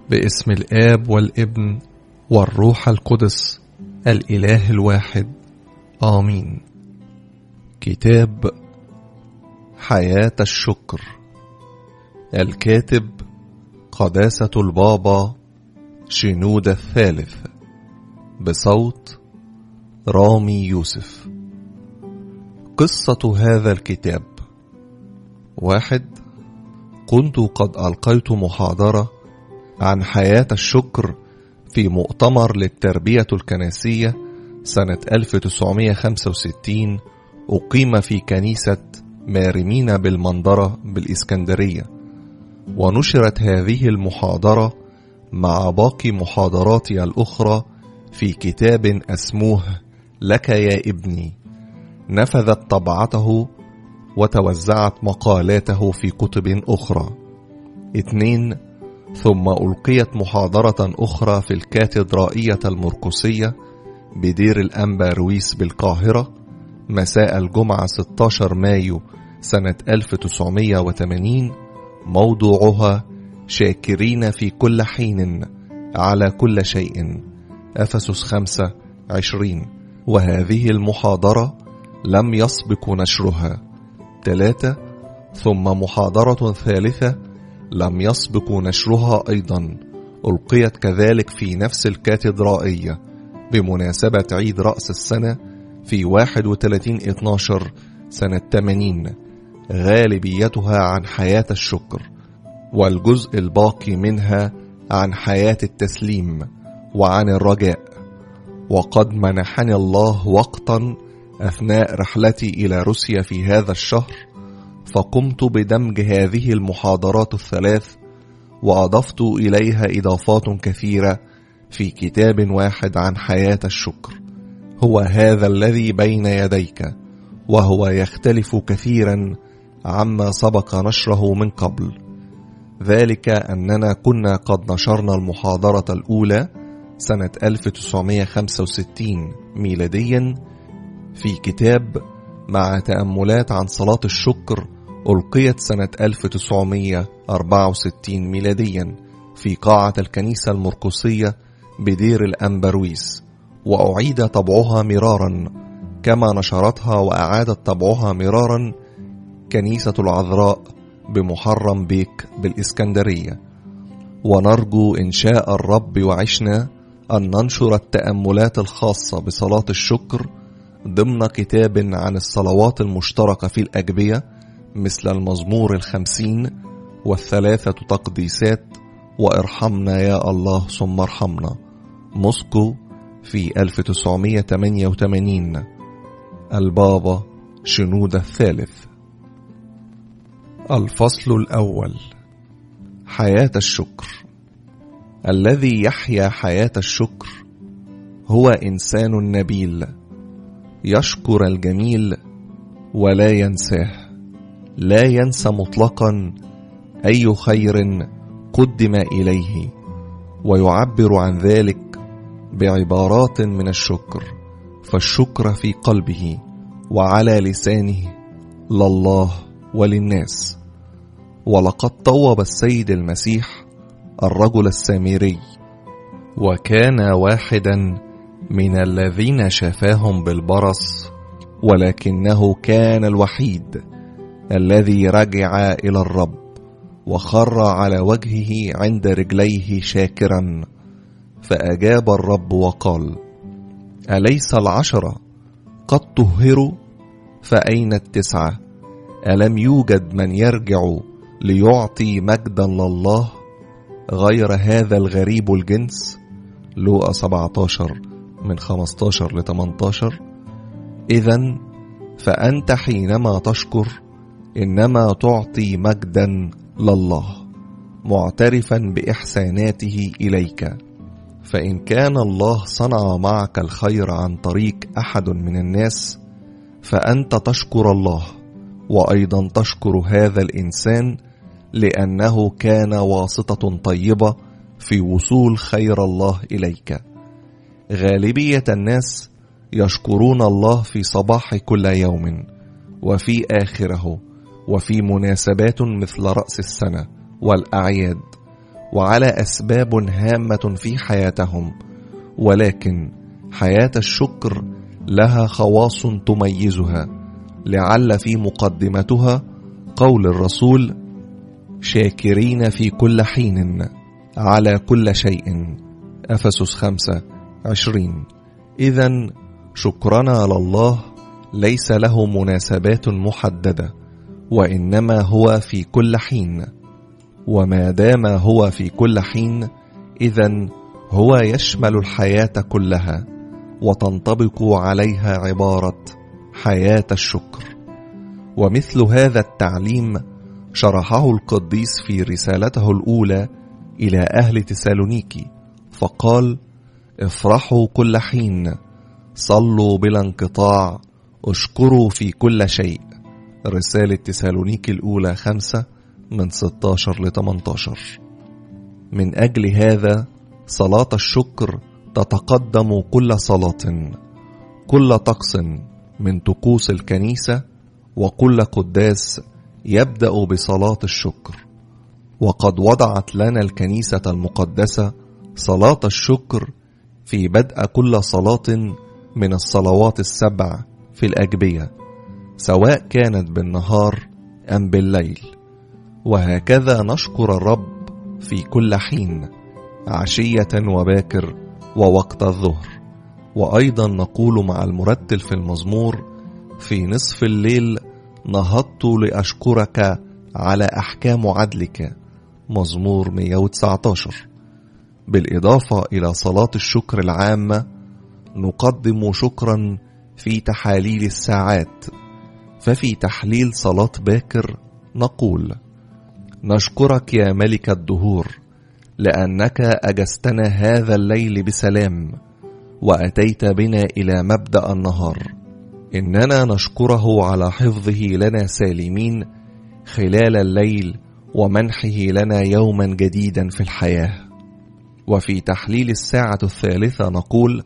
باسم الآب والابن والروح القدس الإله الواحد آمين. كتاب حياة الشكر، الكاتب قداسة البابا شنودة الثالث، بصوت رامي يوسف. قصة هذا الكتاب: 1. كنت قد ألقيت محاضرة عن حياة الشكر في مؤتمر للتربية الكنسية سنة 1965 أقيم في كنيسة مارمينا بالمنظرة بالإسكندرية، ونشرت هذه المحاضرة مع باقي محاضراتي الأخرى في كتاب اسمه لك يا ابني، نفذت طبعته وتوزعت مقالاته في كتب أخرى. 2. ثم ألقيت محاضرة أخرى في الكاتدرائية المرقسية بدير الأنبا رويس بالقاهرة مساء الجمعة 16 مايو سنة 1980، موضوعها شاكرين في كل حين على كل شيء، أفسس 5:20. وهذه المحاضرة لم يسبق نشرها. 3. ثم محاضرة ثالثة لم يسبق نشرها أيضا، ألقيت كذلك في نفس الكاتدرائية بمناسبة عيد رأس السنة في 31/12 سنة 80، غالبيتها عن حياة الشكر، والجزء الباقي منها عن حياة التسليم وعن الرجاء. وقد منحني الله وقتا أثناء رحلتي إلى روسيا في هذا الشهر، فقمت بدمج هذه المحاضرات الثلاث وأضفت إليها إضافات كثيرة في كتاب واحد عن حياة الشكر، هو هذا الذي بين يديك، وهو يختلف كثيرا عما سبق نشره من قبل. ذلك أننا كنا قد نشرنا المحاضرة الأولى سنة 1965 ميلاديا في كتاب مع تأملات عن صلاة الشكر، ألقيت سنة 1964 ميلاديا في قاعة الكنيسة المرقسية بدير الأنبا رويس، وأعيد طبعها مرارا كما نشرتها وأعادت طبعها مرارا كنيسة العذراء بمحرم بيك بالإسكندرية. ونرجو إن شاء الرب وعشنا أن ننشر التأملات الخاصة بصلاة الشكر ضمن كتاب عن الصلوات المشتركة في الأجبية، مثل المزمور 50 والثلاثة تقديسات وارحمنا يا الله ثم ارحمنا، موسكو في 1988. البابا شنودة الثالث. الفصل الأول: حياة الشكر. الذي يحيا حياة الشكر هو إنسان نبيل، يشكر الجميل ولا ينساه، لا ينسى مطلقا أي خير قدم إليه، ويعبر عن ذلك بعبارات من الشكر، فالشكر في قلبه وعلى لسانه لله وللناس. ولقد طوب السيد المسيح الرجل السامري، وكان واحدا من الذين شفاهم بالبرص، ولكنه كان الوحيد الذي رجع إلى الرب وخر على وجهه عند رجليه شاكرا. فأجاب الرب وقال: أليس 10 قد طهروا؟ فأين 9؟ ألم يوجد من يرجع ليعطي مجدا لله غير هذا الغريب الجنس؟ لوقا 17:15-18. إذن فأنت حينما تشكر إنما تعطي مجدا لله، معترفا بإحساناته إليك. فإن كان الله صنع معك الخير عن طريق أحد من الناس، فأنت تشكر الله، وأيضا تشكر هذا الإنسان لأنه كان واسطة طيبة في وصول خير الله إليك. غالبية الناس يشكرون الله في صباح كل يوم وفي آخره وفي مناسبات مثل رأس السنة والأعياد، وعلى أسباب هامة في حياتهم، ولكن حياة الشكر لها خواص تميزها، لعل في مقدمتها قول الرسول: شاكرين في كل حين على كل شيء، أفسس 5:20. إذن شكرنا لله ليس له مناسبات محددة، وإنما هو في كل حين، وما دام هو في كل حين إذن هو يشمل الحياة كلها، وتنطبق عليها عبارة حياة الشكر. ومثل هذا التعليم شرحه القديس في رسالته الأولى إلى أهل تسالونيكي، فقال: افرحوا كل حين، صلوا بلا انقطاع، اشكروا في كل شيء. رسالة تسالونيكي الأولى 5:16-18. من أجل هذا صلاة الشكر تتقدم كل صلاة، كل طقس من طقوس الكنيسة، وكل قداس يبدأ بصلاة الشكر. وقد وضعت لنا الكنيسة المقدسة صلاة الشكر في بدء كل صلاة من الصلوات السبع في الأجبية، سواء كانت بالنهار أم بالليل. وهكذا نشكر الرب في كل حين، عشية وباكر ووقت الظهر. وأيضا نقول مع المرتل في المزمور: في نصف الليل نهضت لأشكرك على أحكام عدلك، مزمور 119. بالإضافة إلى صلاة الشكر العامة، نقدم شكرا في تحاليل الساعات. ففي تحليل صلاة باكر نقول: نشكرك يا ملك الدهور، لأنك أجزتنا هذا الليل بسلام، وأتيت بنا إلى مبدأ النهار. إننا نشكره على حفظه لنا سالمين خلال الليل، ومنحه لنا يوما جديدا في الحياة. وفي تحليل الساعة الثالثة نقول: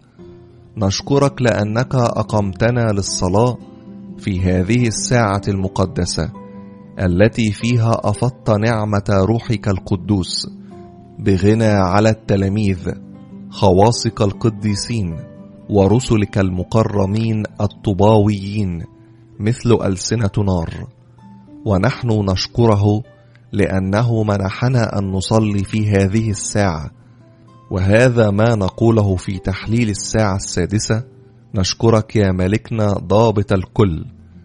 نشكرك لأنك أقمتنا للصلاة في هذه الساعة المقدسة، التي فيها أفضت نعمة روحك القدوس بغنى على التلاميذ، خواصك القديسين، ورسلك المكرمين الطباويين مثل ألسنة نار. ونحن نشكره لأنه منحنا أن نصلي في هذه الساعة. وهذا ما نقوله في تحليل الساعة السادسة: نشكرك يا ملكنا ضابط الكل،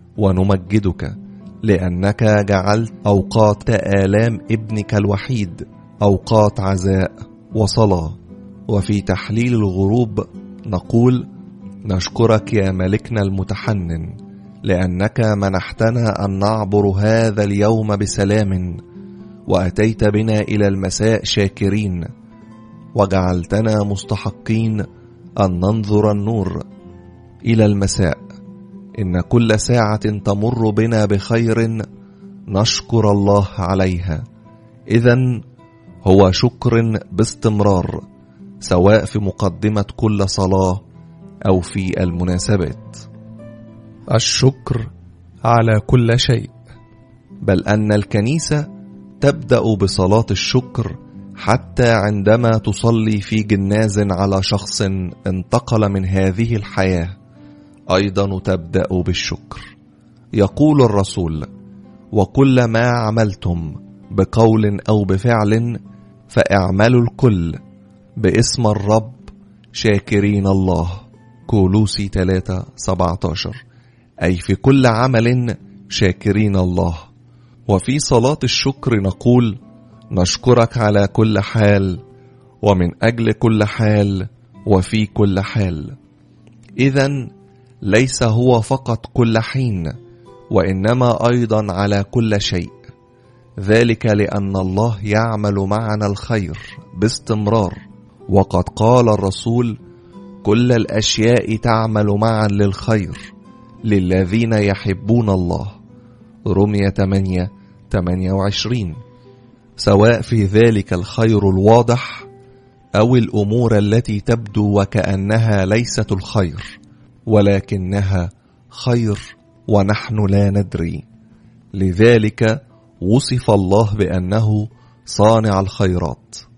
ونمجدك لأنك جعلت أوقات آلام ابنك الوحيد أوقات عزاء وصلاة. وفي تحليل الغروب نقول: نشكرك يا ملكنا المتحنن، لأنك منحتنا أن نعبر هذا اليوم بسلام، وأتيت بنا إلى المساء شاكرين، وجعلتنا مستحقين أن ننظر النور إلى المساء. إن كل ساعة تمر بنا بخير نشكر الله عليها. إذن هو شكر باستمرار، سواء في مقدمة كل صلاة أو في المناسبات. الشكر على كل شيء، بل أن الكنيسة تبدأ بصلاة الشكر حتى عندما تصلي في جناز على شخص انتقل من هذه الحياة، أيضا تبدأ بالشكر. يقول الرسول: وكل ما عملتم بقول أو بفعل فاعملوا الكل باسم الرب شاكرين الله، كولوسي 3:17. أي في كل عمل شاكرين الله. وفي صلاة الشكر نقول: نشكرك على كل حال، ومن أجل كل حال، وفي كل حال. إذن ليس هو فقط كل حين، وإنما أيضا على كل شيء. ذلك لأن الله يعمل معنا الخير باستمرار، وقد قال الرسول: كل الأشياء تعمل معا للخير للذين يحبون الله، رمية 8:28. سواء في ذلك الخير الواضح أو الأمور التي تبدو وكأنها ليست الخير، ولكنها خير ونحن لا ندري. لذلك وصف الله بأنه صانع الخيرات.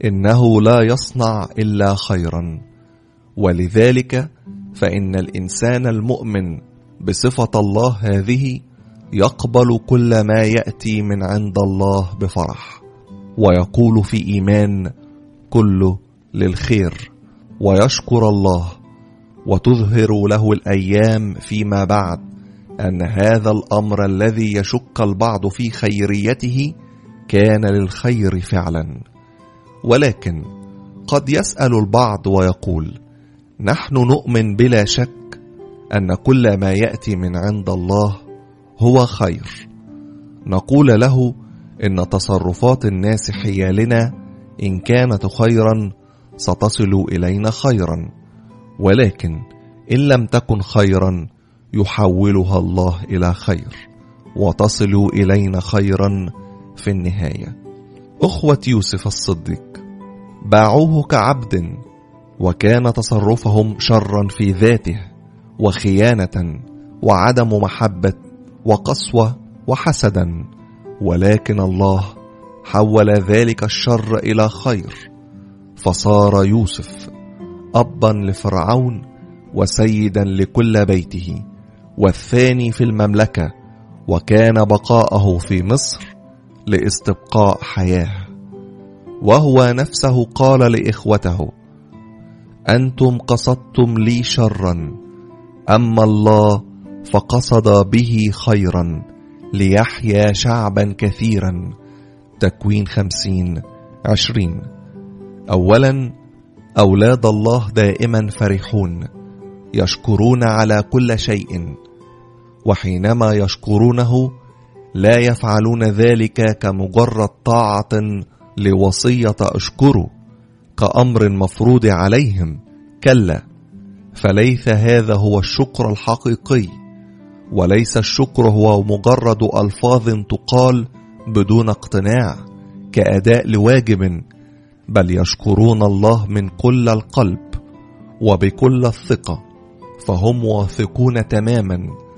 إنه لا يصنع إلا خيرا. ولذلك فإن الإنسان المؤمن بصفة الله هذه يقبل كل ما يأتي من عند الله بفرح، ويقول في إيمان كله للخير، ويشكر الله، وتظهر له الأيام فيما بعد أن هذا الأمر الذي يشك البعض في خيريته كان للخير فعلا. ولكن قد يسأل البعض ويقول: نحن نؤمن بلا شك أن كل ما يأتي من عند الله هو خير. نقول له إن تصرفات الناس حيالنا إن كانت خيرا ستصل إلينا خيرا، ولكن إن لم تكن خيرا يحولها الله إلى خير، وتصل إلينا خيرا في النهاية. أخوة يوسف الصديق باعوه كعبد، وكان تصرفهم شرا في ذاته، وخيانة، وعدم محبة، وقسوة، وحسدا، ولكن الله حول ذلك الشر إلى خير، فصار يوسف أبا لفرعون وسيدا لكل بيته، والثاني في المملكة، وكان بقاءه في مصر لاستبقاء حياة. وهو نفسه قال لإخوته: أنتم قصدتم لي شرا، أما الله فقصد به خيرا ليحيا شعبا كثيرا. تكوين 50:20. أولا، أولاد الله دائما فرحون، يشكرون على كل شيء، وحينما يشكرونه لا يفعلون ذلك كمجرد طاعة لوصية أشكره كأمر مفروض عليهم، كلا، فليس هذا هو الشكر الحقيقي. وليس الشكر هو مجرد ألفاظ تقال بدون اقتناع كأداء لواجب، بل يشكرون الله من كل القلب وبكل الثقة، فهم واثقون تماما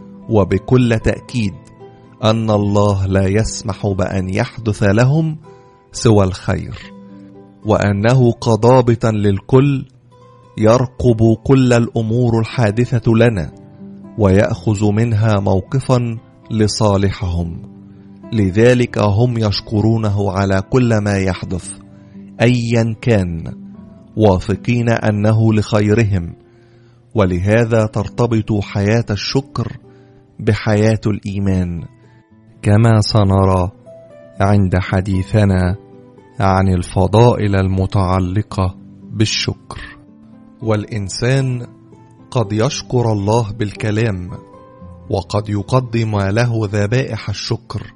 وبكل تأكيد أن الله لا يسمح بأن يحدث لهم سوى الخير، وأنه كضابط للكل يرقب كل الأمور الحادثة لنا ويأخذ منها موقفا لصالحهم. لذلك هم يشكرونه على كل ما يحدث أيا كان، واثقين أنه لخيرهم. ولهذا ترتبط حياة الشكر بحياة الإيمان، كما سنرى عند حديثنا عن الفضائل المتعلقة بالشكر. والإنسان قد يشكر الله بالكلام، وقد يقدم له ذبائح الشكر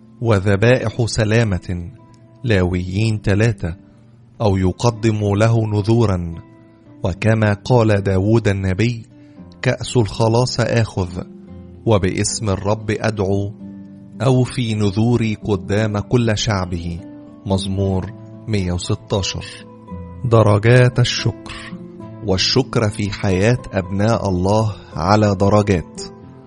وذبائح سلامة، لاويين 3، أو يقدم له نذورا، وكما قال داود النبي: كأس الخلاص آخذ، وباسم الرب أدعو، أو في نذوري قدام كل شعبه. مزمور 116. درجات الشكر. والشكر في حياة أبناء الله على درجات،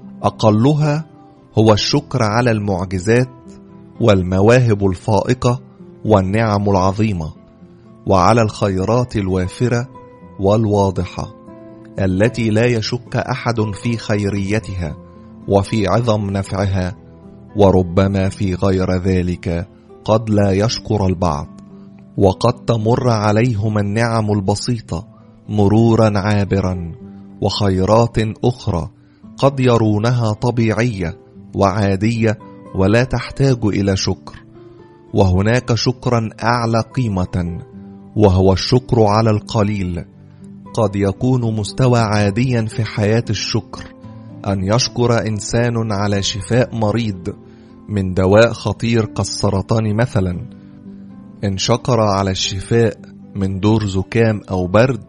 أقلها هو الشكر على المعجزات والمواهب الفائقة والنعم العظيمة، وعلى الخيرات الوافرة والواضحة التي لا يشك أحد في خيريتها وفي عظم نفعها، وربما في غير ذلك قد لا يشكر البعض، وقد تمر عليهم النعم البسيطة مرورا عابرا، وخيرات أخرى قد يرونها طبيعية وعادية ولا تحتاج إلى شكر. وهناك شكرا أعلى قيمة، وهو الشكر على القليل. قد يكون مستوى عاديا في حياة الشكر أن يشكر إنسان على شفاء مريض من دواء خطير كالسرطان مثلا. إن شكر على الشفاء من دور زكام أو برد،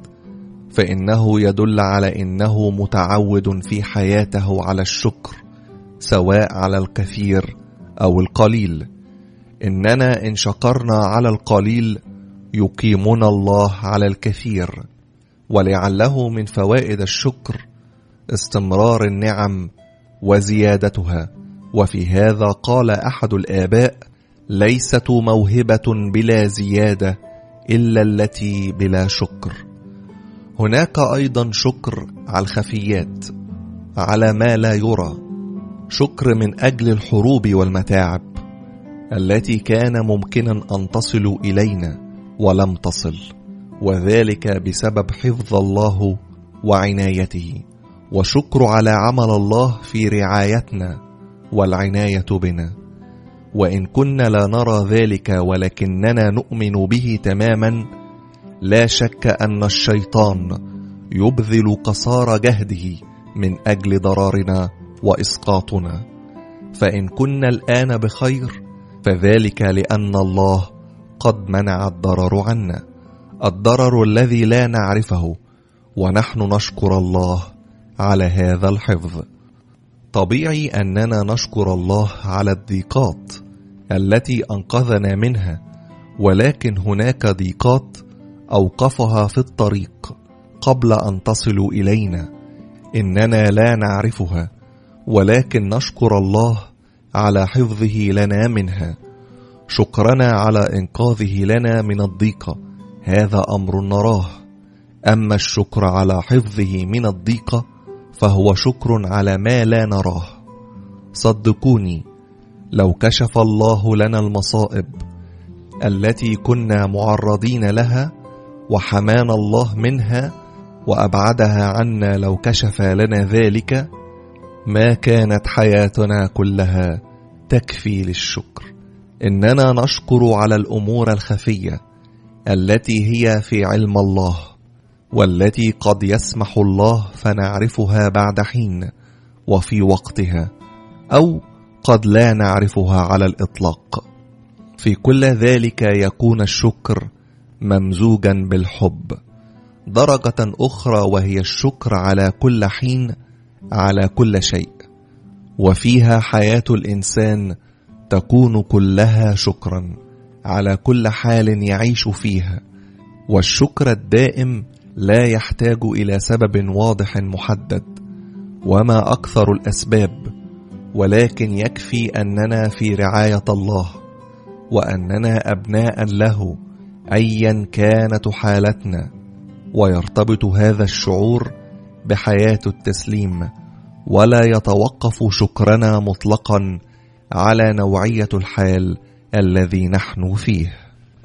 فإنه يدل على إنه متعود في حياته على الشكر، سواء على الكثير أو القليل. إننا إن شكرنا على القليل يقيمنا الله على الكثير. ولعله من فوائد الشكر استمرار النعم وزيادتها. وفي هذا قال أحد الآباء: ليست موهبة بلا زيادة إلا التي بلا شكر. هناك أيضا شكر على الخفيات، على ما لا يرى، شكر من أجل الحروب والمتاعب التي كان ممكنا أن تصل إلينا ولم تصل، وذلك بسبب حفظ الله وعنايته، وشكر على عمل الله في رعايتنا والعناية بنا. وإن كنا لا نرى ذلك ولكننا نؤمن به تماما، لا شك أن الشيطان يبذل قصارى جهده من أجل ضررنا وإسقاطنا. فإن كنا الآن بخير فذلك لأن الله قد منع الضرر عنا، الضرر الذي لا نعرفه، ونحن نشكر الله على هذا الحفظ. طبيعي أننا نشكر الله على الضيقات التي أنقذنا منها، ولكن هناك ضيقات أوقفها في الطريق قبل أن تصلوا إلينا، إننا لا نعرفها، ولكن نشكر الله على حفظه لنا منها. شكرنا على إنقاذه لنا من الضيقة هذا أمر نراه، أما الشكر على حفظه من الضيقة فهو شكر على ما لا نراه. صدقوني، لو كشف الله لنا المصائب التي كنا معرضين لها وحمانا الله منها وأبعدها عنا، لو كشف لنا ذلك ما كانت حياتنا كلها تكفي للشكر. إننا نشكر على الأمور الخفية التي هي في علم الله، والتي قد يسمح الله فنعرفها بعد حين وفي وقتها، أو قد لا نعرفها على الإطلاق. في كل ذلك يكون الشكر ممزوجا بالحب، درجة أخرى وهي الشكر على كل حين على كل شيء، وفيها حياة الإنسان تكون كلها شكرا على كل حال يعيش فيها. والشكر الدائم لا يحتاج إلى سبب واضح محدد وما أكثر الأسباب، ولكن يكفي أننا في رعاية الله، وأننا أبناء له أيا كانت حالتنا. ويرتبط هذا الشعور بحياة التسليم، ولا يتوقف شكرنا مطلقا على نوعية الحال الذي نحن فيه.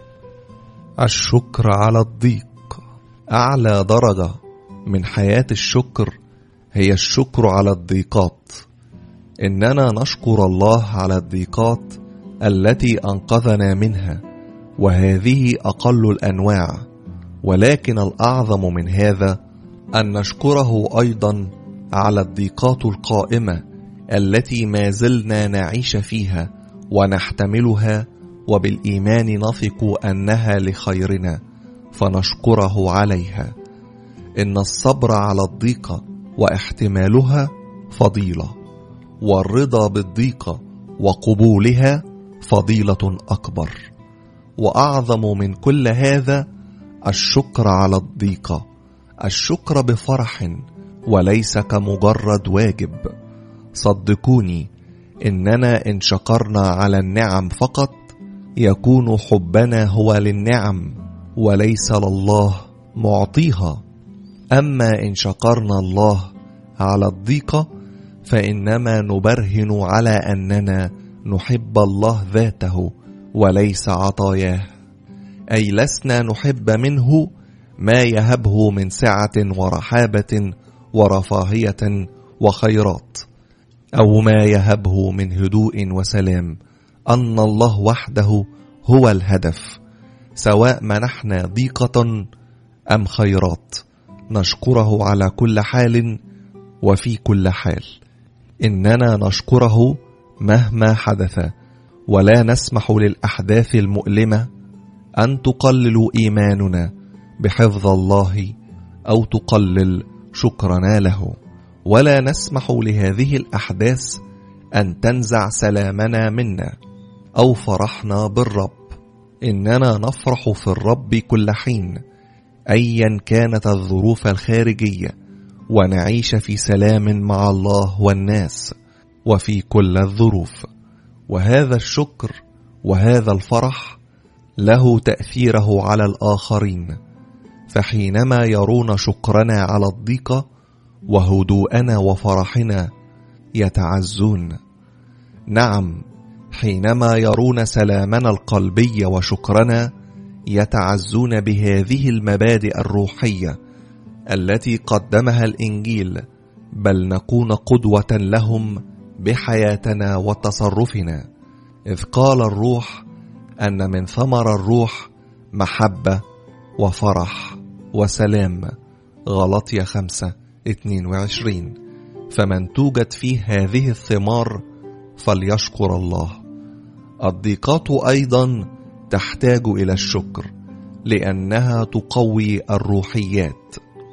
الشكر على الضيق. أعلى درجة من حياة الشكر هي الشكر على الضيقات. إننا نشكر الله على الضيقات التي أنقذنا منها، وهذه أقل الأنواع، ولكن الأعظم من هذا أن نشكره أيضا على الضيقات القائمة التي ما زلنا نعيش فيها ونحتملها، وبالإيمان نثق أنها لخيرنا فنشكره عليها. إن الصبر على الضيقة واحتمالها فضيلة، والرضا بالضيقة وقبولها فضيلة أكبر. وأعظم من كل هذا الشكر على الضيقة، الشكر بفرح وليس كمجرد واجب. صدقوني، إننا إن شكرنا على النعم فقط يكون حبنا هو للنعم وليس لله معطيها. أما إن شكرنا الله على الضيقة فإنما نبرهن على أننا نحب الله ذاته وليس عطاياه، أي لسنا نحب منه ما يهبه من سعة ورحابة ورفاهية وخيرات، أو ما يهبه من هدوء وسلام. أن الله وحده هو الهدف، سواء منحنا ضيقة أم خيرات، نشكره على كل حال وفي كل حال. إننا نشكره مهما حدث، ولا نسمح للأحداث المؤلمة أن تقلل إيماننا بحفظ الله أو تقلل شكرنا له، ولا نسمح لهذه الأحداث أن تنزع سلامنا منا أو فرحنا بالرب. إننا نفرح في الرب كل حين أيا كانت الظروف الخارجية، ونعيش في سلام مع الله والناس وفي كل الظروف. وهذا الشكر وهذا الفرح له تأثيره على الآخرين، فحينما يرون شكرنا على الضيقة وهدوءنا وفرحنا يتعزون. نعم، حينما يرون سلامنا القلبي وشكرنا يتعزون بهذه المبادئ الروحية التي قدمها الإنجيل، بل نكون قدوة لهم بحياتنا وتصرفنا، إذ قال الروح أن من ثمر الروح محبة وفرح وسلام، غلاطية 5:22. فمن توجد فيه هذه الثمار فليشكر الله. الضيقات أيضا تحتاج إلى الشكر لأنها تقوي الروحيات.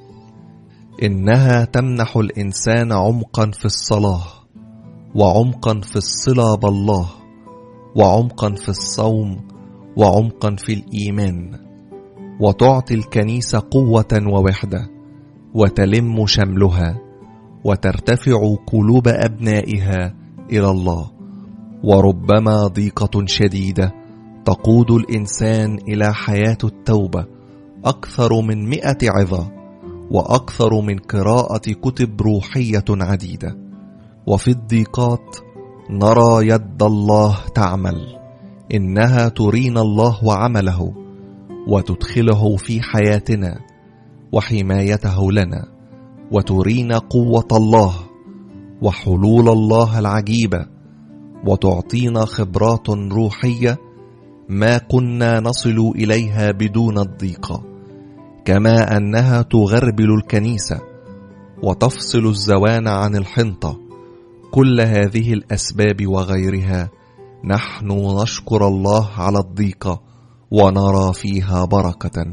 إنها تمنح الإنسان عمقا في الصلاة، وعمقا في الصلة بالله، وعمقا في الصوم، وعمقا في الإيمان، وتعطي الكنيسة قوة ووحدة، وتلم شملها، وترتفع قلوب أبنائها إلى الله. وربما ضيقة شديدة تقود الإنسان إلى حياة التوبة أكثر من 100 عظة، وأكثر من قراءة كتب روحية عديدة. وفي الضيقات نرى يد الله تعمل، إنها ترينا الله وعمله، وتدخله في حياتنا وحمايته لنا، وترينا قوة الله وحلول الله العجيبة، وتعطينا خبرات روحية ما كنا نصل إليها بدون الضيقة، كما أنها تغربل الكنيسة وتفصل الزوان عن الحنطة. كل هذه الأسباب وغيرها نحن نشكر الله على الضيقة ونرى فيها بركة.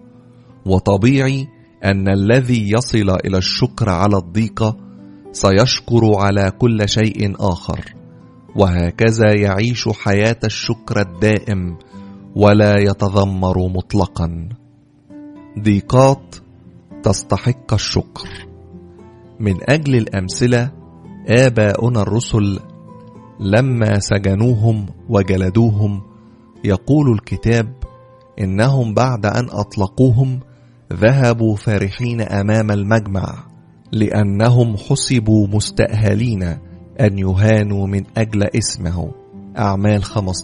وطبيعي أن الذي يصل إلى الشكر على الضيقة سيشكر على كل شيء آخر، وهكذا يعيش حياة الشكر الدائم ولا يتذمر مطلقا. ضيقات تستحق الشكر. من أجل الأمثلة، آباؤنا الرسل لما سجنوهم وجلدوهم يقول الكتاب إنهم بعد أن أطلقوهم ذهبوا فرحين أمام المجمع، لأنهم حسبوا مستأهلين أن يهانوا من أجل اسمه. أعمال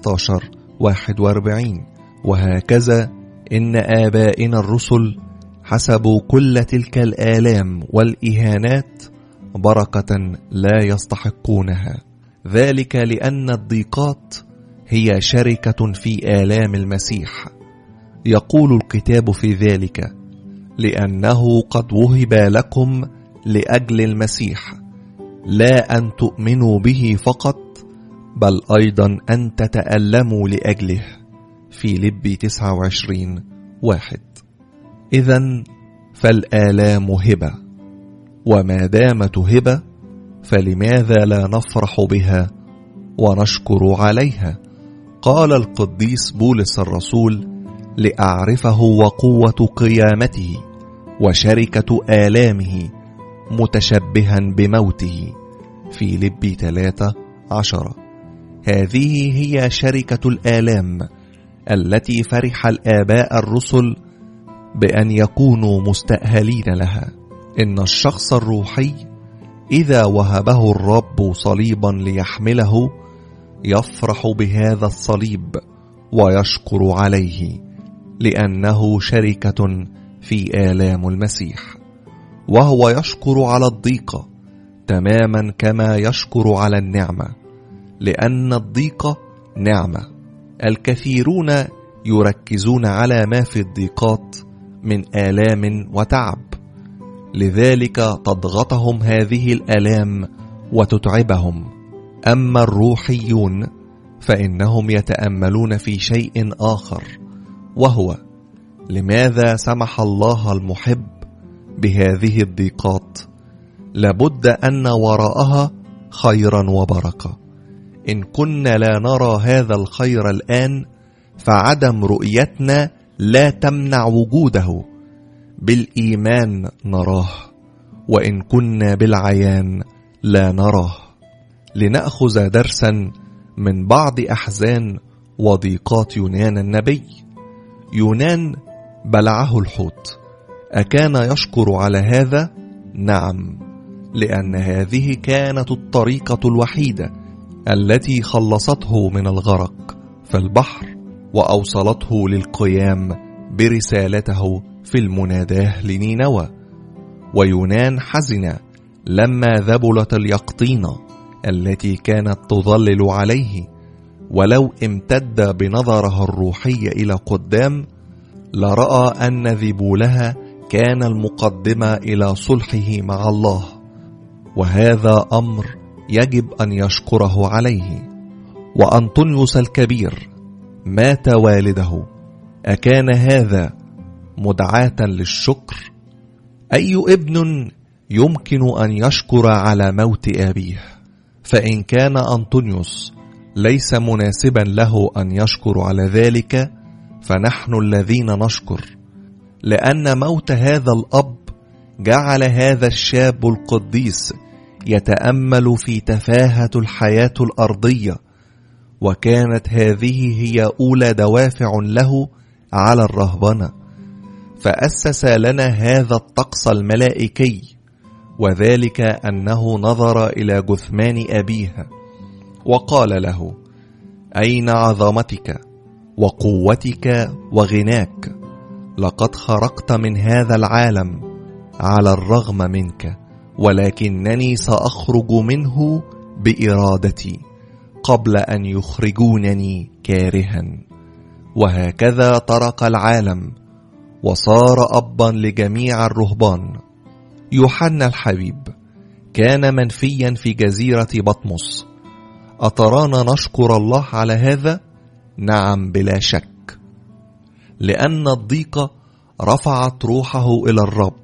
15:41. وهكذا إن آبائنا الرسل حسبوا كل تلك الآلام والإهانات بركة لا يستحقونها، ذلك لأن الضيقات هي شركة في آلام المسيح. يقول الكتاب في ذلك: لأنه قد وهب لكم لأجل المسيح لا أن تؤمنوا به فقط، بل أيضا أن تتألموا لأجله. فيلبي 29:1. إذن فالآلام هبة، وما دامت هبة فلماذا لا نفرح بها ونشكر عليها؟ قال القديس بولس الرسول: لأعرفه وقوة قيامته وشركة آلامه متشبها بموته. فيلبي 3:10. هذه هي شركة الآلام التي فرح الآباء الرسل بأن يكونوا مستأهلين لها. إن الشخص الروحي إذا وهبه الرب صليبا ليحمله يفرح بهذا الصليب ويشكر عليه، لأنه شركة في آلام المسيح، وهو يشكر على الضيقة تماما كما يشكر على النعمة، لأن الضيقة نعمة. الكثيرون يركزون على ما في الضيقات من آلام وتعب، لذلك تضغطهم هذه الآلام وتتعبهم. أما الروحيون فإنهم يتأملون في شيء آخر، وهو لماذا سمح الله المحب بهذه الضيقات؟ لابد أن وراءها خيرا وبركة. إن كنا لا نرى هذا الخير الآن فعدم رؤيتنا لا تمنع وجوده. بالإيمان نراه، وإن كنا بالعيان لا نراه. لنأخذ درسا من بعض أحزان وضيقات يونان النبي. يونان بلعه الحوت، أكان يشكر على هذا؟ نعم، لأن هذه كانت الطريقة الوحيدة التي خلصته من الغرق في البحر وأوصلته للقيام برسالته في المناداة لنينوى. ويونان حزن لما ذبلت اليقطينة التي كانت تظلل عليه، ولو امتد بنظرها الروحي إلى قدام لرأى أن ذبولها كان المقدمة إلى صلحه مع الله، وهذا أمر يجب أن يشكره عليه. وأنطونيوس الكبير مات والده، أكان هذا مدعاة للشكر؟ أي ابن يمكن أن يشكر على موت أبيه؟ فإن كان أنطونيوس ليس مناسبا له أن يشكر على ذلك، فنحن الذين نشكر، لأن موت هذا الأب جعل هذا الشاب القديس يتأمل في تفاهة الحياة الأرضية، وكانت هذه هي أولى دوافع له على الرهبنة، فأسس لنا هذا الطقس الملائكي، وذلك أنه نظر إلى جثمان أبيه وقال له: أين عظمتك وقوتك وغناك؟ لقد خرجت من هذا العالم على الرغم منك، ولكنني سأخرج منه بإرادتي قبل أن يخرجونني كارها. وهكذا ترك العالم وصار أبا لجميع الرهبان. يوحنا الحبيب كان منفيا في جزيرة بطمس، أترانا نشكر الله على هذا؟ نعم بلا شك، لأن الضيقة رفعت روحه إلى الرب،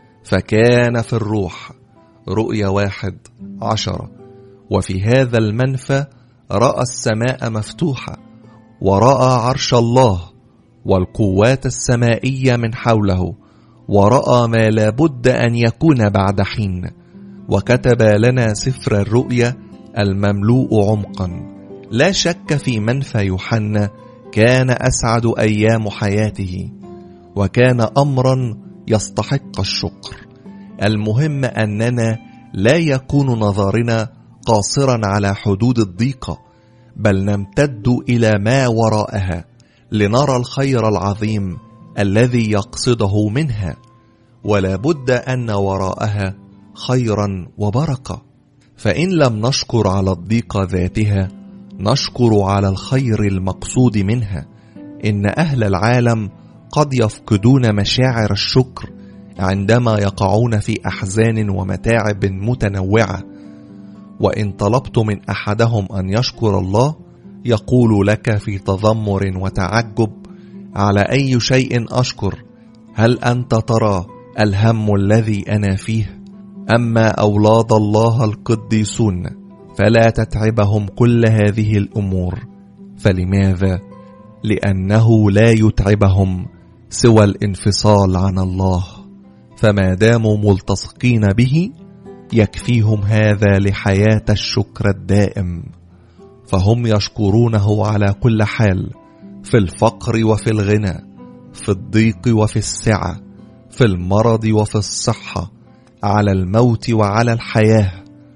فكان في الروح رؤيا 1:10. وفي هذا المنفى رأى السماء مفتوحة، ورأى عرش الله والقوات السمائية من حوله، ورأى ما لابد أن يكون بعد حين، وكتب لنا سفر الرؤيا المملوء عمقا. لا شك في منفى يوحنا كان أسعد أيام حياته، وكان أمرا يستحق الشكر. المهم أننا لا يكون نظرنا قاصرا على حدود الضيقة، بل نمتد إلى ما وراءها لنرى الخير العظيم الذي يقصده منها، ولا بد أن وراءها خيرا وبركة. فإن لم نشكر على الضيقة ذاتها، نشكر على الخير المقصود منها. إن أهل العالم قد يفقدون مشاعر الشكر عندما يقعون في أحزان ومتاعب متنوعة، وإن طلبت من أحدهم أن يشكر الله يقول لك في تذمر وتعجب: على أي شيء أشكر؟ هل أنت ترى الهم الذي أنا فيه؟ أما أولاد الله القديسون فلا تتعبهم كل هذه الأمور. فلماذا؟ لأنه لا يتعبهم سوى الانفصال عن الله، فما داموا ملتصقين به يكفيهم هذا لحياة الشكر الدائم، فهم يشكرونه على كل حال، في الفقر وفي الغنى، في الضيق وفي السعة، في المرض وفي الصحة، على الموت وعلى الحياة.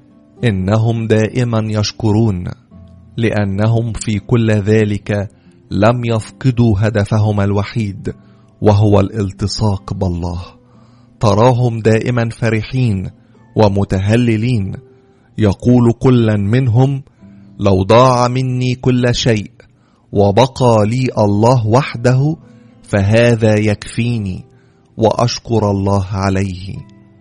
إنهم دائما يشكرون، لأنهم في كل ذلك لم يفقدوا هدفهم الوحيد، وهو الالتصاق بالله. تراهم دائما فرحين ومتهللين، يقول كل منهم: لو ضاع مني كل شيء وبقى لي الله وحده فهذا يكفيني، وأشكر الله عليه.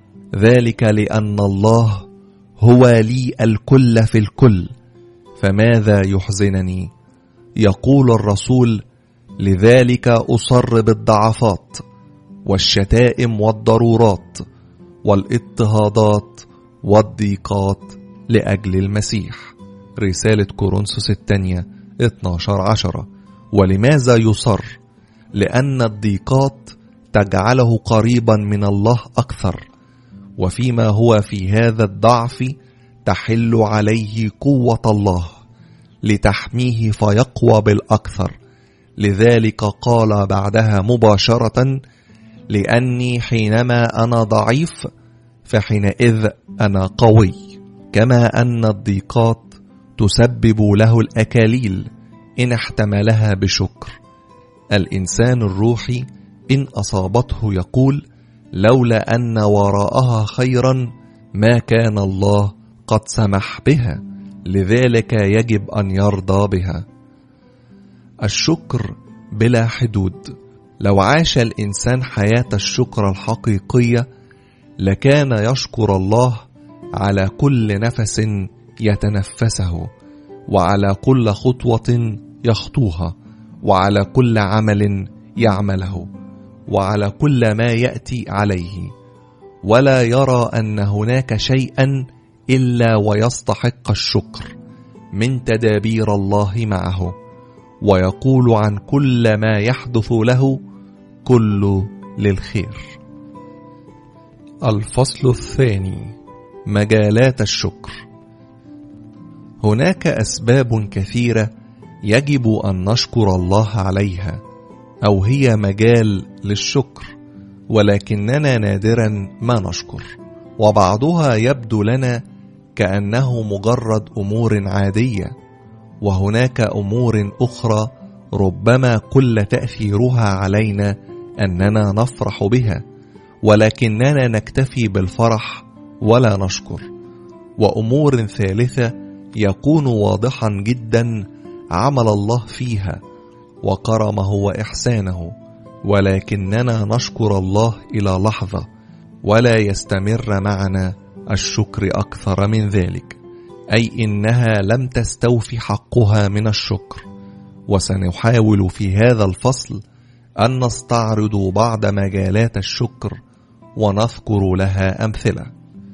ذلك لأن الله هو لي الكل في الكل، فماذا يحزنني؟ يقول الرسول: لذلك أصر بالضعفات والشتائم والضرورات والاضطهادات والضيقات لأجل المسيح. رسالة كورنثوس الثانية 12:10. ولماذا يصر؟ لأن الضيقات تجعله قريبا من الله أكثر، وفيما هو في هذا الضعف تحل عليه قوة الله، لتحميه فيقوى بالأكثر. لذلك قال بعدها مباشرة: لأني حينما أنا ضعيف فحينئذ أنا قوي. كما أن الضيقات تسبب له الأكاليل إن احتملها بشكر. الإنسان الروحي إن أصابته يقول: لولا أن وراءها خيرا ما كان الله قد سمح بها، لذلك يجب أن يرضى بها. الشكر بلا حدود. لو عاش الإنسان حياة الشكر الحقيقية لكان يشكر الله على كل نفس يتنفسه، وعلى كل خطوة يخطوها، وعلى كل عمل يعمله، وعلى كل ما يأتي عليه، ولا يرى أن هناك شيئا إلا ويستحق الشكر من تدابير الله معه، ويقول عن كل ما يحدث له: كله للخير. الفصل الثاني: مجالات الشكر. هناك أسباب كثيرة يجب أن نشكر الله عليها، أو هي مجال للشكر، ولكننا نادرا ما نشكر، وبعضها يبدو لنا كأنه مجرد أمور عادية، وهناك أمور أخرى ربما كل تأثيرها علينا أننا نفرح بها، ولكننا نكتفي بالفرح ولا نشكر. وأمور ثالثة يكون واضحا جدا عمل الله فيها وكرمه وإحسانه، ولكننا نشكر الله إلى لحظة، ولا يستمر معنا الشكر أكثر من ذلك، أي إنها لم تستوفي حقها من الشكر. وسنحاول في هذا الفصل أن نستعرض بعض مجالات الشكر ونذكر لها أمثلة.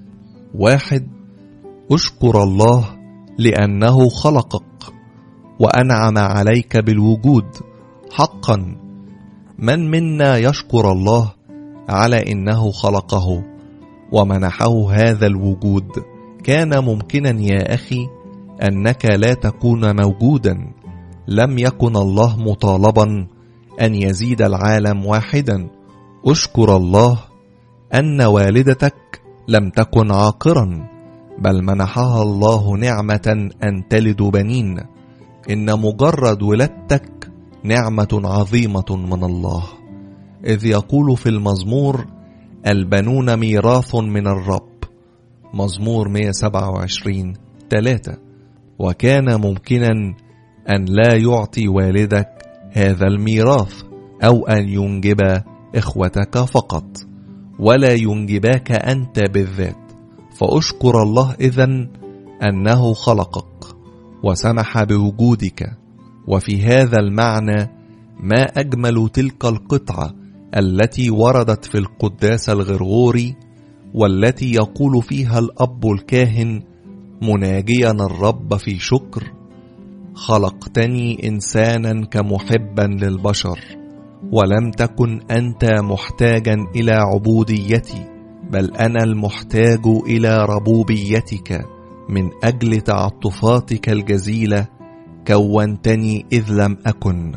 1. أشكر الله لأنه خلقك وأنعم عليك بالوجود. حقا من منا يشكر الله على إنه خلقه ومنحه هذا الوجود؟ كان ممكنا يا أخي أنك لا تكون موجودا. لم يكن الله مطالبا أن يزيد العالم واحدا. أشكر الله أن والدتك لم تكن عاقرا، بل منحها الله نعمة أن تلد بنين. إن مجرد ولادتك نعمة عظيمة من الله، إذ يقول في المزمور: البنون ميراث من الرب. مزمور 127:3. وكان ممكنا أن لا يعطي والدك هذا الميراث، أو أن ينجب إخوتك فقط، ولا ينجباك أنت بالذات. فأشكر الله إذن أنه خلقك وسمح بوجودك. وفي هذا المعنى ما أجمل تلك القطعة التي وردت في القداس الغرغوري، والتي يقول فيها الأب الكاهن مناجيا الرب في شكر: خلقتني إنسانا كمحبا للبشر، ولم تكن أنت محتاجا إلى عبوديتي، بل أنا المحتاج إلى ربوبيتك. من أجل تعطفاتك الجزيلة كونتني إذ لم أكن.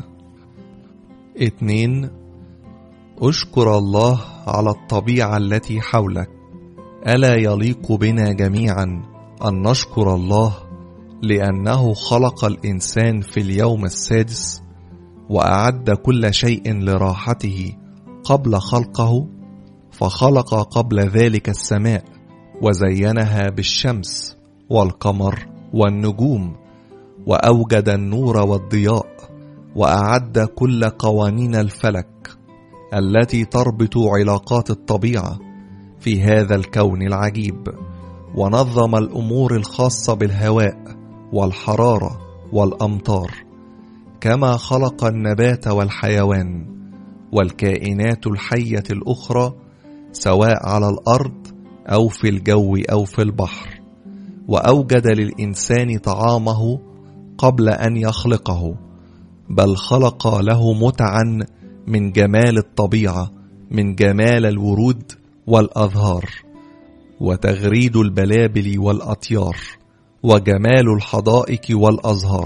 2. أشكر الله على الطبيعة التي حولك. ألا يليق بنا جميعا أن نشكر الله لأنه خلق الإنسان في اليوم السادس وأعد كل شيء لراحته قبل خلقه؟ فخلق قبل ذلك السماء وزينها بالشمس والقمر والنجوم، وأوجد النور والضياء، وأعد كل قوانين الفلك التي تربط علاقات الطبيعة في هذا الكون العجيب، ونظم الأمور الخاصة بالهواء والحرارة والأمطار، كما خلق النبات والحيوان والكائنات الحية الأخرى سواء على الأرض أو في الجو أو في البحر. وأوجد للإنسان طعامه قبل أن يخلقه، بل خلق له متعا من جمال الطبيعة، من جمال الورود والأزهار وتغريد البلابل والأطيار وجمال الحدائق والأزهار.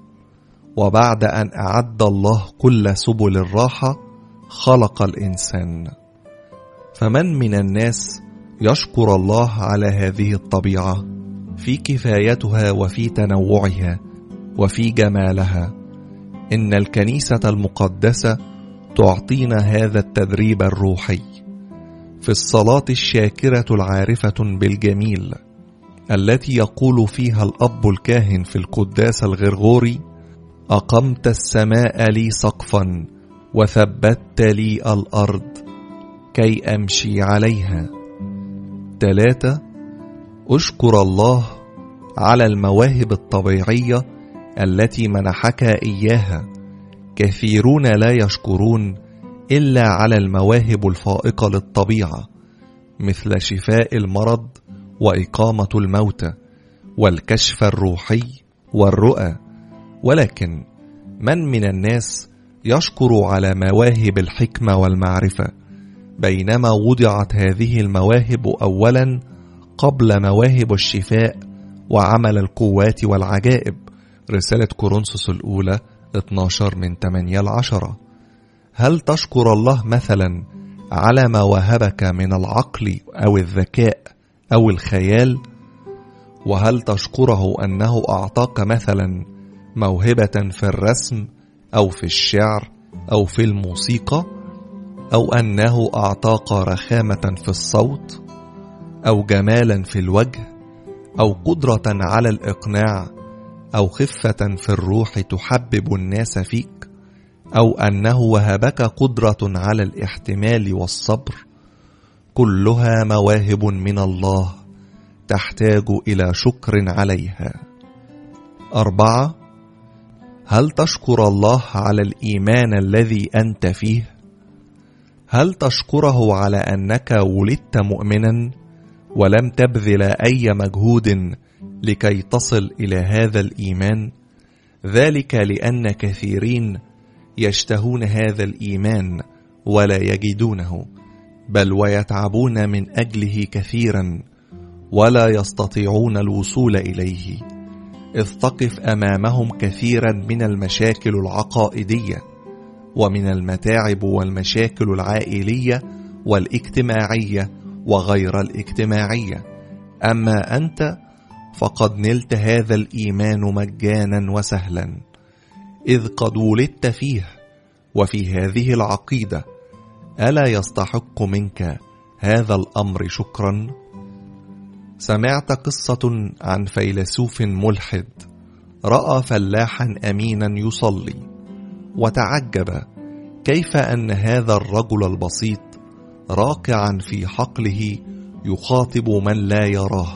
وبعد أن أعد الله كل سبل الراحة خلق الإنسان. فمن من الناس يشكر الله على هذه الطبيعة في كفايتها وفي تنوعها وفي جمالها؟ إن الكنيسة المقدسة تعطينا هذا التدريب الروحي في الصلاة الشاكرة العارفة بالجميل، التي يقول فيها الأب الكاهن في القداس الغرغوري: أقمت السماء لي سقفا وثبت لي الأرض كي أمشي عليها. 3. أشكر الله على المواهب الطبيعية التي منحك إياها. كثيرون لا يشكرون إلا على المواهب الفائقة للطبيعة، مثل شفاء المرض وإقامة الموتى والكشف الروحي والرؤى. ولكن من الناس يشكر على مواهب الحكمة والمعرفة، بينما وضعت هذه المواهب أولا قبل مواهب الشفاء وعمل القوات والعجائب. رسالة كورنثوس الأولى 12:8-10. هل تشكر الله مثلا على ما وهبك من العقل أو الذكاء أو الخيال؟ وهل تشكره أنه أعطاك مثلا موهبة في الرسم أو في الشعر أو في الموسيقى، أو أنه أعطاك رخامة في الصوت أو جمالا في الوجه أو قدرة على الإقناع أو خفة في الروح تحبب الناس فيك، أو أنه وهبك قدرة على الاحتمال والصبر؟ كلها مواهب من الله تحتاج إلى شكر عليها. 4. هل تشكر الله على الإيمان الذي أنت فيه؟ هل تشكره على أنك ولدت مؤمنا ولم تبذل أي مجهود لكي تصل إلى هذا الإيمان؟ ذلك لأن كثيرين يشتهون هذا الإيمان ولا يجدونه، بل ويتعبون من أجله كثيرا ولا يستطيعون الوصول إليه، إذ تقف أمامهم كثيرا من المشاكل العقائدية ومن المتاعب والمشاكل العائلية والاجتماعية وغير الاجتماعية. أما أنت فقد نلت هذا الإيمان مجانا وسهلا، إذ قد ولدت فيه وفي هذه العقيدة. ألا يستحق منك هذا الأمر شكرا؟ سمعت قصة عن فيلسوف ملحد رأى فلاحا أمينا يصلي، وتعجب كيف أن هذا الرجل البسيط راكعا في حقله يخاطب من لا يراه،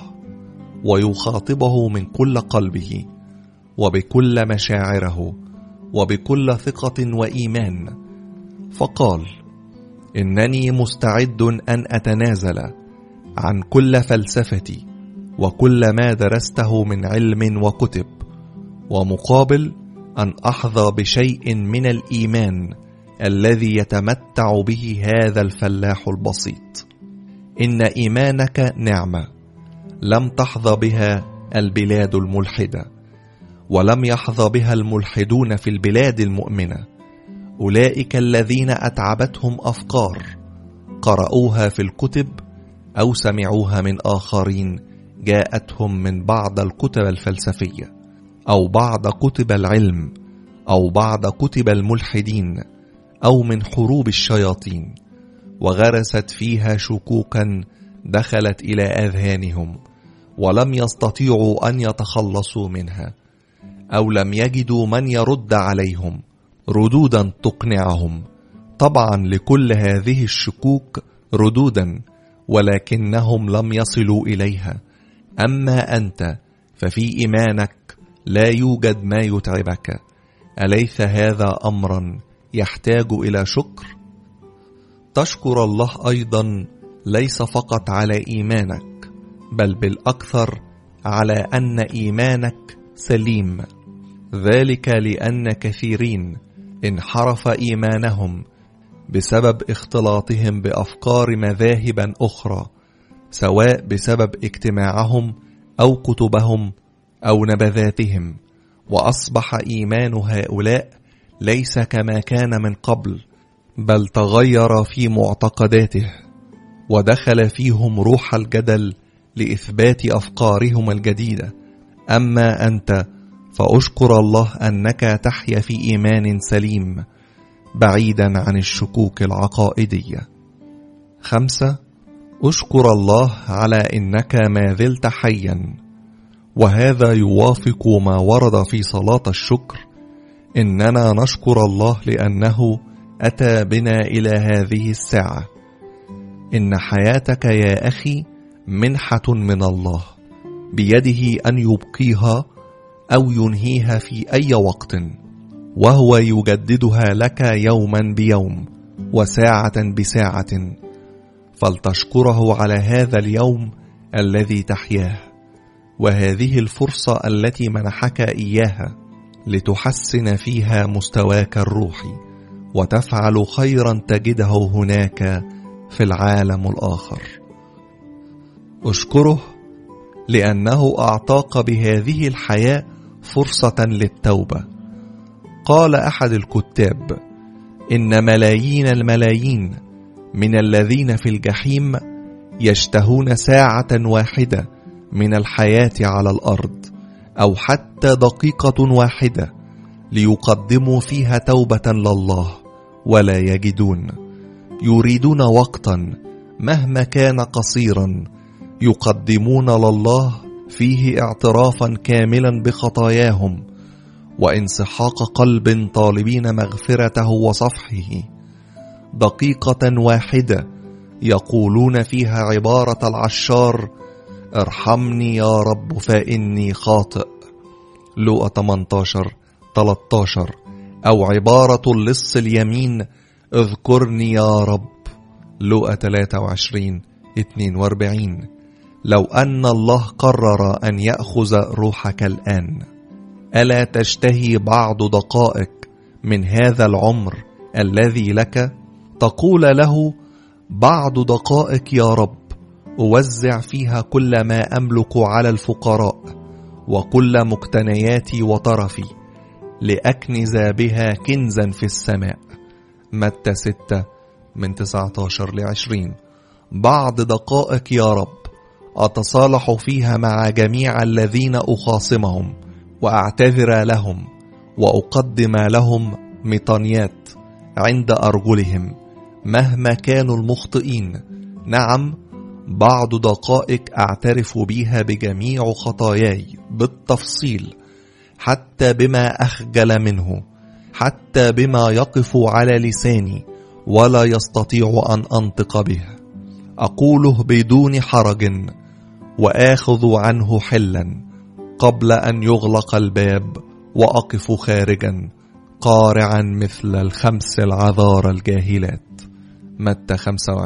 ويخاطبه من كل قلبه وبكل مشاعره وبكل ثقة وإيمان. فقال: إنني مستعد أن أتنازل عن كل فلسفتي وكل ما درسته من علم وكتب، ومقابل أن أحظى بشيء من الإيمان الذي يتمتع به هذا الفلاح البسيط. إن إيمانك نعمة لم تحظى بها البلاد الملحدة، ولم يحظى بها الملحدون في البلاد المؤمنة. أولئك الذين أتعبتهم أفكار قرأوها في الكتب أو سمعوها من آخرين جاءتهم من بعض الكتب الفلسفية أو بعض كتب العلم أو بعض كتب الملحدين أو من حروب الشياطين، وغرست فيها شكوكا دخلت إلى أذهانهم ولم يستطيعوا أن يتخلصوا منها، أو لم يجدوا من يرد عليهم ردودا تقنعهم. طبعا لكل هذه الشكوك ردودا، ولكنهم لم يصلوا إليها. أما أنت ففي إيمانك لا يوجد ما يتعبك. أليس هذا أمرا يحتاج إلى شكر؟ تشكر الله أيضا ليس فقط على إيمانك، بل بالأكثر على أن إيمانك سليم. ذلك لأن كثيرين انحرف إيمانهم بسبب اختلاطهم بأفكار مذاهب أخرى، سواء بسبب اجتماعهم أو كتبهم أو نبذاتهم، وأصبح إيمان هؤلاء ليس كما كان من قبل، بل تغير في معتقداته، ودخل فيهم روح الجدل لإثبات أفكارهم الجديدة. أما أنت فأشكر الله أنك تحيا في إيمان سليم بعيدا عن الشكوك العقائدية. 5. أشكر الله على إنك ما زلت حيا، وهذا يوافق ما ورد في صلاة الشكر: إننا نشكر الله لأنه أتى بنا إلى هذه الساعة. إن حياتك يا أخي منحة من الله، بيده أن يبقيها أو ينهيها في أي وقت، وهو يجددها لك يوما بيوم وساعة بساعة، فلتشكره على هذا اليوم الذي تحياه، وهذه الفرصة التي منحك إياها لتحسن فيها مستواك الروحي وتفعل خيرا تجده هناك في العالم الآخر. أشكره لأنه أعطاك بهذه الحياة فرصة للتوبة. قال أحد الكتاب: إن ملايين الملايين من الذين في الجحيم يشتهون ساعة واحدة من الحياة على الأرض، أو حتى دقيقة واحدة ليقدموا فيها توبة لله، ولا يجدون. يريدون وقتا مهما كان قصيرا يقدمون لله فيه اعترافا كاملا بخطاياهم وانسحاق قلب طالبين مغفرته وصفحه. دقيقة واحدة يقولون فيها عبارة العشار: ارحمني يا رب فإني خاطئ، لوقا 18:13، أو عبارة اللص اليمين: اذكرني يا رب، لوقا 23:42. لو أن الله قرر أن يأخذ روحك الآن، ألا تشتهي بعض دقائق من هذا العمر الذي لك تقول له: بعض دقائق يا رب أوزع فيها كل ما أملك على الفقراء وكل مقتنياتي وطرفي لأكنز بها كنزا في السماء، متى 6:19-20. بعض دقائق يا رب أتصالح فيها مع جميع الذين أخاصمهم وأعتذر لهم وأقدم لهم مطانيات عند أرجلهم مهما كانوا المخطئين. نعم، بعض دقائق أعترف بها بجميع خطاياي بالتفصيل، حتى بما أخجل منه، حتى بما يقف على لساني ولا يستطيع أن أنطق به. أقوله بدون حرج وآخذ عنه حلا قبل أن يغلق الباب، وأقف خارجا قارعا مثل الخمس العذار الجاهلات، متى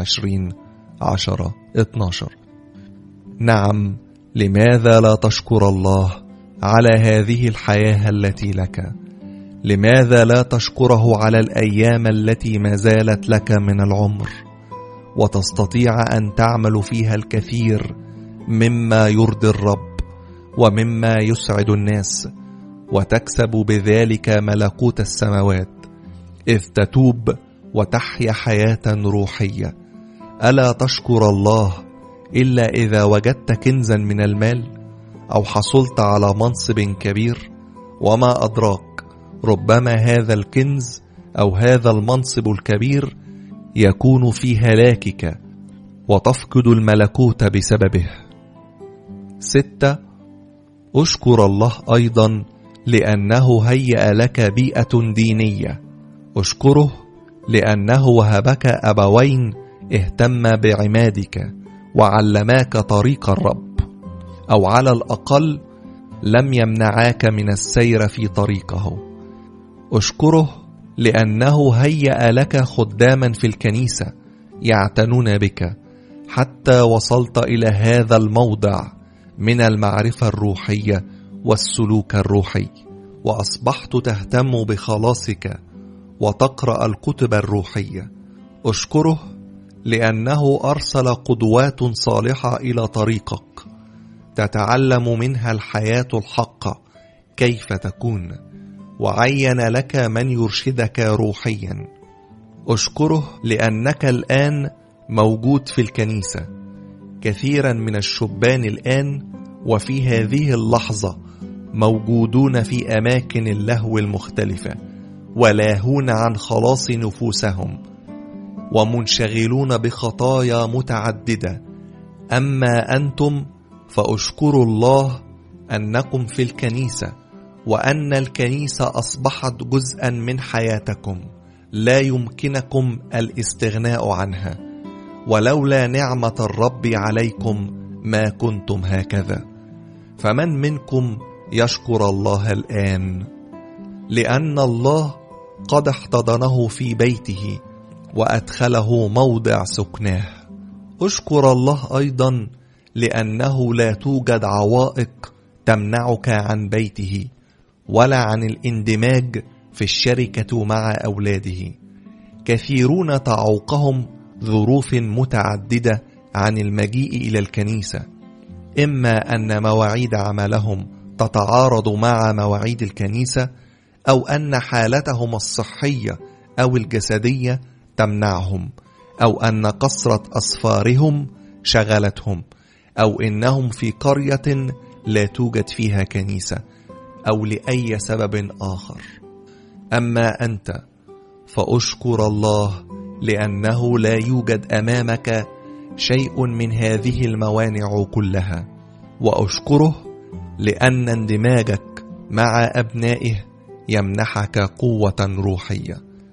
25:10-12. نعم، لماذا لا تشكر الله على هذه الحياة التي لك؟ لماذا لا تشكره على الأيام التي ما زالت لك من العمر وتستطيع أن تعمل فيها الكثير مما يرضي الرب ومما يسعد الناس، وتكسب بذلك ملكوت السماوات، إذ تتوب وتحيا حياة روحية؟ ألا تشكر الله إلا إذا وجدت كنزا من المال أو حصلت على منصب كبير؟ وما أدراك، ربما هذا الكنز أو هذا المنصب الكبير يكون في هلاكك وتفقد الملكوت بسببه. 6. أشكر الله أيضا لأنه هيأ لك بيئة دينية. أشكره لأنه وهبك أبوين اهتم بعمادك وعلماك طريق الرب، أو على الأقل لم يمنعاك من السير في طريقه. أشكره لأنه هيأ لك خداما في الكنيسة يعتنون بك حتى وصلت إلى هذا الموضع من المعرفة الروحية والسلوك الروحي، وأصبحت تهتم بخلاصك وتقرأ الكتب الروحية. أشكره لأنه أرسل قدوات صالحة إلى طريقك تتعلم منها الحياة الحقة كيف تكون، وعين لك من يرشدك روحيا. أشكره لأنك الآن موجود في الكنيسة. كثيرا من الشبان الآن وفي هذه اللحظة موجودون في أماكن اللهو المختلفة، ولاهون عن خلاص نفوسهم، ومنشغلون بخطايا متعددة. أما أنتم فأشكروا الله أنكم في الكنيسة، وأن الكنيسة أصبحت جزءا من حياتكم لا يمكنكم الاستغناء عنها، ولولا نعمة الرب عليكم ما كنتم هكذا. فمن منكم يشكر الله الآن؟ لأن الله قد احتضنه في بيته وأدخله موضع سكناه. أشكر الله أيضا لأنه لا توجد عوائق تمنعك عن بيته ولا عن الاندماج في الشركة مع أولاده. كثيرون تعوقهم ظروف متعددة عن المجيء إلى الكنيسة، إما أن مواعيد عملهم تتعارض مع مواعيد الكنيسة، أو أن حالتهم الصحية أو الجسدية تمنعهم، أو أن كثرة أسفارهم شغلتهم، أو إنهم في قرية لا توجد فيها كنيسة، أو لأي سبب آخر. أما أنت فأشكر الله لأنه لا يوجد أمامك شيء من هذه الموانع كلها، وأشكره لأن اندماجك مع أبنائه يمنحك قوة روحية،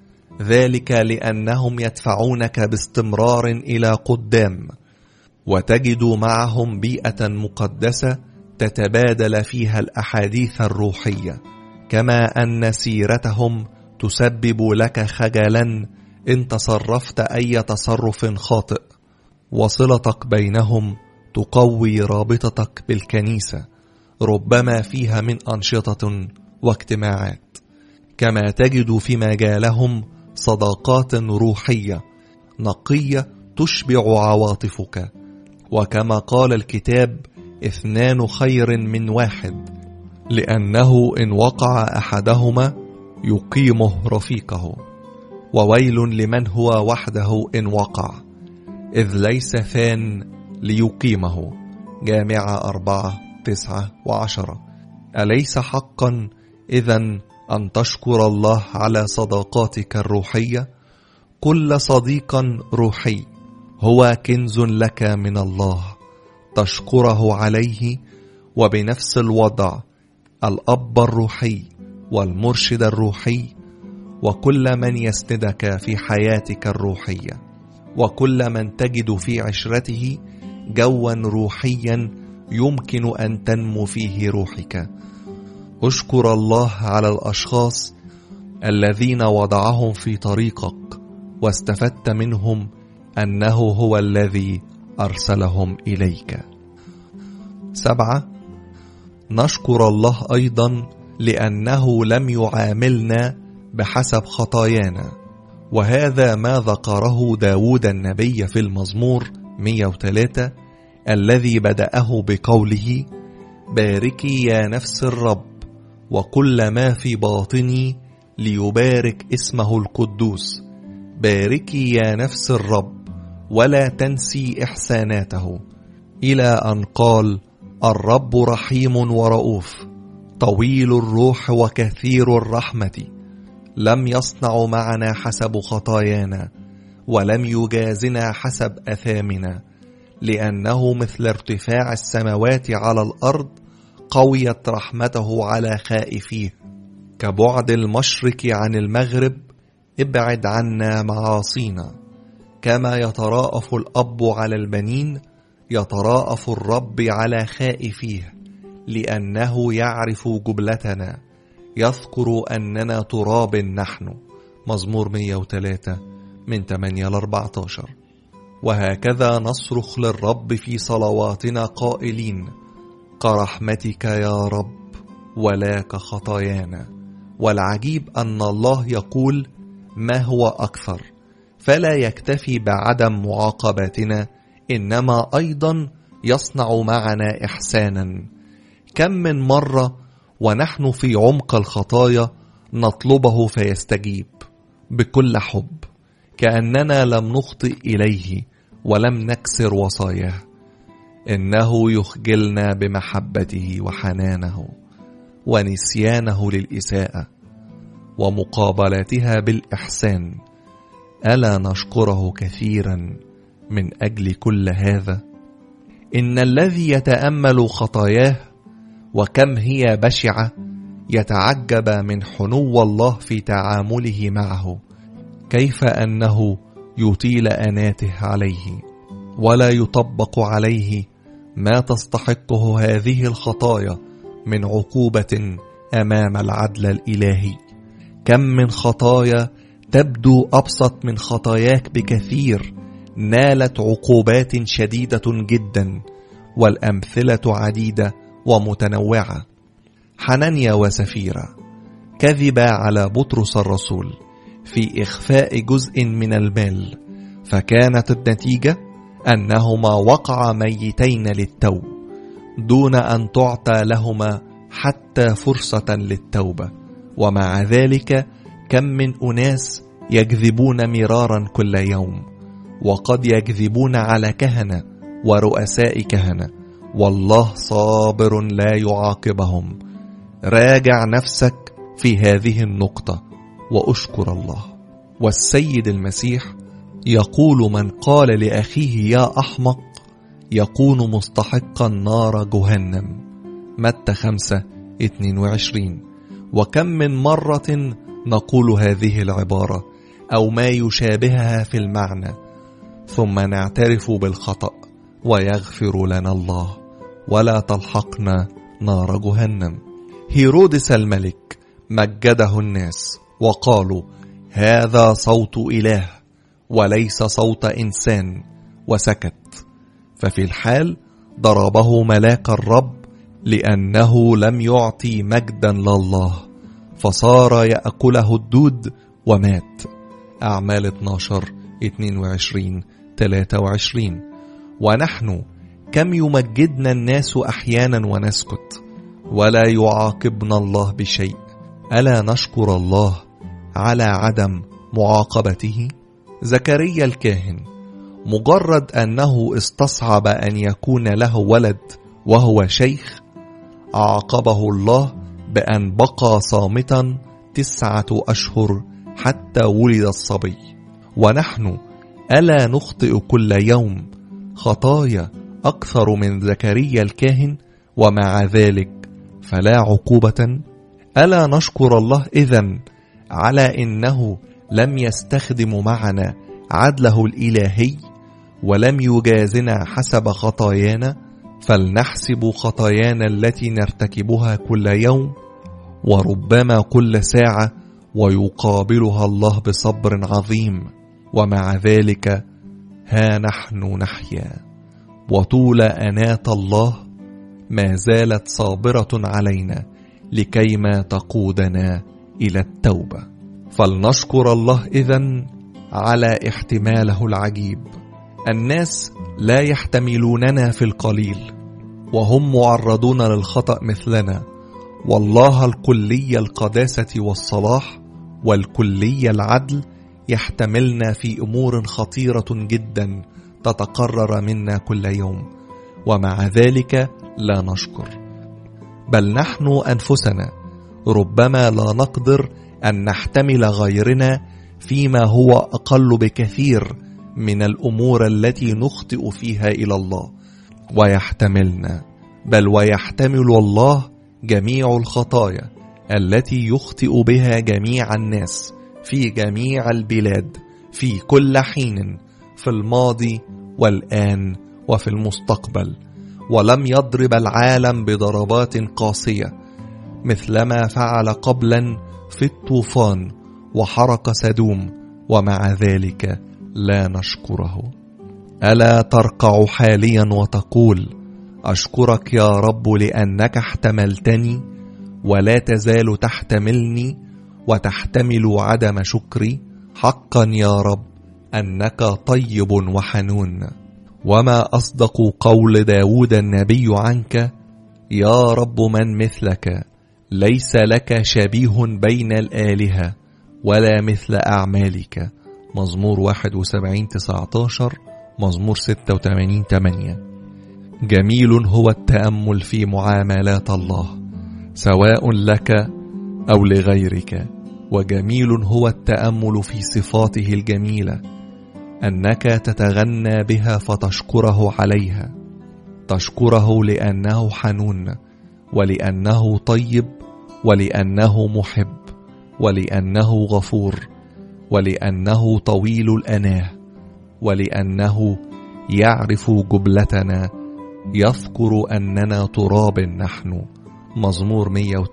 ذلك لأنهم يدفعونك باستمرار إلى قدام، وتجد معهم بيئة مقدسة تتبادل فيها الأحاديث الروحية، كما أن سيرتهم تسبب لك خجلا إن تصرفت أي تصرف خاطئ، وصلتك بينهم تقوي رابطتك بالكنيسة ربما فيها من أنشطة واجتماعات، كما تجد في مجالهم صداقات روحية نقية تشبع عواطفك. وكما قال الكتاب: 2 خير من 1، لأنه إن وقع أحدهما يقيمه رفيقه، وويل لمن هو وحده إن وقع، إذ ليس ثان ليقيمه. جامعة 4:9-10. أليس حقا إذن أن تشكر الله على صداقاتك الروحية؟ كل صديق روحي هو كنز لك من الله تشكره عليه، وبنفس الوضع الأب الروحي والمرشد الروحي وكل من يسندك في حياتك الروحية، وكل من تجد في عشرته جوا روحيا يمكن أن تنمو فيه روحك. أشكر الله على الأشخاص الذين وضعهم في طريقك واستفدت منهم أنه هو الذي أرسلهم إليك. 7. نشكر الله أيضا لأنه لم يعاملنا بحسب خطايانا، وهذا ما ذكره داود النبي في المزمور 103 الذي بدأه بقوله: باركي يا نفس الرب وكل ما في باطني ليبارك اسمه القدوس. باركي يا نفس الرب ولا تنسي إحساناته، إلى أن قال: الرب رحيم ورؤوف طويل الروح وكثير الرحمة، لم يصنع معنا حسب خطايانا ولم يجازنا حسب أثامنا، لأنه مثل ارتفاع السماوات على الأرض قويت رحمته على خائفيه. كبعد المشرق عن المغرب ابعد عنا معاصينا. كما يتراءف الأب على البنين يتراءف الرب على خائفيه، لأنه يعرف جبلتنا، يذكر أننا تراب نحن. مزمور 103 من 8-14. وهكذا نصرخ للرب في صلواتنا قائلين: كرحمتك يا رب ولا كخطايانا. والعجيب أن الله يقول ما هو أكثر، فلا يكتفي بعدم معاقبتنا، إنما أيضا يصنع معنا إحسانا. كم من مرة ونحن في عمق الخطايا نطلبه فيستجيب بكل حب، كأننا لم نخطئ إليه ولم نكسر وصاياه. إنه يخجلنا بمحبته وحنانه ونسيانه للإساءة ومقابلتها بالإحسان. ألا نشكره كثيرا من أجل كل هذا؟ إن الذي يتأمل خطاياه وكم هي بشعة يتعجب من حنو الله في تعامله معه، كيف أنه يطيل أناته عليه ولا يطبق عليه ما تستحقه هذه الخطايا من عقوبة أمام العدل الإلهي. كم من خطايا تبدو أبسط من خطاياك بكثير نالت عقوبات شديدة جدا، والأمثلة عديدة ومتنوعة. حنانيا وسفيرة كذبا على بطرس الرسول في إخفاء جزء من المال، فكانت النتيجة أنهما وقعا ميتين للتو دون أن تعطى لهما حتى فرصة للتوبة. ومع ذلك كم من أناس يكذبون مرارا كل يوم، وقد يكذبون على كهنة ورؤساء كهنة، والله صابر لا يعاقبهم. راجع نفسك في هذه النقطة وأشكر الله. والسيد المسيح يقول: من قال لأخيه يا أحمق يكون مستحقا نار جهنم. متى 5:22. وكم من مرة نقول هذه العبارة أو ما يشابهها في المعنى، ثم نعترف بالخطأ ويغفر لنا الله ولا تلحقنا نار جهنم. هيرودس الملك مجده الناس وقالوا: هذا صوت إله وليس صوت إنسان، وسكت. ففي الحال ضربه ملاك الرب لأنه لم يعطي مجدا لله، فصار يأكله الدود ومات. أعمال 12:22-23. ونحن كم يمجدنا الناس أحيانا ونسكت ولا يعاقبنا الله بشيء. ألا نشكر الله على عدم معاقبته؟ زكريا الكاهن مجرد أنه استصعب أن يكون له ولد وهو شيخ، عاقبه الله بأن بقى صامتا 9 أشهر حتى ولد الصبي. ونحن ألا نخطئ كل يوم خطايا أكثر من زكريا الكاهن ومع ذلك فلا عقوبة؟ ألا نشكر الله إذن على إنه لم يستخدم معنا عدله الإلهي ولم يجازنا حسب خطايانا؟ فلنحسب خطايانا التي نرتكبها كل يوم وربما كل ساعة، ويقابلها الله بصبر عظيم، ومع ذلك ها نحن نحيا، وطول أناة الله ما زالت صابرة علينا لكيما تقودنا إلى التوبة. فلنشكر الله إذن على احتماله العجيب. الناس لا يحتملوننا في القليل وهم معرضون للخطأ مثلنا، والله الكلي القداسة والصلاح والكلي العدل يحتملنا في أمور خطيرة جدا تتقرر منا كل يوم، ومع ذلك لا نشكر. بل نحن أنفسنا ربما لا نقدر أن نحتمل غيرنا فيما هو أقل بكثير من الأمور التي نخطئ فيها إلى الله، ويحتملنا، بل ويحتمل الله جميع الخطايا التي يخطئ بها جميع الناس في جميع البلاد في كل حين، في الماضي والآن وفي المستقبل. ولم يضرب العالم بضربات قاسية مثلما فعل قبلا في الطوفان وحرق سدوم، ومع ذلك لا نشكره. ألا ترقع حاليا وتقول: أشكرك يا رب لأنك احتملتني ولا تزال تحتملني وتحتمل عدم شكري؟ حقا يا رب أنك طيب وحنون، وما أصدق قول داود النبي عنك: يا رب من مثلك، ليس لك شبيه بين الآلهة ولا مثل أعمالك. مزمور 71:19، مزمور 86:8. جميل هو التأمل في معاملات الله سواء لك أو لغيرك، وجميل هو التأمل في صفاته الجميلة، أنك تتغنى بها فتشكره عليها، تشكره لأنه حنون، ولأنه طيب، ولأنه محب، ولأنه غفور، ولأنه طويل الأناه، ولأنه يعرف جبلتنا، يذكر أننا تراب نحن. مزمور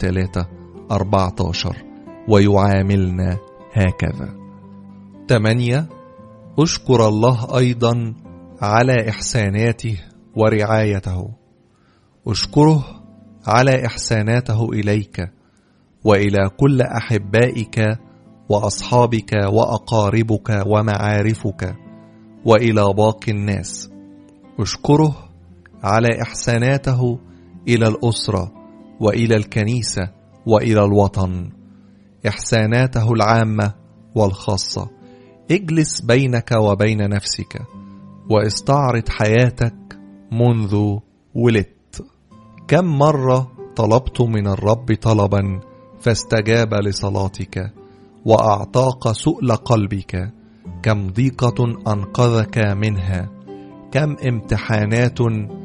103:14. ويعاملنا هكذا. 8. أشكر الله أيضا على إحساناته ورعايته. أشكره على إحساناته إليك وإلى كل أحبائك وأصحابك وأقاربك ومعارفك وإلى باقي الناس. أشكره على إحساناته إلى الأسرة وإلى الكنيسة وإلى الوطن، إحساناته العامة والخاصة. اجلس بينك وبين نفسك واستعرض حياتك منذ ولدت. كم مرة طلبت من الرب طلبا فاستجاب لصلاتك وأعطاك سؤل قلبك؟ كم ضيقة أنقذك منها، كم امتحانات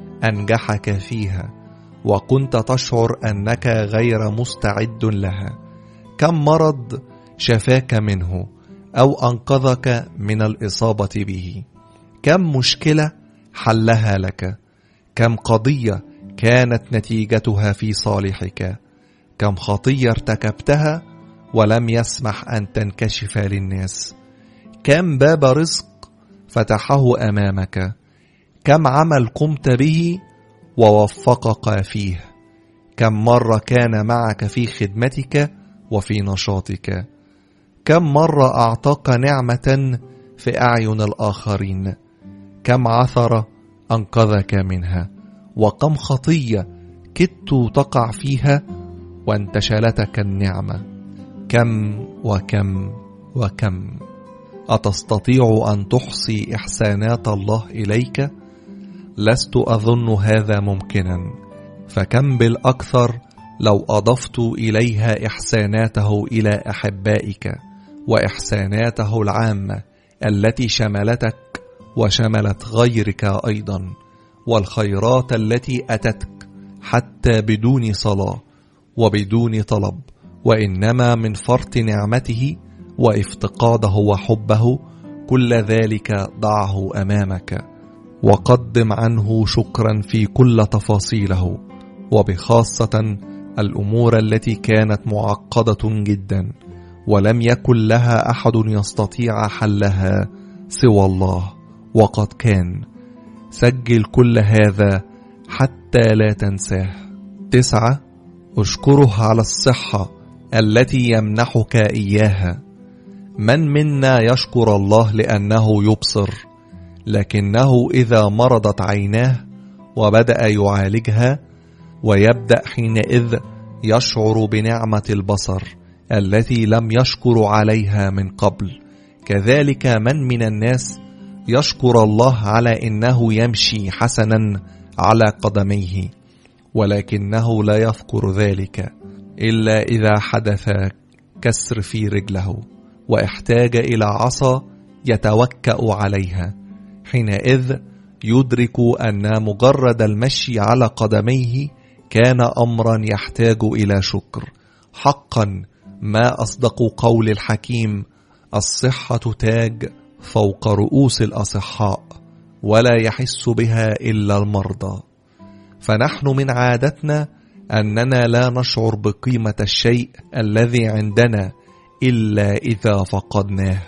أنجحك فيها وكنت تشعر أنك غير مستعد لها، كم مرض شفاك منه أو أنقذك من الإصابة به، كم مشكلة حلها لك، كم قضية كانت نتيجتها في صالحك، كم خطية ارتكبتها ولم يسمح أن تنكشف للناس، كم باب رزق فتحه أمامك، كم عمل قمت به ووفقك فيه، كم مرة كان معك في خدمتك وفي نشاطك، كم مرة أعطاك نعمة في أعين الآخرين، كم عثرة أنقذك منها، وكم خطية كدت تقع فيها وانتشلتك النعمة. كم وكم وكم. أتستطيع أن تحصي إحسانات الله إليك؟ لست أظن هذا ممكنا، فكم بالأكثر لو أضفت إليها إحساناته إلى أحبائك وإحساناته العامة التي شملتك وشملت غيرك أيضا، والخيرات التي أتتك حتى بدون صلاة وبدون طلب، وإنما من فرط نعمته وافتقاده وحبه. كل ذلك ضعه أمامك وقدم عنه شكرا في كل تفاصيله، وبخاصة الأمور التي كانت معقدة جدا ولم يكن لها أحد يستطيع حلها سوى الله، وقد كان. سجل كل هذا حتى لا تنساه. 9. أشكره على الصحة التي يمنحك إياها. من منا يشكر الله لأنه يبصر؟ لكنه إذا مرضت عيناه وبدأ يعالجها ويبدأ حينئذ يشعر بنعمة البصر التي لم يشكر عليها من قبل. كذلك من الناس يشكر الله على إنه يمشي حسنا على قدميه، ولكنه لا يذكر ذلك إلا إذا حدث كسر في رجله واحتاج إلى عصا يتوكأ عليها. حينئذ يدرك أن مجرد المشي على قدميه كان أمرا يحتاج إلى شكر. حقا ما أصدق قول الحكيم: الصحة تاج فوق رؤوس الأصحاء، ولا يحس بها إلا المرضى. فنحن من عادتنا أننا لا نشعر بقيمة الشيء الذي عندنا إلا إذا فقدناه،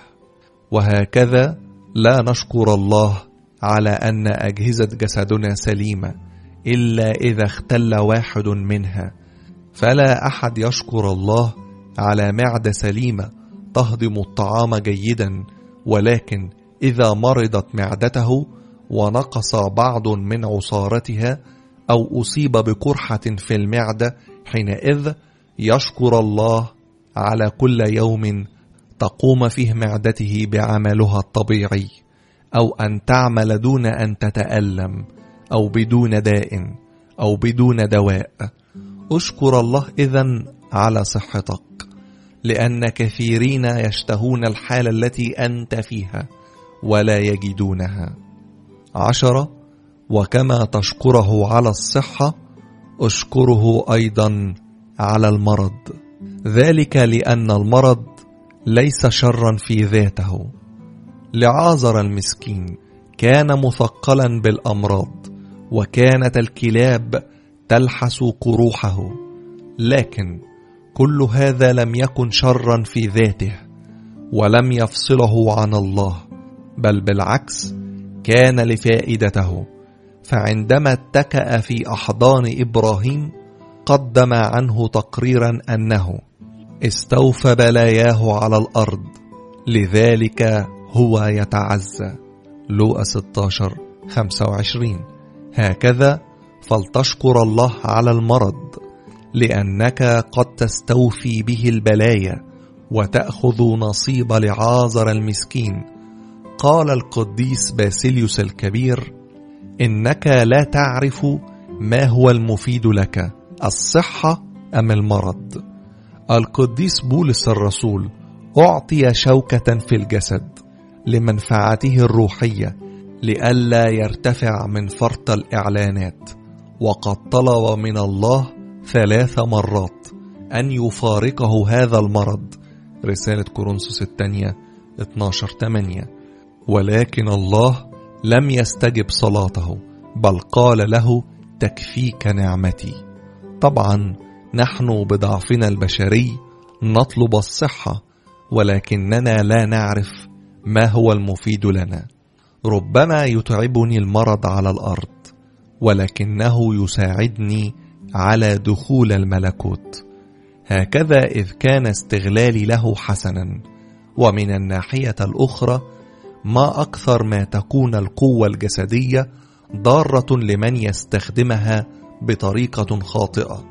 وهكذا لا نشكر الله على أن أجهزة جسدنا سليمة إلا إذا اختل واحد منها. فلا أحد يشكر الله على معدة سليمة تهضم الطعام جيدا، ولكن إذا مرضت معدته ونقص بعض من عصارتها أو أصيب بقرحة في المعدة، حينئذ يشكر الله على كل يوم تقوم فيه معدته بعملها الطبيعي، أو أن تعمل دون أن تتألم، أو بدون داء، أو بدون دواء. أشكر الله إذن على صحتك، لأن كثيرين يشتهون الحالة التي أنت فيها ولا يجدونها. 10. وكما تشكره على الصحة أشكره أيضا على المرض، ذلك لأن المرض ليس شرا في ذاته. لعازر المسكين كان مثقلا بالأمراض، وكانت الكلاب تلحس قروحه، لكن كل هذا لم يكن شرا في ذاته ولم يفصله عن الله، بل بالعكس كان لفائدته. فعندما اتكأ في أحضان إبراهيم قدم عنه تقريرا أنه استوفى بلاياه على الأرض، لذلك هو يتعزى. لوقا 16:25. هكذا فلتشكر الله على المرض، لأنك قد تستوفي به البلايا وتأخذ نصيب لعازر المسكين. قال القديس باسيليوس الكبير: إنك لا تعرف ما هو المفيد لك، الصحة أم المرض. القديس بولس الرسول أعطي شوكة في الجسد لمنفعته الروحية، لئلا يرتفع من فرط الإعلانات، وقد طلب من الله 3 مرات أن يفارقه هذا المرض. رسالة كورنثوس الثانية 12:8. ولكن الله لم يستجب صلاته، بل قال له: تكفيك نعمتي. طبعا نحن بضعفنا البشري نطلب الصحة، ولكننا لا نعرف ما هو المفيد لنا. ربما يتعبني المرض على الأرض، ولكنه يساعدني على دخول الملكوت. هكذا إذ كان استغلالي له حسنا. ومن الناحية الأخرى، ما أكثر ما تكون القوة الجسدية ضارة لمن يستخدمها بطريقة خاطئة.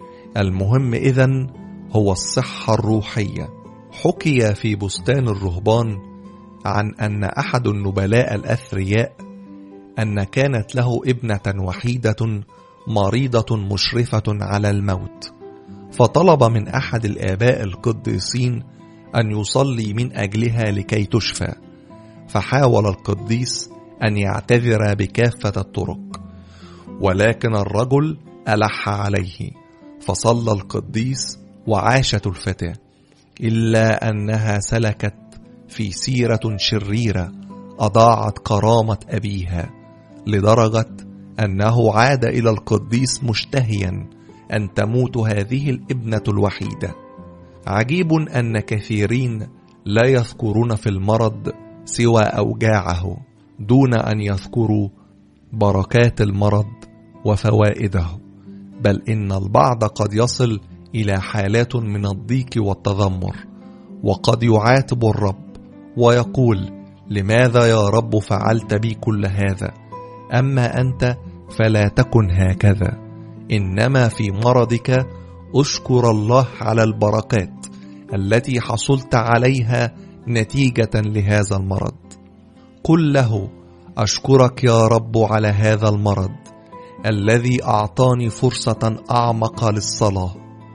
المهم إذن هو الصحة الروحية. حكي في بستان الرهبان عن أن أحد النبلاء الأثرياء أن كانت له ابنة وحيدة مريضة مشرفة على الموت، فطلب من أحد الآباء القديسين أن يصلي من أجلها لكي تشفى. فحاول القديس أن يعتذر بكافة الطرق، ولكن الرجل ألح عليه، فصلى القديس وعاشت الفتاة، إلا أنها سلكت في سيرة شريرة أضاعت كرامة أبيها، لدرجة أنه عاد إلى القديس مشتهيا أن تموت هذه الابنة الوحيدة. عجيب أن كثيرين لا يذكرون في المرض سوى أوجاعه، دون أن يذكروا بركات المرض وفوائده، بل إن البعض قد يصل إلى حالات من الضيق والتذمر، وقد يعاتب الرب ويقول: لماذا يا رب فعلت بي كل هذا؟ أما أنت فلا تكن هكذا، إنما في مرضك أشكر الله على البركات التي حصلت عليها نتيجة لهذا المرض. قل له: أشكرك يا رب على هذا المرض الذي أعطاني فرصة أعمق للصلاة،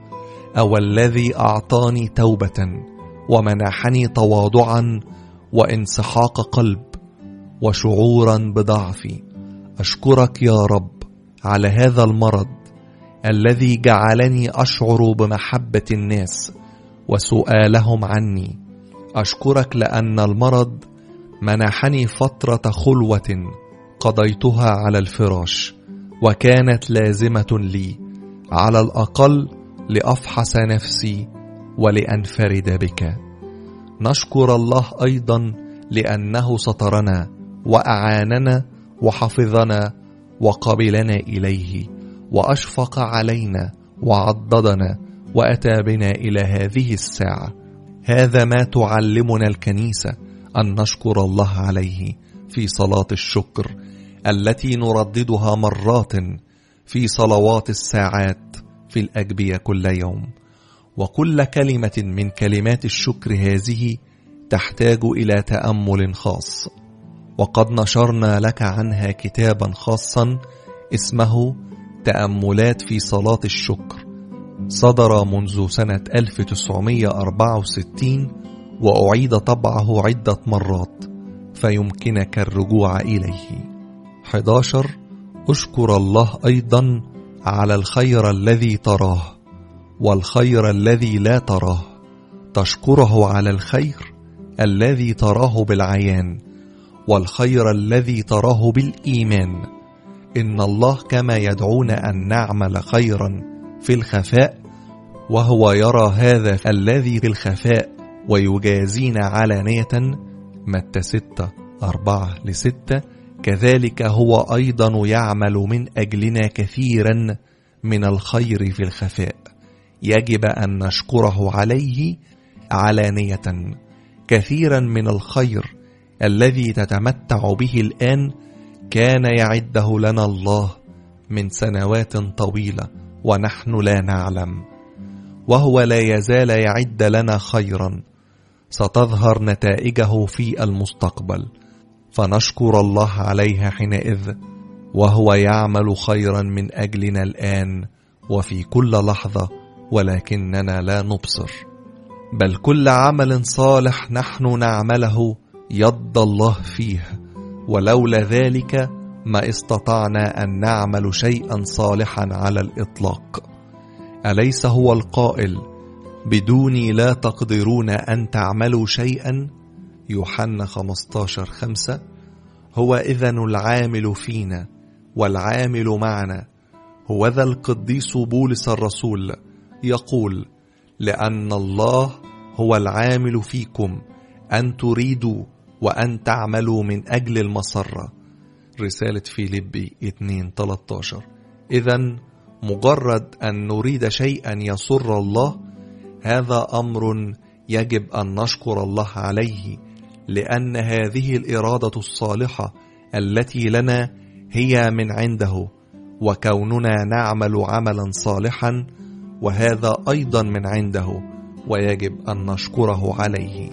أو الذي أعطاني توبة ومنحني تواضعا وانسحاق قلب وشعورا بضعفي. أشكرك يا رب على هذا المرض الذي جعلني أشعر بمحبة الناس وسؤالهم عني. أشكرك لأن المرض منحني فترة خلوة قضيتها على الفراش، وكانت لازمة لي على الأقل لأفحص نفسي ولأنفرد بك. نشكر الله أيضا لأنه سترنا وأعاننا وحفظنا وقبلنا إليه وأشفق علينا وعضدنا وأتى بنا إلى هذه الساعة. هذا ما تعلمنا الكنيسة أن نشكر الله عليه في صلاة الشكر التي نرددها مرات في صلوات الساعات في الأجبية كل يوم. وكل كلمة من كلمات الشكر هذه تحتاج إلى تأمل خاص، وقد نشرنا لك عنها كتابا خاصا اسمه تأملات في صلاة الشكر، صدر منذ سنة 1964 وأعيد طبعه عدة مرات، فيمكنك الرجوع إليه. 11. أشكر الله أيضا على الخير الذي تراه والخير الذي لا تراه. تشكره على الخير الذي تراه بالعيان والخير الذي تراه بالإيمان. إن الله كما يدعونا أن نعمل خيرا في الخفاء، وهو يرى هذا الذي في الخفاء ويجازينا علانية، متى 6:4-6. كذلك هو أيضا يعمل من أجلنا كثيرا من الخير في الخفاء، يجب أن نشكره عليه علانية. كثيرا من الخير الذي تتمتع به الآن كان يعده لنا الله من سنوات طويلة ونحن لا نعلم، وهو لا يزال يعد لنا خيرا ستظهر نتائجه في المستقبل، فنشكر الله عليها حينئذ، وهو يعمل خيرا من أجلنا الآن وفي كل لحظة، ولكننا لا نبصر. بل كل عمل صالح نحن نعمله يد الله فيه، ولولا ذلك ما استطعنا أن نعمل شيئا صالحا على الإطلاق. أليس هو القائل بدوني لا تقدرون أن تعملوا شيئا؟ يوحنا 15:5. هو إذن العامل فينا والعامل معنا هو ذا القديس بولس الرسول يقول: لأن الله هو العامل فيكم أن تريدوا وأن تعملوا من أجل المسرة. رسالة فيليبي 2:13. إذن مجرد أن نريد شيئا يسر الله، هذا أمر يجب أن نشكر الله عليه، لأن هذه الإرادة الصالحة التي لنا هي من عنده، وكوننا نعمل عملا صالحا وهذا أيضا من عنده، ويجب أن نشكره عليه.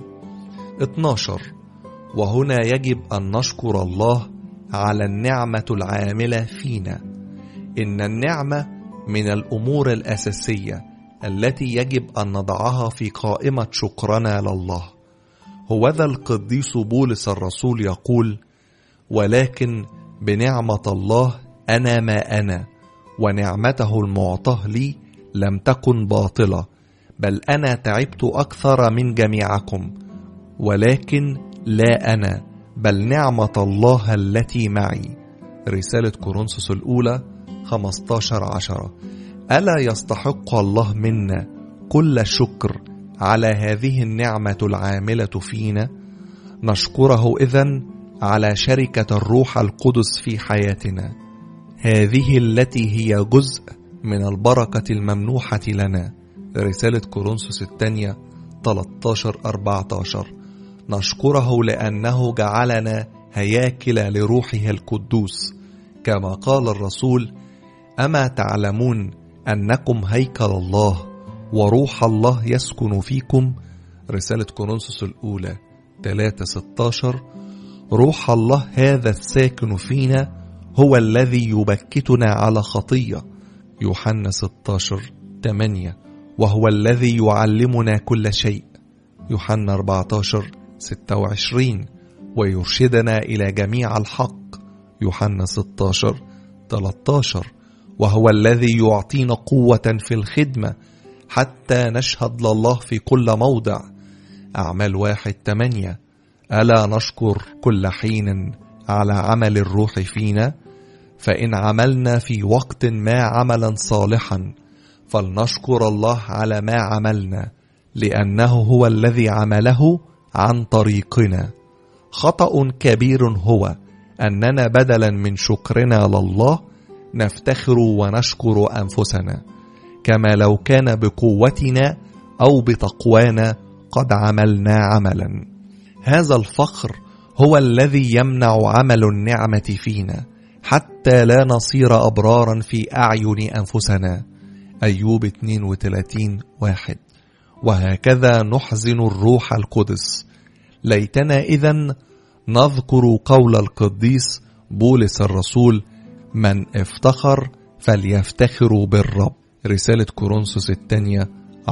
12. وهنا يجب أن نشكر الله على النعمة العاملة فينا. إن النعمة من الأمور الأساسية التي يجب أن نضعها في قائمة شكرنا لله. هوذا القديس بولس الرسول يقول: ولكن بنعمة الله أنا ما أنا، ونعمته المعطاة لي لم تكن باطلة، بل أنا تعبت أكثر من جميعكم، ولكن لا أنا بل نعمة الله التي معي. رسالة كورنثوس الأولى 15:10. ألا يستحق الله منا كل شكر على هذه النعمة العاملة فينا؟ نشكره إذن على شركة الروح القدس في حياتنا، هذه التي هي جزء من البركة الممنوحة لنا. رسالة كورنثوس الثانية 13:14. نشكره لأنه جعلنا هياكل لروحه القدوس، كما قال الرسول: أما تعلمون أنكم هيكل الله وروح الله يسكن فيكم؟ رسالة كورنثوس الأولى 3:16. روح الله هذا الساكن فينا هو الذي يبكتنا على خطية. يوحنا 16:8. وهو الذي يعلمنا كل شيء. يوحنا 14:26. ويرشدنا إلى جميع الحق. يوحنا 16:13. وهو الذي يعطينا قوة في الخدمة حتى نشهد لله في كل موضع. أعمال 1:8. ألا نشكر كل حين على عمل الروح فينا؟ فإن عملنا في وقت ما عملا صالحا فلنشكر الله على ما عملنا، لأنه هو الذي عمله عن طريقنا. خطأ كبير هو أننا بدلا من شكرنا لله نفتخر ونشكر أنفسنا، كما لو كان بقوتنا أو بتقوانا قد عملنا عملا. هذا الفخر هو الذي يمنع عمل النعمة فينا، حتى لا نصير أبرارا في أعين أنفسنا. أيوب 32:1. وهكذا نحزن الروح القدس. ليتنا إذن نذكر قول القديس بولس الرسول: من افتخر فليفتخر بالرب. رسالة كورنثوس الثانية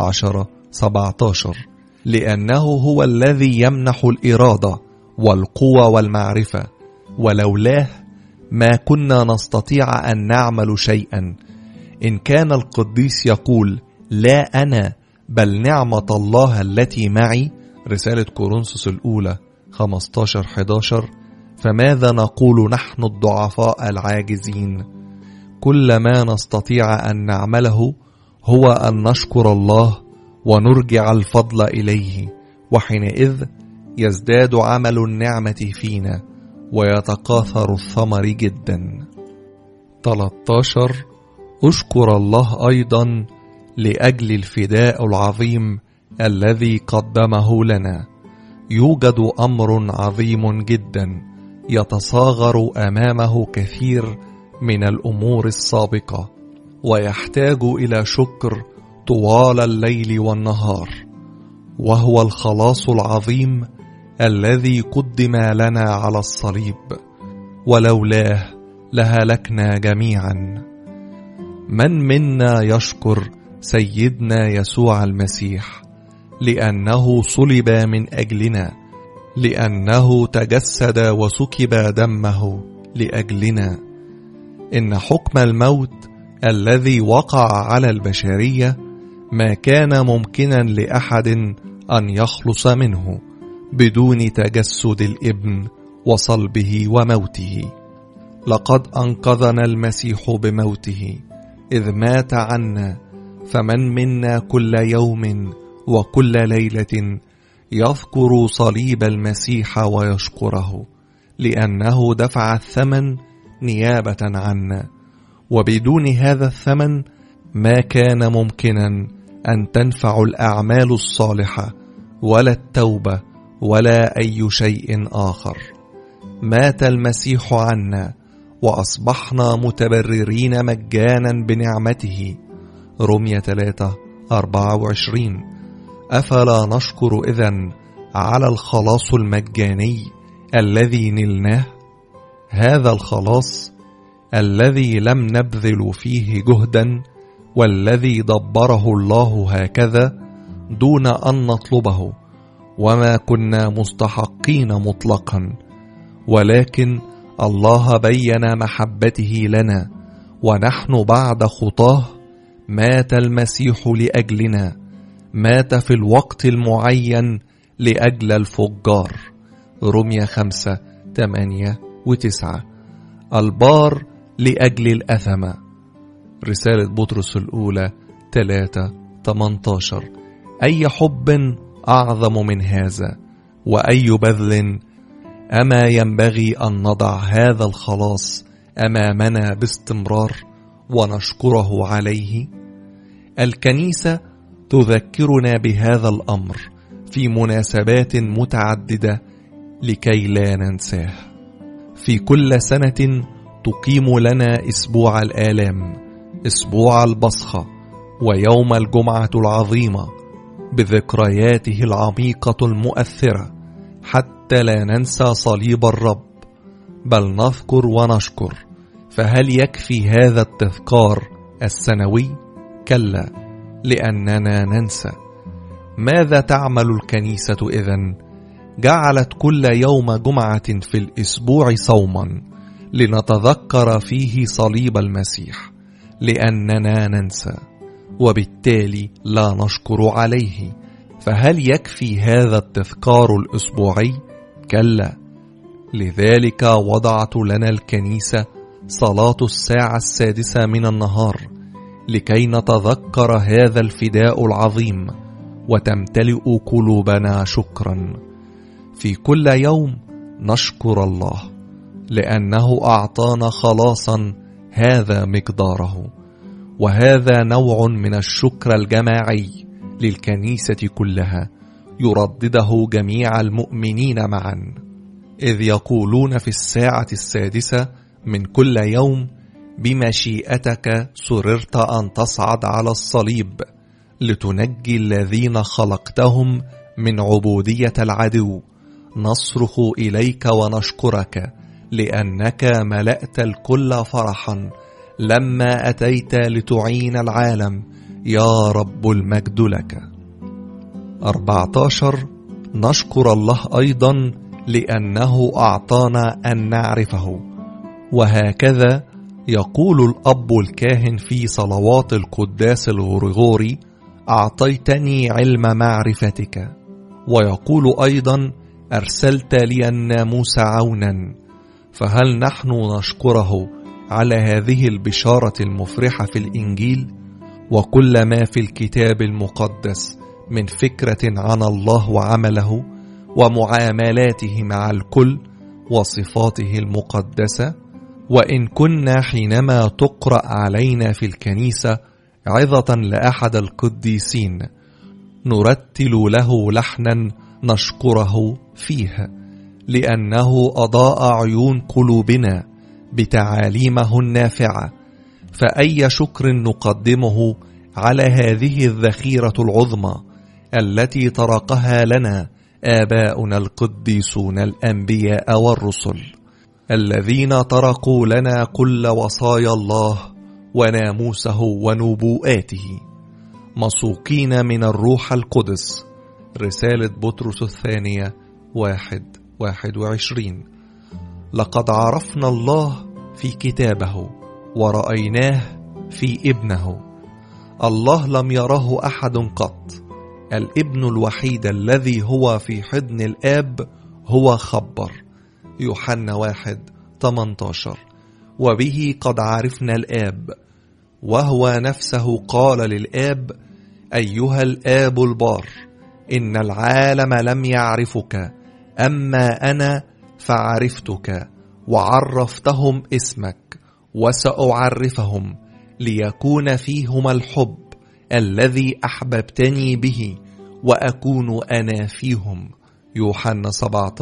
10:17. لأنه هو الذي يمنح الإرادة والقوة والمعرفة، ولولاه ما كنا نستطيع أن نعمل شيئا. إن كان القديس يقول: لا أنا بل نعمة الله التي معي. رسالة كورنثوس الأولى 15:11. فماذا نقول نحن الضعفاء العاجزين؟ كل ما نستطيع أن نعمله هو أن نشكر الله ونرجع الفضل إليه، وحينئذ يزداد عمل النعمة فينا ويتكاثر الثمر جدا. 13. أشكر الله أيضا لأجل الفداء العظيم الذي قدمه لنا. يوجد أمر عظيم جدا يتصاغر أمامه كثير من الأمور السابقة، ويحتاج إلى شكر طوال الليل والنهار، وهو الخلاص العظيم الذي قدم لنا على الصليب، ولولاه لهلكنا جميعا. من منا يشكر سيدنا يسوع المسيح لأنه صلب من أجلنا، لأنه تجسد وسكب دمه لأجلنا؟ إن حكم الموت الذي وقع على البشرية ما كان ممكنا لأحد أن يخلص منه بدون تجسد الابن وصلبه وموته. لقد أنقذنا المسيح بموته إذ مات عنا، فمن منا كل يوم وكل ليلة يذكر صليب المسيح ويشكره، لأنه دفع الثمن نيابة عنا، وبدون هذا الثمن ما كان ممكنا أن تنفع الأعمال الصالحة ولا التوبة ولا أي شيء آخر. مات المسيح عنا وأصبحنا متبررين مجانا بنعمته. رمية 3:24. أفلا نشكر إذن على الخلاص المجاني الذي نلناه؟ هذا الخلاص الذي لم نبذل فيه جهدا، والذي دبره الله هكذا دون أن نطلبه، وما كنا مستحقين مطلقا، ولكن الله بين محبته لنا ونحن بعد خطاه مات المسيح لأجلنا. مات في الوقت المعين لأجل الفجار. رمية 5:8-9. البار لأجل الأثمة. رسالة بطرس الأولى 3:18. أي حب أعظم من هذا، وأي بذل! أما ينبغي أن نضع هذا الخلاص أمامنا باستمرار ونشكره عليه؟ الكنيسة تذكرنا بهذا الأمر في مناسبات متعددة لكي لا ننساه. في كل سنة تقيم لنا أسبوع الآلام، أسبوع البصخة، ويوم الجمعة العظيمة بذكرياته العميقة المؤثرة، حتى لا ننسى صليب الرب بل نذكر ونشكر. فهل يكفي هذا التذكار السنوي؟ كلا، لأننا ننسى. ماذا تعمل الكنيسة إذن؟ جعلت كل يوم جمعة في الأسبوع صوما لنتذكر فيه صليب المسيح، لأننا ننسى وبالتالي لا نشكر عليه. فهل يكفي هذا التذكار الأسبوعي؟ كلا. لذلك وضعت لنا الكنيسة صلاة الساعة 6 من النهار لكي نتذكر هذا الفداء العظيم وتمتلئ قلوبنا شكرا. في كل يوم نشكر الله لأنه أعطانا خلاصا هذا مقداره. وهذا نوع من الشكر الجماعي للكنيسة كلها يردده جميع المؤمنين معا، إذ يقولون في الساعة 6 من كل يوم بمشيئتك سررت أن تصعد على الصليب لتنجي الذين خلقتهم من عبودية العدو. نصرخ إليك ونشكرك لأنك ملأت الكل فرحا لما أتيت لتعين العالم، يا رب المجد لك. 14. نشكر الله أيضا لأنه أعطانا أن نعرفه. وهكذا يقول الأب الكاهن في صلوات القداس الغرغوري: أعطيتني علم معرفتك. ويقول أيضا: أرسلت لي الناموس عونا. فهل نحن نشكره على هذه البشارة المفرحة في الإنجيل وكل ما في الكتاب المقدس من فكرة عن الله وعمله ومعاملاته مع الكل وصفاته المقدسة؟ وإن كنا حينما تقرأ علينا في الكنيسة عظة لأحد القديسين نرتل له لحنا نشكره فيه، لأنه أضاء عيون قلوبنا بتعاليمه النافعة، فأي شكر نقدمه على هذه الذخيرة العظمى التي تركها لنا آباؤنا القديسون الأنبياء والرسل، الذين تركوا لنا كل وصايا الله وناموسه ونبوءاته، مسوقين من الروح القدس. رسالة بطرس الثانية 1:21. لقد عرفنا الله في كتابه ورأيناه في ابنه. الله لم يره أحد قط، الابن الوحيد الذي هو في حضن الآب هو خبر. يوحنا 1:18. وبه قد عرفنا الآب، وهو نفسه قال للآب: أيها الآب البار، إن العالم لم يعرفك، أما أنا فعرفتك وعرفتهم اسمك، وسأعرفهم ليكون فيهم الحب الذي أحببتني به وأكون أنا فيهم. يوحنا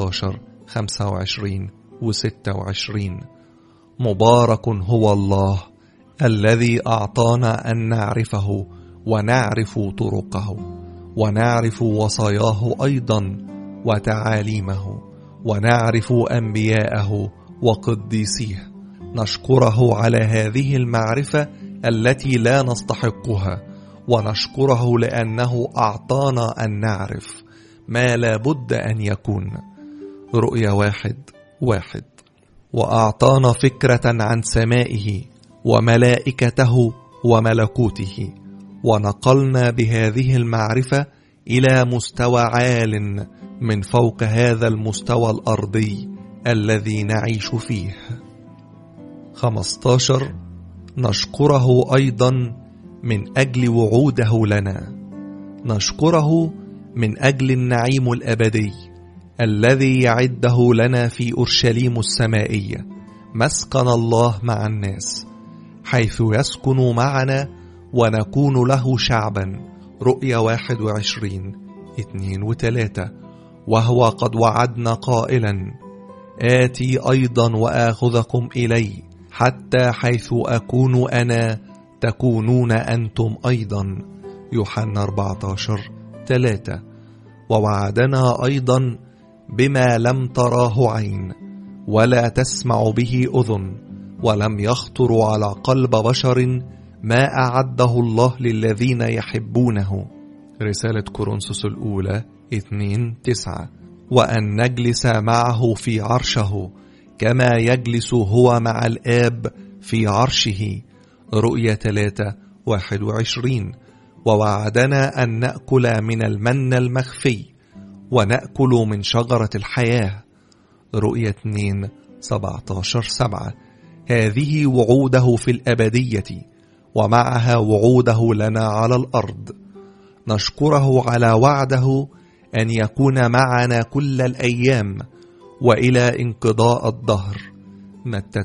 17:25 و26. مبارك هو الله الذي أعطانا أن نعرفه ونعرف طرقه ونعرف وصاياه أيضا وتعاليمه ونعرف أنبياءه وقديسيه. نشكره على هذه المعرفة التي لا نستحقها، ونشكره لأنه أعطانا أن نعرف ما لا بد أن يكون. رؤيا 1:1. وأعطانا فكرة عن سمائه وملائكته وملكوته، ونقلنا بهذه المعرفة إلى مستوى عال من فوق هذا المستوى الأرضي الذي نعيش فيه. 15. نشكره أيضا من أجل وعوده لنا. نشكره من أجل النعيم الأبدي الذي يعده لنا في أورشليم السمائية، مسكن الله مع الناس، حيث يسكن معنا ونكون له شعبا. رؤيا 21:2 و3. وهو قد وعدنا قائلا: آتي أيضا وآخذكم إلي، حتى حيث أكون أنا تكونون أنتم أيضا. يوحنا 14:3. ووعدنا أيضا بما لم تراه عين ولا تسمع به أذن ولم يخطر على قلب بشر، ما أعده الله للذين يحبونه. رسالة كورنثوس الأولى 2:9. وأن نجلس معه في عرشه كما يجلس هو مع الآب في عرشه. رؤيا 3:21. ووعدنا أن نأكل من المن المخفي ونأكل من شجرة الحياة. رؤيا 2:17-7. هذه وعوده في الأبدية، ومعها وعوده لنا على الأرض. نشكره على وعده أن يكون معنا كل الأيام وإلى انقضاء الدهر. متى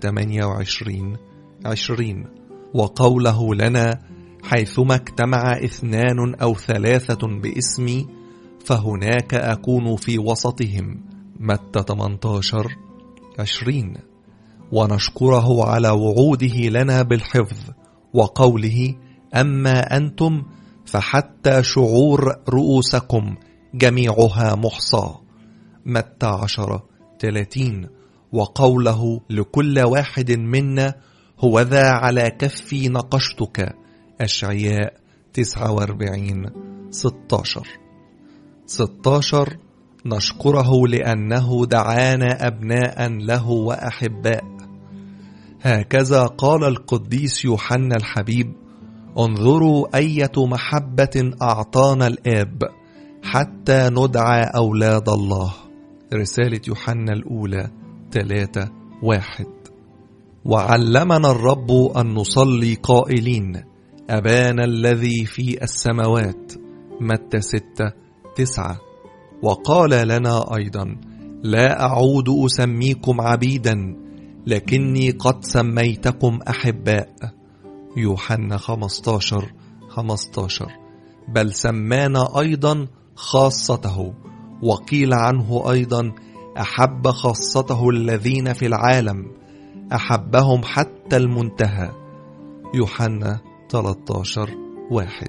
28:20. وقوله لنا: حيثما اجتمع 2 أو 3 باسمي فهناك أكون في وسطهم. متى 18:20. ونشكره على وعوده لنا بالحفظ وقوله: أما أنتم فحتى شعور رؤوسكم جميعها محصى. متى 10:30. وقوله: لكل واحد منا هوذا على كفي نقشتك. أشعياء 49:16. نشكره لأنه دعانا أبناء له وأحباء. هكذا قال القديس يوحنا الحبيب: انظروا أية محبة أعطانا الآب حتى ندعى أولاد الله. رسالة يوحنا الأولى 3:1. وعلمنا الرب أن نصلي قائلين: أبانا الذي في السماوات. متى 6:9. وقال لنا أيضا: لا أعود أسميكم عبيدا لكني قد سميتكم أحباء. يوحنا 15:15. بل سمانا أيضا خاصته، وقيل عنه أيضا: أحب خاصته الذين في العالم، أحبهم حتى المنتهى. يوحنا 13:1.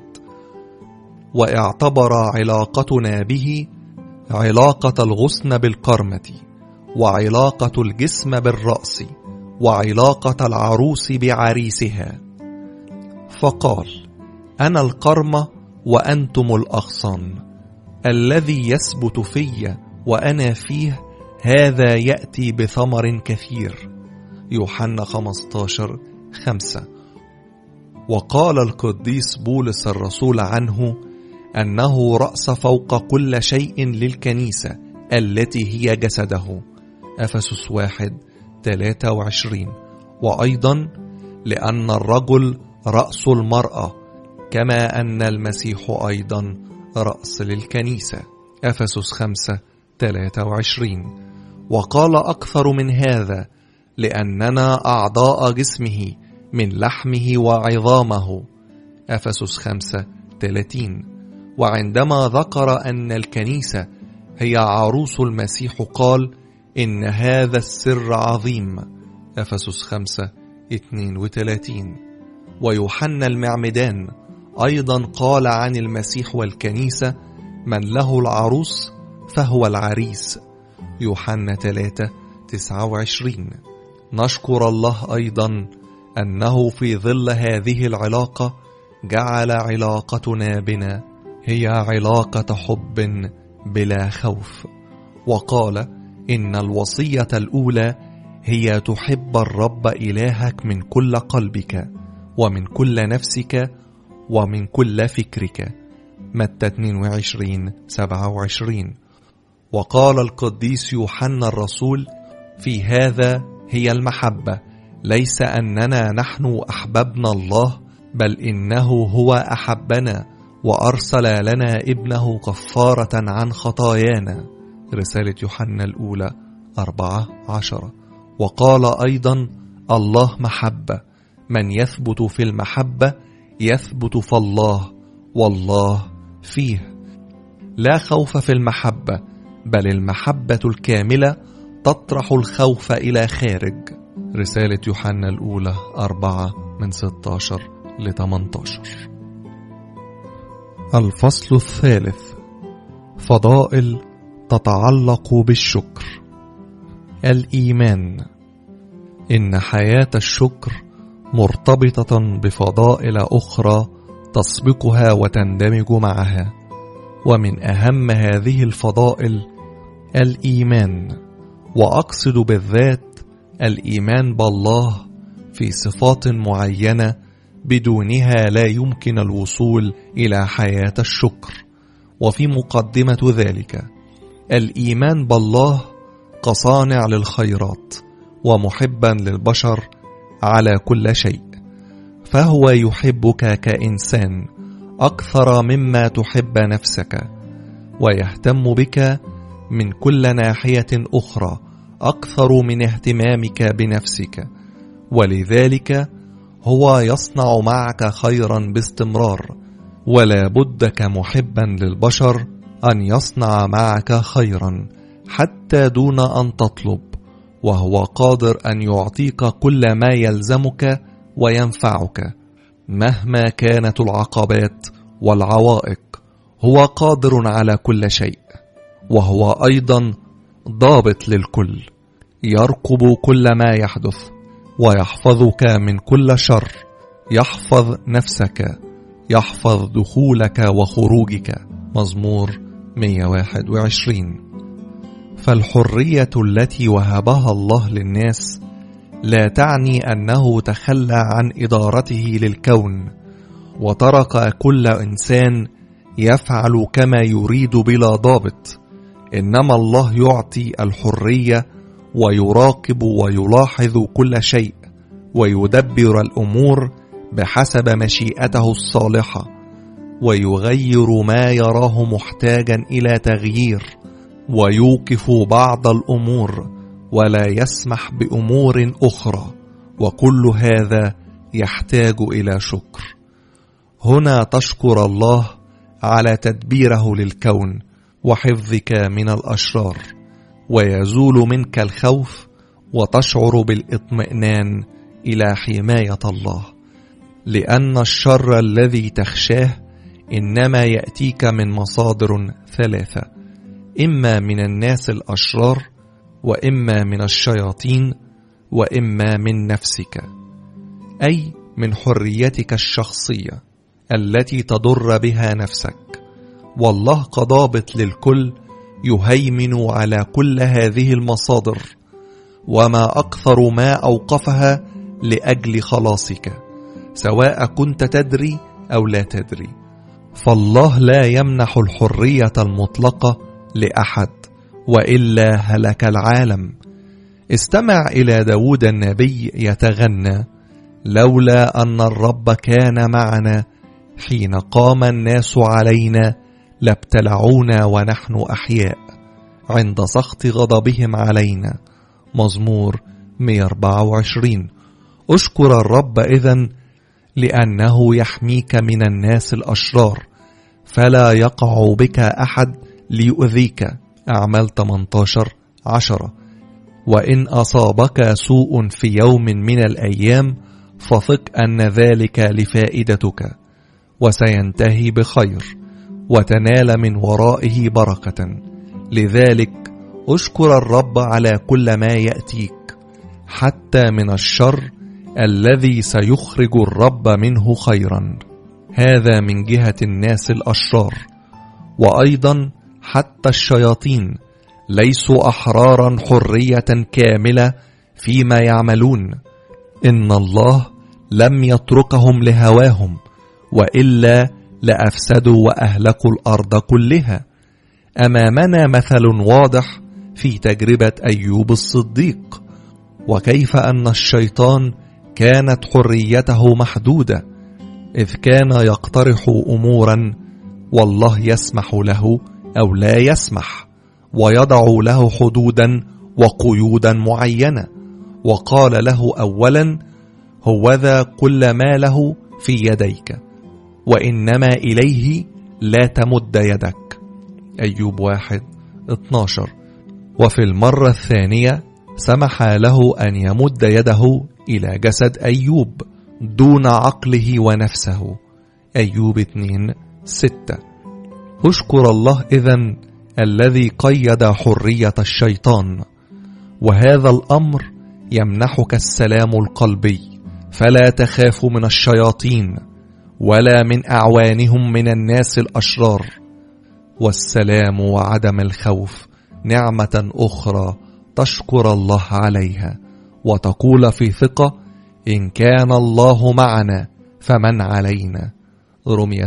واعتبر علاقتنا به علاقة الغصن بالقرمة، وعلاقة الجسم بالرأس، وعلاقة العروس بعريسها. فقال: أنا القرمة وأنتم الأغصان، الذي يثبت في وأنا فيه هذا يأتي بثمر كثير. يوحنا 15:5. وقال القديس بولس الرسول عنه أنه رأس فوق كل شيء للكنيسة التي هي جسده. أفسس 1:23. وأيضا لأن الرجل رأس المرأة، كما أن المسيح أيضا رأس للكنيسة. أفسس 5:23. وقال أكثر من هذا: لأننا أعضاء جسمه من لحمه وعظامه. أفسس 5:30. وعندما ذكر أن الكنيسة هي عروس المسيح قال: إن هذا السر عظيم. أفسس 5:32. ويوحنا المعمدان أيضا قال عن المسيح والكنيسة: من له العروس فهو العريس. يوحنا 3:29. نشكر الله أيضا أنه في ظل هذه العلاقة جعل علاقتنا بنا هي علاقة حب بلا خوف. وقال: إن الوصية الأولى هي تحب الرب إلهك من كل قلبك ومن كل نفسك ومن كل فكرك. متى 22:27. وقال القديس يوحنا الرسول: في هذا هي المحبة، ليس أننا نحن أحببنا الله، بل إنه هو أحبنا وأرسل لنا ابنه كفارة عن خطايانا. رسالة يوحنا الأولى 4:10. وقال أيضا: الله محبة، من يثبت في المحبة يثبت في الله والله فيه. لا خوف في المحبة، بل المحبة الكاملة تطرح الخوف إلى خارج. رسالة يوحنا الأولى 4:16-18. الفصل الثالث: فضائل تتعلق بالشكر. الإيمان. إن حياة الشكر مرتبطة بفضائل أخرى تسبقها وتندمج معها، ومن أهم هذه الفضائل الإيمان، وأقصد بالذات الإيمان بالله في صفات معينة بدونها لا يمكن الوصول إلى حياة الشكر. وفي مقدمة ذلك الإيمان بالله كصانع للخيرات ومحبا للبشر على كل شيء، فهو يحبك كإنسان أكثر مما تحب نفسك، ويهتم بك من كل ناحية أخرى أكثر من اهتمامك بنفسك، ولذلك هو يصنع معك خيرا باستمرار، ولا بد كمحبا للبشر أن يصنع معك خيرا حتى دون أن تطلب، وهو قادر أن يعطيك كل ما يلزمك وينفعك مهما كانت العقبات والعوائق. هو قادر على كل شيء، وهو أيضا ضابط للكل، يرقب كل ما يحدث ويحفظك من كل شر، يحفظ نفسك، يحفظ دخولك وخروجك. مزمور 121. فالحرية التي وهبها الله للناس لا تعني أنه تخلى عن إدارته للكون وترك كل إنسان يفعل كما يريد بلا ضابط، إنما الله يعطي الحرية ويراقب ويلاحظ كل شيء ويدبر الأمور بحسب مشيئته الصالحة، ويغير ما يراه محتاجا إلى تغيير، ويوقف بعض الأمور ولا يسمح بأمور أخرى، وكل هذا يحتاج إلى شكر. هنا تشكر الله على تدبيره للكون وحفظك من الأشرار، ويزول منك الخوف وتشعر بالاطمئنان إلى حماية الله، لأن الشر الذي تخشاه إنما يأتيك من مصادر ثلاثة: إما من الناس الأشرار، وإما من الشياطين، وإما من نفسك، أي من حريتك الشخصية التي تضر بها نفسك. والله كضابط للكل يهيمن على كل هذه المصادر، وما أكثر ما أوقفها لأجل خلاصك، سواء كنت تدري أو لا تدري. فالله لا يمنح الحرية المطلقة لأحد، وإلا هلك العالم. استمع إلى داود النبي يتغنى: لولا أن الرب كان معنا حين قام الناس علينا لابتلعونا ونحن أحياء عند سخط غضبهم علينا. مزمور 124. أشكر الرب إذن لأنه يحميك من الناس الأشرار، فلا يقع بك أحد ليؤذيك. أعمال 18:10. وإن أصابك سوء في يوم من الأيام فثق أن ذلك لفائدتك، وسينتهي بخير وتنال من ورائه بركة. لذلك أشكر الرب على كل ما يأتيك، حتى من الشر الذي سيخرج الرب منه خيرا. هذا من جهة الناس الأشرار. وأيضا حتى الشياطين ليسوا أحرارا حرية كاملة فيما يعملون. إن الله لم يتركهم لهواهم، وإلا لأفسدوا وأهلكوا الأرض كلها. أمامنا مثل واضح في تجربة أيوب الصديق، وكيف أن الشيطان كانت حريته محدودة، إذ كان يقترح أمورا والله يسمح له أو لا يسمح، ويضع له حدودا وقيودا معينة. وقال له أولا: هوذا كل ما له في يديك، وإنما إليه لا تمد يدك. أيوب 1:12. وفي المرة الثانية سمح له أن يمد يده إلى جسد أيوب دون عقله ونفسه. أيوب 2:6. أشكر الله إذن الذي قيد حرية الشيطان، وهذا الأمر يمنحك السلام القلبي، فلا تخاف من الشياطين ولا من أعوانهم من الناس الأشرار. والسلام وعدم الخوف نعمة أخرى تشكر الله عليها، وتقول في ثقة: إن كان الله معنا فمن علينا. رمية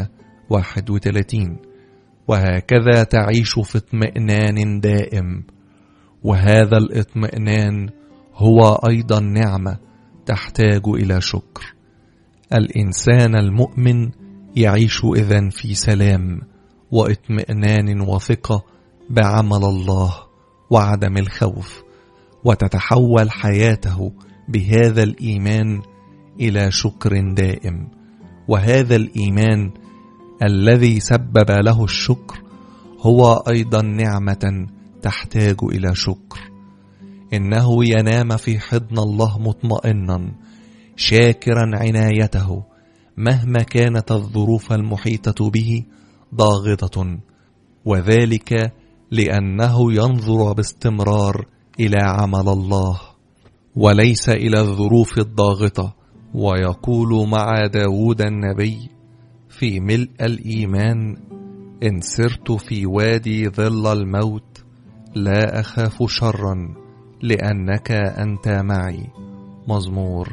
8:31. وهكذا تعيش في اطمئنان دائم، وهذا الاطمئنان هو أيضا نعمة تحتاج إلى شكر. الإنسان المؤمن يعيش إذن في سلام واطمئنان وثقة بعمل الله وعدم الخوف، وتتحول حياته بهذا الإيمان إلى شكر دائم. وهذا الإيمان الذي سبب له الشكر هو أيضا نعمة تحتاج إلى شكر. إنه ينام في حضن الله مطمئنا شاكرا عنايته مهما كانت الظروف المحيطة به ضاغطة، وذلك لأنه ينظر باستمرار إلى عمل الله وليس إلى الظروف الضاغطة. ويقول مع داود النبي في ملء الإيمان: إن سرت في وادي ظل الموت لا أخاف شرا لأنك أنت معي. مزمور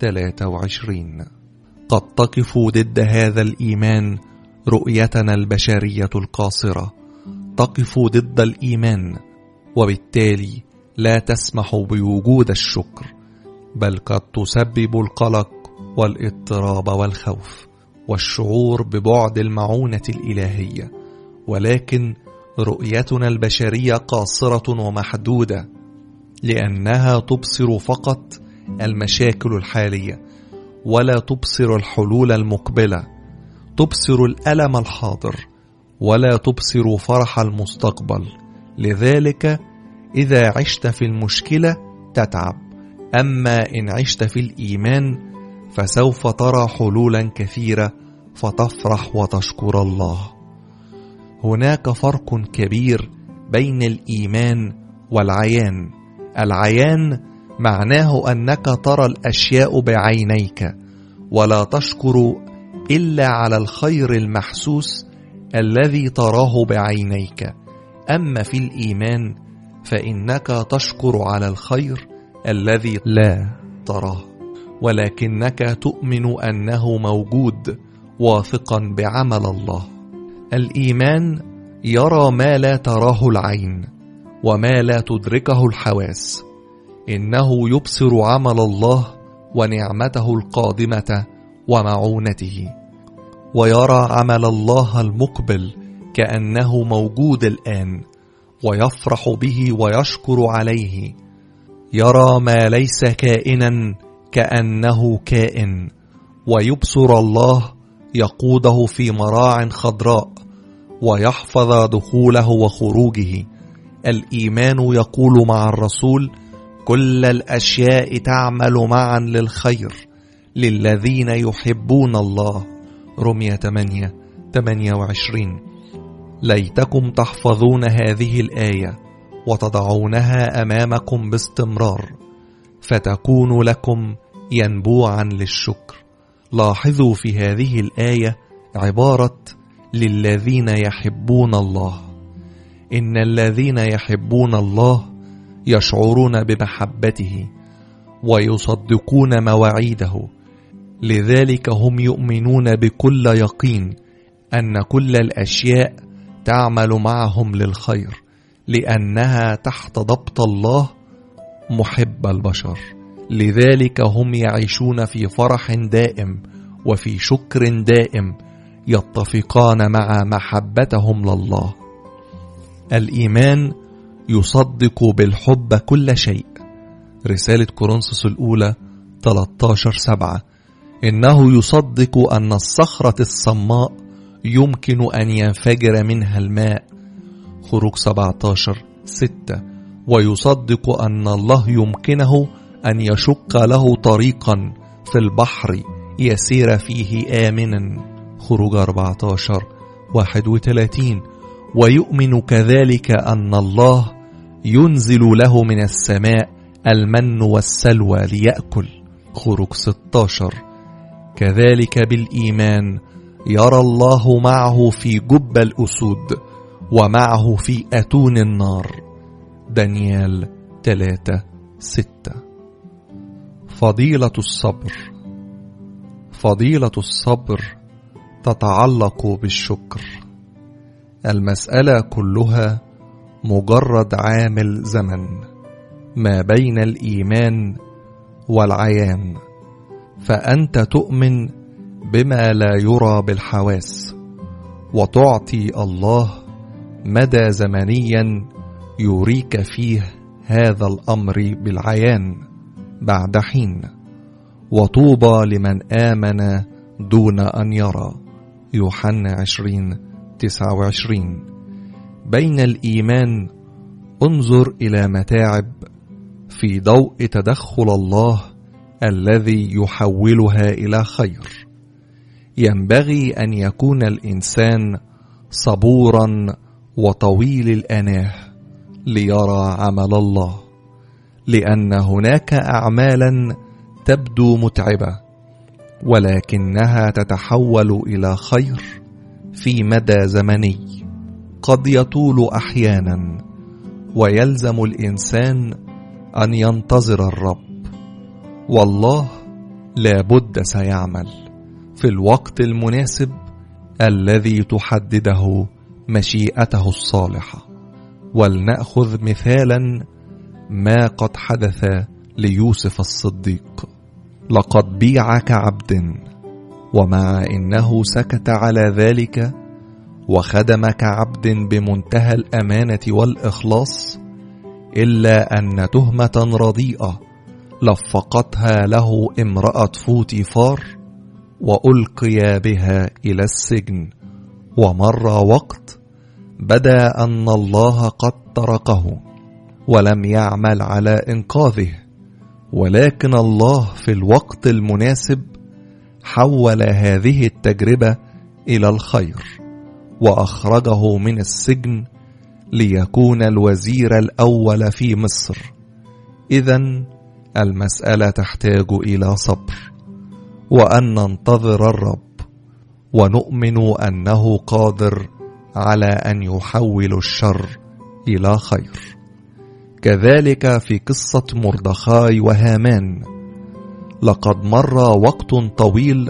23. قد تقف ضد هذا الإيمان رؤيتنا البشرية القاصرة، تقف ضد الإيمان، وبالتالي لا تسمح بوجود الشكر، بل قد تسبب القلق والاضطراب والخوف والشعور ببعد المعونة الإلهية. ولكن رؤيتنا البشرية قاصرة ومحدودة، لأنها تبصر فقط المشاكل الحالية ولا تبصر الحلول المقبلة، تبصر الألم الحاضر ولا تبصر فرح المستقبل. لذلك إذا عشت في المشكلة تتعب، أما إن عشت في الإيمان فسوف ترى حلولا كثيرة فتفرح وتشكر الله. هناك فرق كبير بين الإيمان والعيان. العيان معناه أنك ترى الأشياء بعينيك ولا تشكر إلا على الخير المحسوس الذي تراه بعينيك. أما في الإيمان فإنك تشكر على الخير الذي لا تراه، ولكنك تؤمن أنه موجود واثقا بعمل الله. الإيمان يرى ما لا تراه العين وما لا تدركه الحواس. إنه يبصر عمل الله ونعمته القادمة ومعونته، ويرى عمل الله المقبل كأنه موجود الآن ويفرح به ويشكر عليه. يرى ما ليس كائنا كأنه كائن، ويبصر الله يقوده في مراع خضراء ويحفظ دخوله وخروجه. الإيمان يقول مع الرسول: كل الأشياء تعمل معا للخير للذين يحبون الله. رمية 8:28. ليتكم تحفظون هذه الآية وتضعونها أمامكم باستمرار فتكون لكم ينبوعا للشكر. لاحظوا في هذه الآية عبارة للذين يحبون الله. إن الذين يحبون الله يشعرون بمحبته ويصدقون مواعيده، لذلك هم يؤمنون بكل يقين أن كل الأشياء تعمل معهم للخير، لأنها تحت ضبط الله محب البشر. لذلك هم يعيشون في فرح دائم وفي شكر دائم، يتفقان مع محبتهم لله. الإيمان يصدق بالحب كل شيء. رسالة كورنثوس الأولى 13:7. إنه يصدق أن الصخرة الصماء يمكن أن ينفجر منها الماء. خروج 17:6. ويصدق أن الله يمكنه أن يشق له طريقا في البحر يسير فيه آمنا. خروج 14:31. ويؤمن كذلك أن الله ينزل له من السماء المن والسلوى ليأكل. خروج 16. كذلك بالإيمان يرى الله معه في جب الأسود ومعه في أتون النار. دانيال 3:6. فضيلة الصبر. فضيلة الصبر تتعلق بالشكر. المسألة كلها مجرد عامل زمن ما بين الإيمان والعيان، فأنت تؤمن بما لا يرى بالحواس وتعطي الله مدى زمنيا يريك فيه هذا الأمر بالعيان بعد حين. وطوبى لمن آمن دون أن يرى. يوحنا 20:29. بين الإيمان انظر إلى متاعب في ضوء تدخل الله الذي يحولها إلى خير. ينبغي أن يكون الإنسان صبورا وطويل الأناه ليرى عمل الله، لأن هناك أعمالا تبدو متعبة ولكنها تتحول إلى خير في مدى زمني قد يطول أحيانا، ويلزم الإنسان أن ينتظر الرب، والله لا بد سيعمل في الوقت المناسب الذي تحدده مشيئته الصالحة. ولنأخذ مثالا ما قد حدث ليوسف الصديق. لقد بيع كعبد، ومع إنه سكت على ذلك وخدم كعبد بمنتهى الأمانة والإخلاص، إلا أن تهمة رديئة لفقتها له امرأة فوطيفار وألقي بها إلى السجن. ومر وقت بدا أن الله قد تركه ولم يعمل على إنقاذه، ولكن الله في الوقت المناسب حول هذه التجربة إلى الخير وأخرجه من السجن ليكون الوزير الأول في مصر. إذن المسألة تحتاج إلى صبر، وأن ننتظر الرب ونؤمن أنه قادر على أن يحول الشر إلى خير. كذلك في قصة مردخاي وهامان، لقد مر وقت طويل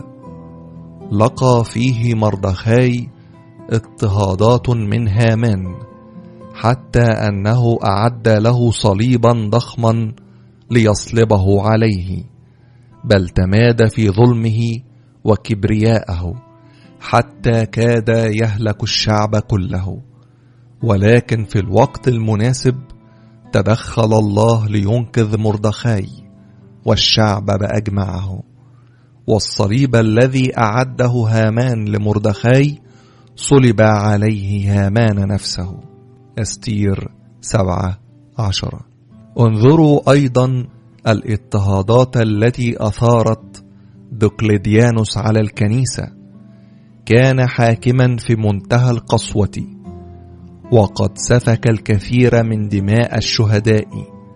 لقى فيه مردخاي اضطهادات من هامان، حتى أنه أعد له صليبا ضخما ليصلبه عليه، بل تماد في ظلمه وكبرياءه حتى كاد يهلك الشعب كله. ولكن في الوقت المناسب تدخل الله لينقذ مردخاي والشعب بأجمعه، والصليب الذي أعده هامان لمردخاي صلب عليه هامان نفسه. استير 17. انظروا أيضا الاضطهادات التي أثارت دقلديانوس على الكنيسة. كان حاكما في منتهى القسوة، وقد سفك الكثير من دماء الشهداء،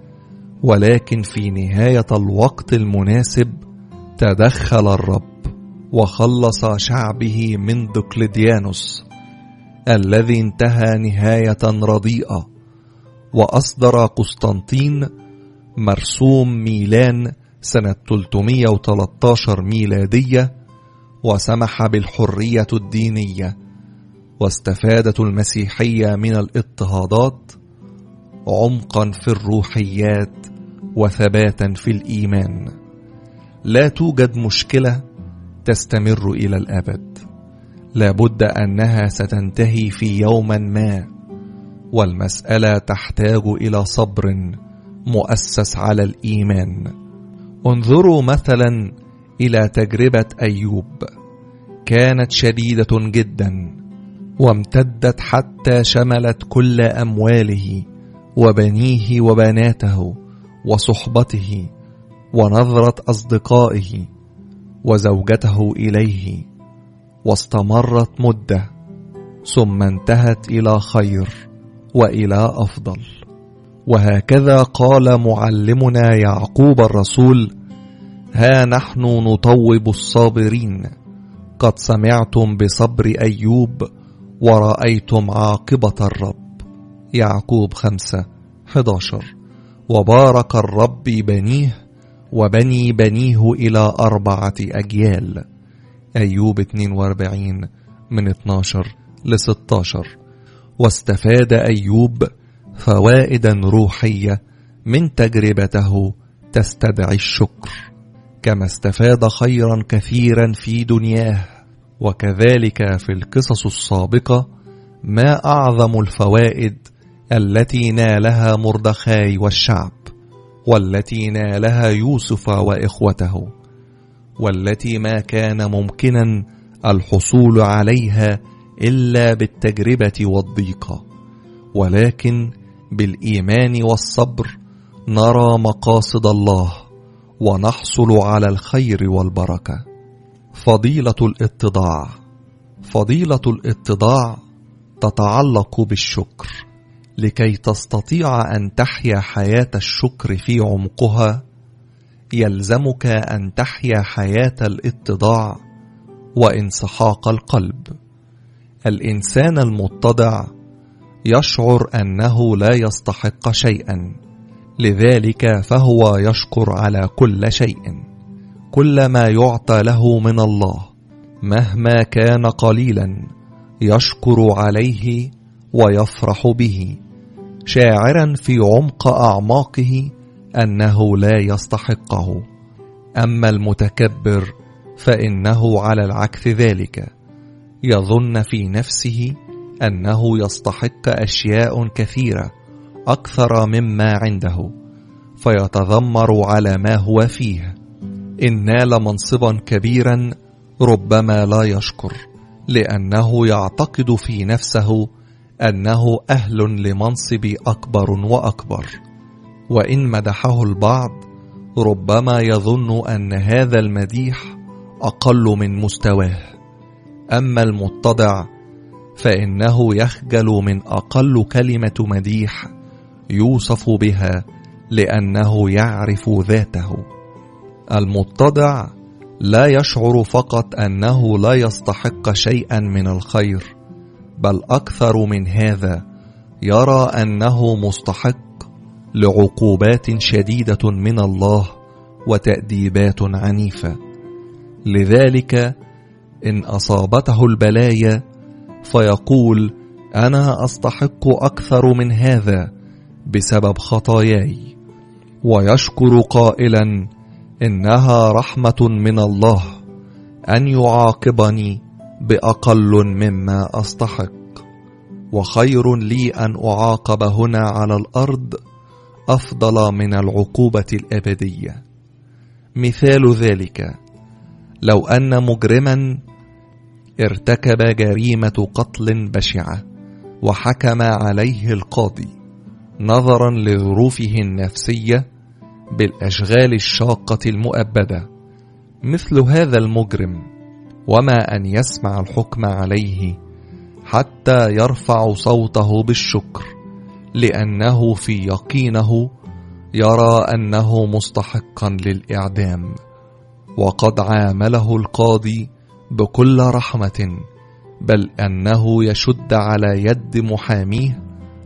ولكن في نهاية الوقت المناسب تدخل الرب وخلص شعبه من دقلديانوس الذي انتهى نهاية رديئة. وأصدر قسطنطين مرسوم ميلان سنة 313 ميلادية، وسمح بالحرية الدينية، واستفادت المسيحية من الاضطهادات عمقا في الروحيات وثباتا في الإيمان. لا توجد مشكلة تستمر إلى الأبد، لابد أنها ستنتهي في يوم ما، والمسألة تحتاج إلى صبر مؤسس على الإيمان. انظروا مثلا إلى تجربة أيوب، كانت شديدة جدا وامتدت حتى شملت كل أمواله وبنيه وبناته وصحبته ونظرة أصدقائه وزوجته إليه، واستمرت مدة ثم انتهت إلى خير وإلى أفضل. وهكذا قال معلمنا يعقوب الرسول: ها نحن نطوب الصابرين، قد سمعتم بصبر أيوب ورأيتم عاقبة الرب. يعقوب 5:11. وبارك الرب بنيه وبني بنيه إلى 4 أجيال. أيوب 42 من 12 ل16. واستفاد أيوب فوائدا روحية من تجربته تستدعي الشكر، كما استفاد خيرا كثيرا في دنياه. وكذلك في القصص السابقة ما أعظم الفوائد التي نالها مردخاي والشعب، والتي نالها يوسف وإخوته، والتي ما كان ممكنا الحصول عليها إلا بالتجربة والضيقة، ولكن بالإيمان والصبر نرى مقاصد الله ونحصل على الخير والبركة. فضيلة الاتضاع. فضيلة الاتضاع تتعلق بالشكر. لكي تستطيع أن تحيا حياة الشكر في عمقها، يلزمك أن تحيا حياة الاتضاع وانسحاق القلب. الإنسان المتضع يشعر أنه لا يستحق شيئا، لذلك فهو يشكر على كل شيء. كل ما يعطى له من الله مهما كان قليلا يشكر عليه ويفرح به، شاعرا في عمق أعماقه أنه لا يستحقه. أما المتكبر فإنه على العكس ذلك، يظن في نفسه أنه يستحق أشياء كثيرة أكثر مما عنده، فيتذمر على ما هو فيه. إن نال منصبا كبيرا ربما لا يشكر، لأنه يعتقد في نفسه أنه أهل لمنصب أكبر وأكبر. وإن مدحه البعض ربما يظن أن هذا المديح أقل من مستواه. أما المتضع فإنه يخجل من أقل كلمة مديح يوصف بها، لأنه يعرف ذاته. المتضع لا يشعر فقط أنه لا يستحق شيئا من الخير، بل أكثر من هذا، يرى أنه مستحق لعقوبات شديدة من الله وتأديبات عنيفة. لذلك إن أصابته البلايا فيقول: أنا أستحق أكثر من هذا بسبب خطاياي، ويشكر قائلا: إنها رحمة من الله أن يعاقبني بأقل مما أستحق، وخير لي أن أعاقب هنا على الأرض أفضل من العقوبة الأبدية. مثال ذلك: لو أن مجرما ارتكب جريمة قتل بشعة وحكم عليه القاضي نظرا لظروفه النفسية بالأشغال الشاقة المؤبدة، مثل هذا المجرم وما أن يسمع الحكم عليه حتى يرفع صوته بالشكر، لأنه في يقينه يرى أنه مستحقا للإعدام، وقد عامله القاضي بكل رحمة، بل أنه يشد على يد محاميه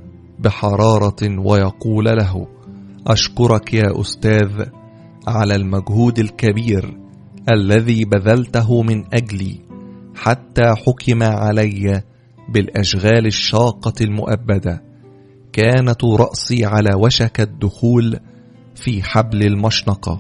بحرارة ويقول له: أشكرك يا أستاذ على المجهود الكبير الذي بذلته من أجلي حتى حكم علي بالأشغال الشاقة المؤبدة. كانت رأسي على وشك الدخول في حبل المشنقة،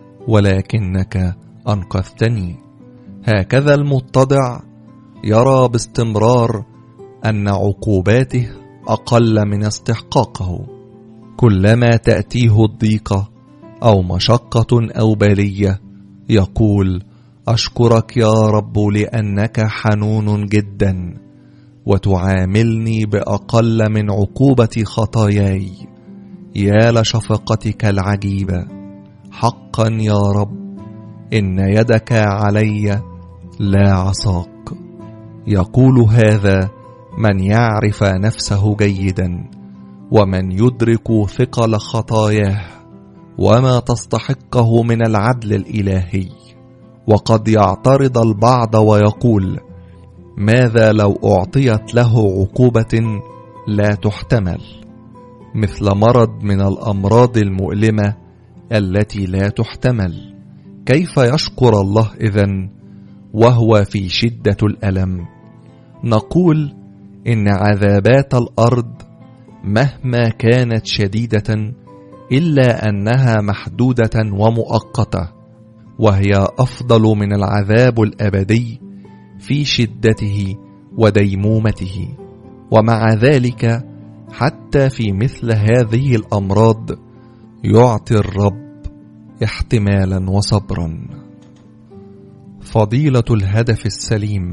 ولكنك أنقذتني. هكذا المتضع يرى باستمرار أن عقوباته أقل من استحقاقه. كلما تأتيه الضيقة أو مشقة أو بلية يقول: أشكرك يا رب لأنك حنون جدا وتعاملني بأقل من عقوبة خطاياي. يا لشفقتك العجيبة، حقا يا رب إن يدك علي لا عصاك. يقول هذا من يعرف نفسه جيدا، ومن يدرك ثقل خطاياه وما تستحقه من العدل الإلهي. وقد يعترض البعض ويقول: ماذا لو أعطيت له عقوبة لا تحتمل، مثل مرض من الأمراض المؤلمة التي لا تحتمل؟ كيف يشكر الله إذن وهو في شدة الألم؟ نقول إن عذابات الأرض مهما كانت شديدة إلا أنها محدودة ومؤقتة، وهي أفضل من العذاب الأبدي في شدته وديمومته. ومع ذلك حتى في مثل هذه الأمراض يعطي الرب احتمالا وصبرا. فضيلة الهدف السليم.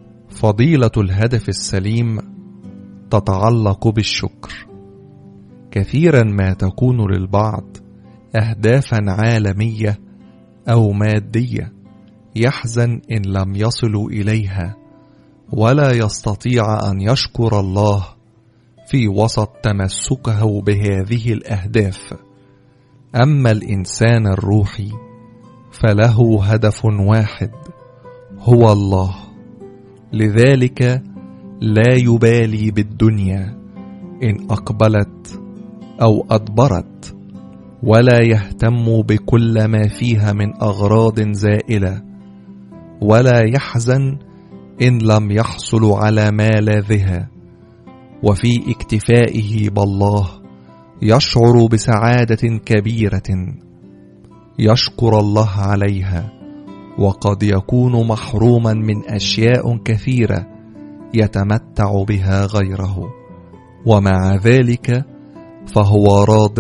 فضيلة الهدف السليم تتعلق بالشكر. كثيرا ما تكون للبعض أهدافا عالمية أو مادية يحزن إن لم يصلوا إليها، ولا يستطيع أن يشكر الله في وسط تمسكه بهذه الأهداف. أما الإنسان الروحي فله هدف واحد هو الله، لذلك لا يبالي بالدنيا إن أقبلت أو أدبرت، ولا يهتم بكل ما فيها من أغراض زائلة، ولا يحزن إن لم يحصل على ملاذها، وفي اكتفائه بالله يشعر بسعادة كبيرة يشكر الله عليها، وقد يكون محروما من أشياء كثيرة يتمتع بها غيره، ومع ذلك فهو راض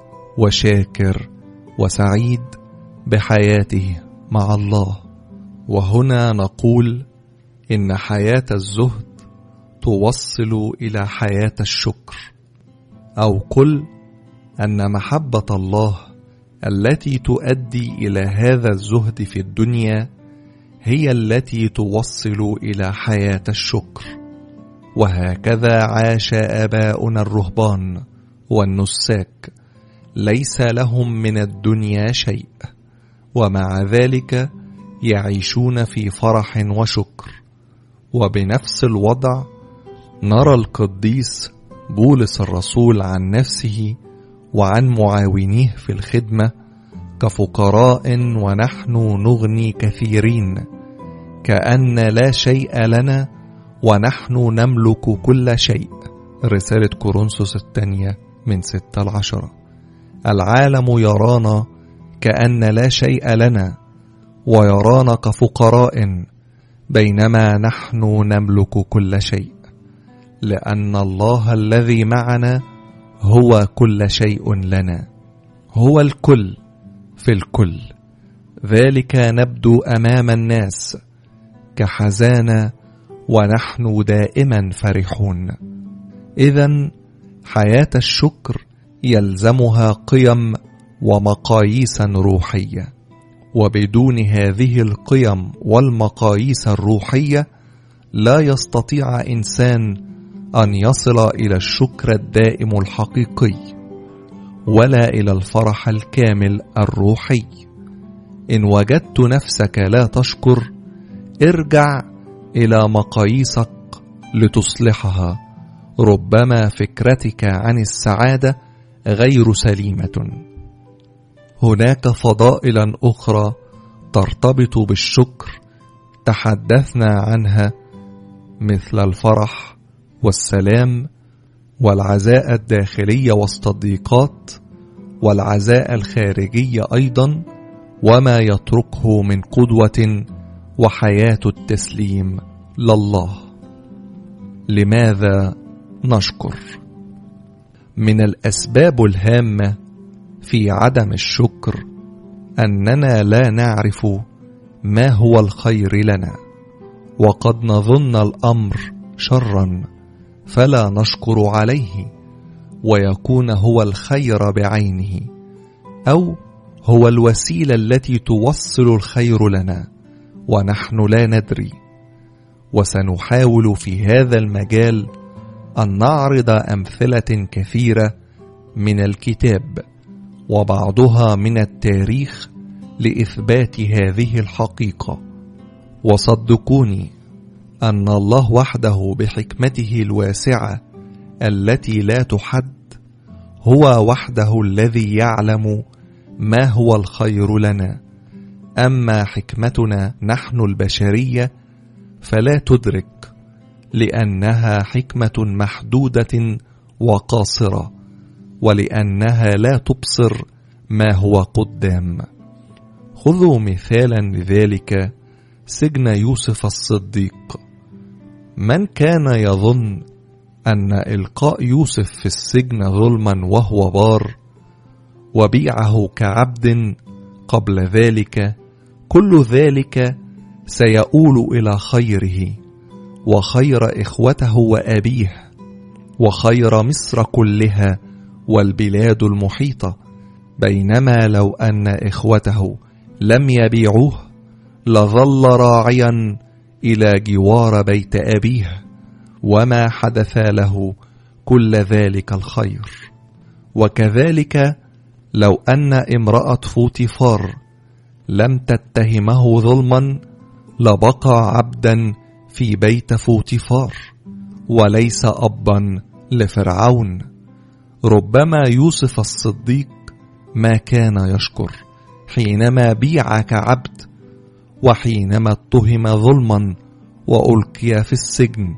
وشاكر وسعيد بحياته مع الله. وهنا نقول إن حياة الزهد توصل إلى حياة الشكر، أو قل أن محبة الله التي تؤدي إلى هذا الزهد في الدنيا هي التي توصل إلى حياة الشكر. وهكذا عاش آباؤنا الرهبان والنساك، ليس لهم من الدنيا شيء، ومع ذلك يعيشون في فرح وشكر. وبنفس الوضع نرى القديس بولس الرسول عن نفسه وعن معاونيه في الخدمة كفقراء ونحن نغني كثيرين، كأن لا شيء لنا ونحن نملك كل شيء. رسالة كورنثوس الثانية من 6-10. العالم يرانا كأن لا شيء لنا ويرانا كفقراء، بينما نحن نملك كل شيء، لأن الله الذي معنا هو كل شيء لنا، هو الكل في الكل. ذلك نبدو أمام الناس كحزانة ونحن دائما فرحون. إذن حياة الشكر يلزمها قيم ومقاييس روحية، وبدون هذه القيم والمقاييس الروحية لا يستطيع إنسان أن يصل إلى الشكر الدائم الحقيقي، ولا إلى الفرح الكامل الروحي. إن وجدت نفسك لا تشكر، ارجع إلى مقاييسك لتصلحها، ربما فكرتك عن السعادة غير سليمة. هناك فضائل أخرى ترتبط بالشكر تحدثنا عنها، مثل الفرح والسلام والعزاء الداخلية وسط الضيقات، والعزاء الخارجية أيضا، وما يتركه من قدوة وحياة التسليم لله. لماذا نشكر؟ من الأسباب الهامة في عدم الشكر أننا لا نعرف ما هو الخير لنا، وقد نظن الأمر شرا فلا نشكر عليه، ويكون هو الخير بعينه، أو هو الوسيلة التي توصل الخير لنا ونحن لا ندري. وسنحاول في هذا المجال أن نعرض أمثلة كثيرة من الكتاب وبعضها من التاريخ لإثبات هذه الحقيقة. وصدقوني أن الله وحده بحكمته الواسعة التي لا تحد هو وحده الذي يعلم ما هو الخير لنا. أما حكمتنا نحن البشرية فلا تدرك، لأنها حكمة محدودة وقاصرة، ولأنها لا تبصر ما هو قدام. خذوا مثالا لذلك سجن يوسف الصديق. من كان يظن أن إلقاء يوسف في السجن ظلما وهو بار، وبيعه كعبد قبل ذلك، كل ذلك سيؤول إلى خيره وخير إخوته وأبيه وخير مصر كلها والبلاد المحيطة، بينما لو أن إخوته لم يبيعوه لظل راعيا إلى جوار بيت أبيه، وما حدث له كل ذلك الخير. وكذلك لو أن امرأة فوطيفار لم تتهمه ظلما لبقى عبدا في بيت فوطيفار وليس أبا لفرعون. ربما يوسف الصديق ما كان يشكر حينما بيع كعبد، وحينما اتهم ظلما وألقي في السجن،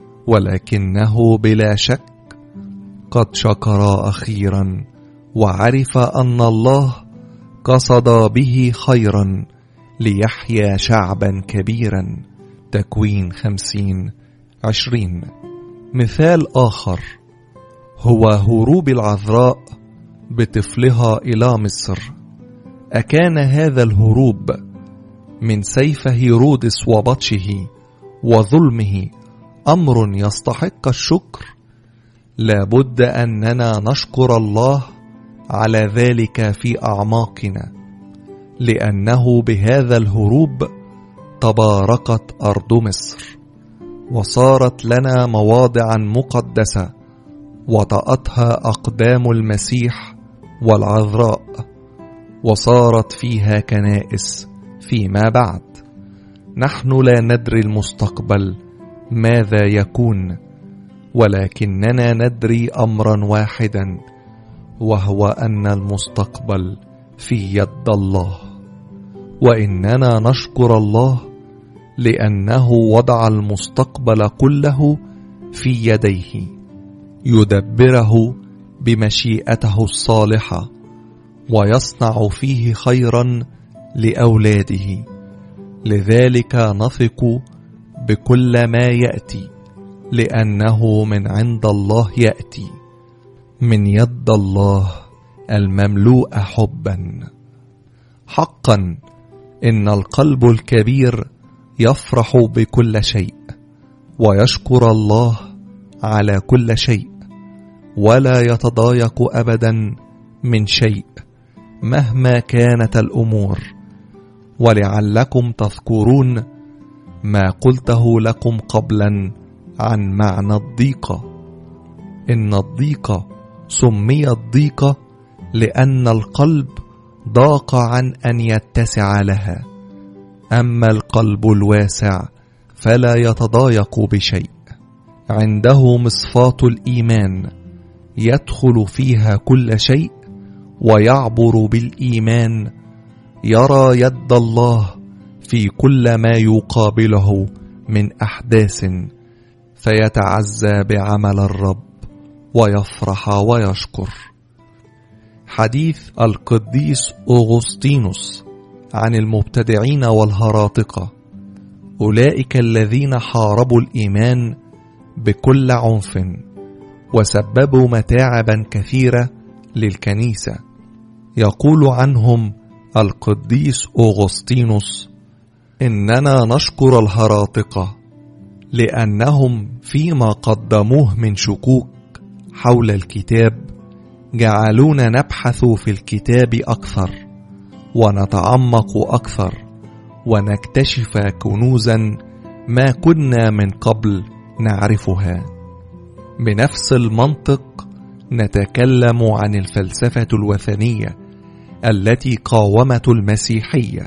ولكنه بلا شك قد شكر أخيرا وعرف أن الله قصد به خيرا ليحيى شعبا كبيرا. تكوين 50:20. مثال آخر هو هروب العذراء بطفلها إلى مصر. أكان هذا الهروب من سيف هيرودس وبطشه وظلمه أمر يستحق الشكر؟ لابد أننا نشكر الله على ذلك في أعماقنا، لأنه بهذا الهروب تباركت أرض مصر وصارت لنا مواضعا مقدسة وطأتها أقدام المسيح والعذراء، وصارت فيها كنائس فيما بعد. نحن لا ندري المستقبل ماذا يكون، ولكننا ندري أمرا واحدا، وهو أن المستقبل في يد الله. وإننا نشكر الله لأنه وضع المستقبل كله في يديه، يدبره بمشيئته الصالحة ويصنع فيه خيرا لأولاده. لذلك نثق بكل ما يأتي، لأنه من عند الله يأتي، من يد الله المملوء حبا. حقا إن القلب الكبير يفرح بكل شيء ويشكر الله على كل شيء، ولا يتضايق أبدا من شيء مهما كانت الأمور. ولعلكم تذكرون ما قلته لكم قبلا عن معنى الضيقة. إن الضيقة سميت ضيقة لأن القلب ضاق عن أن يتسع لها، أما القلب الواسع فلا يتضايق بشيء. عنده مصفاة الإيمان يدخل فيها كل شيء ويعبر بالإيمان، يرى يد الله في كل ما يقابله من أحداث، فيتعزى بعمل الرب ويفرح ويشكر. حديث القديس أغسطينوس عن المبتدعين والهراطقة، أولئك الذين حاربوا الإيمان بكل عنف وسببوا متاعبا كثيرة للكنيسة. يقول عنهم القديس أغسطينوس: إننا نشكر الهراطقة لأنهم فيما قدموه من شكوك حول الكتاب جعلونا نبحث في الكتاب أكثر ونتعمق أكثر ونكتشف كنوزا ما كنا من قبل نعرفها. بنفس المنطق نتكلم عن الفلسفة الوثنية التي قاومت المسيحية،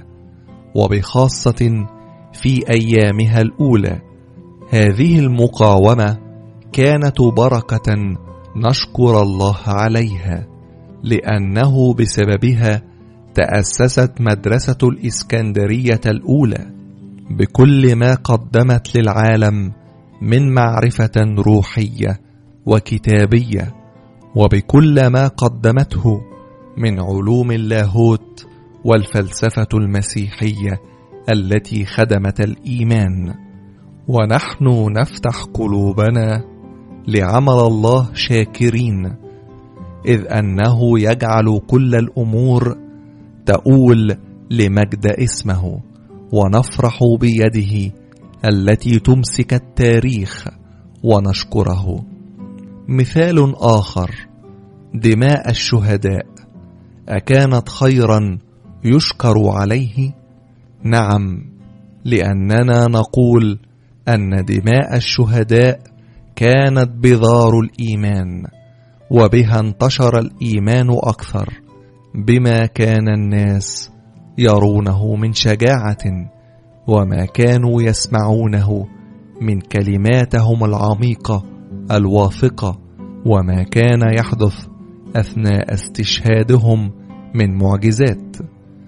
وبخاصة في أيامها الأولى. هذه المقاومة كانت بركة نشكر الله عليها، لأنه بسببها تأسست مدرسة الإسكندرية الأولى بكل ما قدمت للعالم من معرفة روحية وكتابية، وبكل ما قدمته من علوم اللاهوت والفلسفة المسيحية التي خدمت الإيمان. ونحن نفتح قلوبنا لعمل الله شاكرين، إذ أنه يجعل كل الأمور تؤول لمجد اسمه، ونفرح بيده التي تمسك التاريخ ونشكره. مثال آخر دماء الشهداء أكانت خيرا يشكر عليه؟ نعم، لأننا نقول أن دماء الشهداء كانت بذار الإيمان، وبها انتشر الإيمان أكثر، بما كان الناس يرونه من شجاعة، وما كانوا يسمعونه من كلماتهم العميقة الواثقة، وما كان يحدث أثناء استشهادهم من معجزات.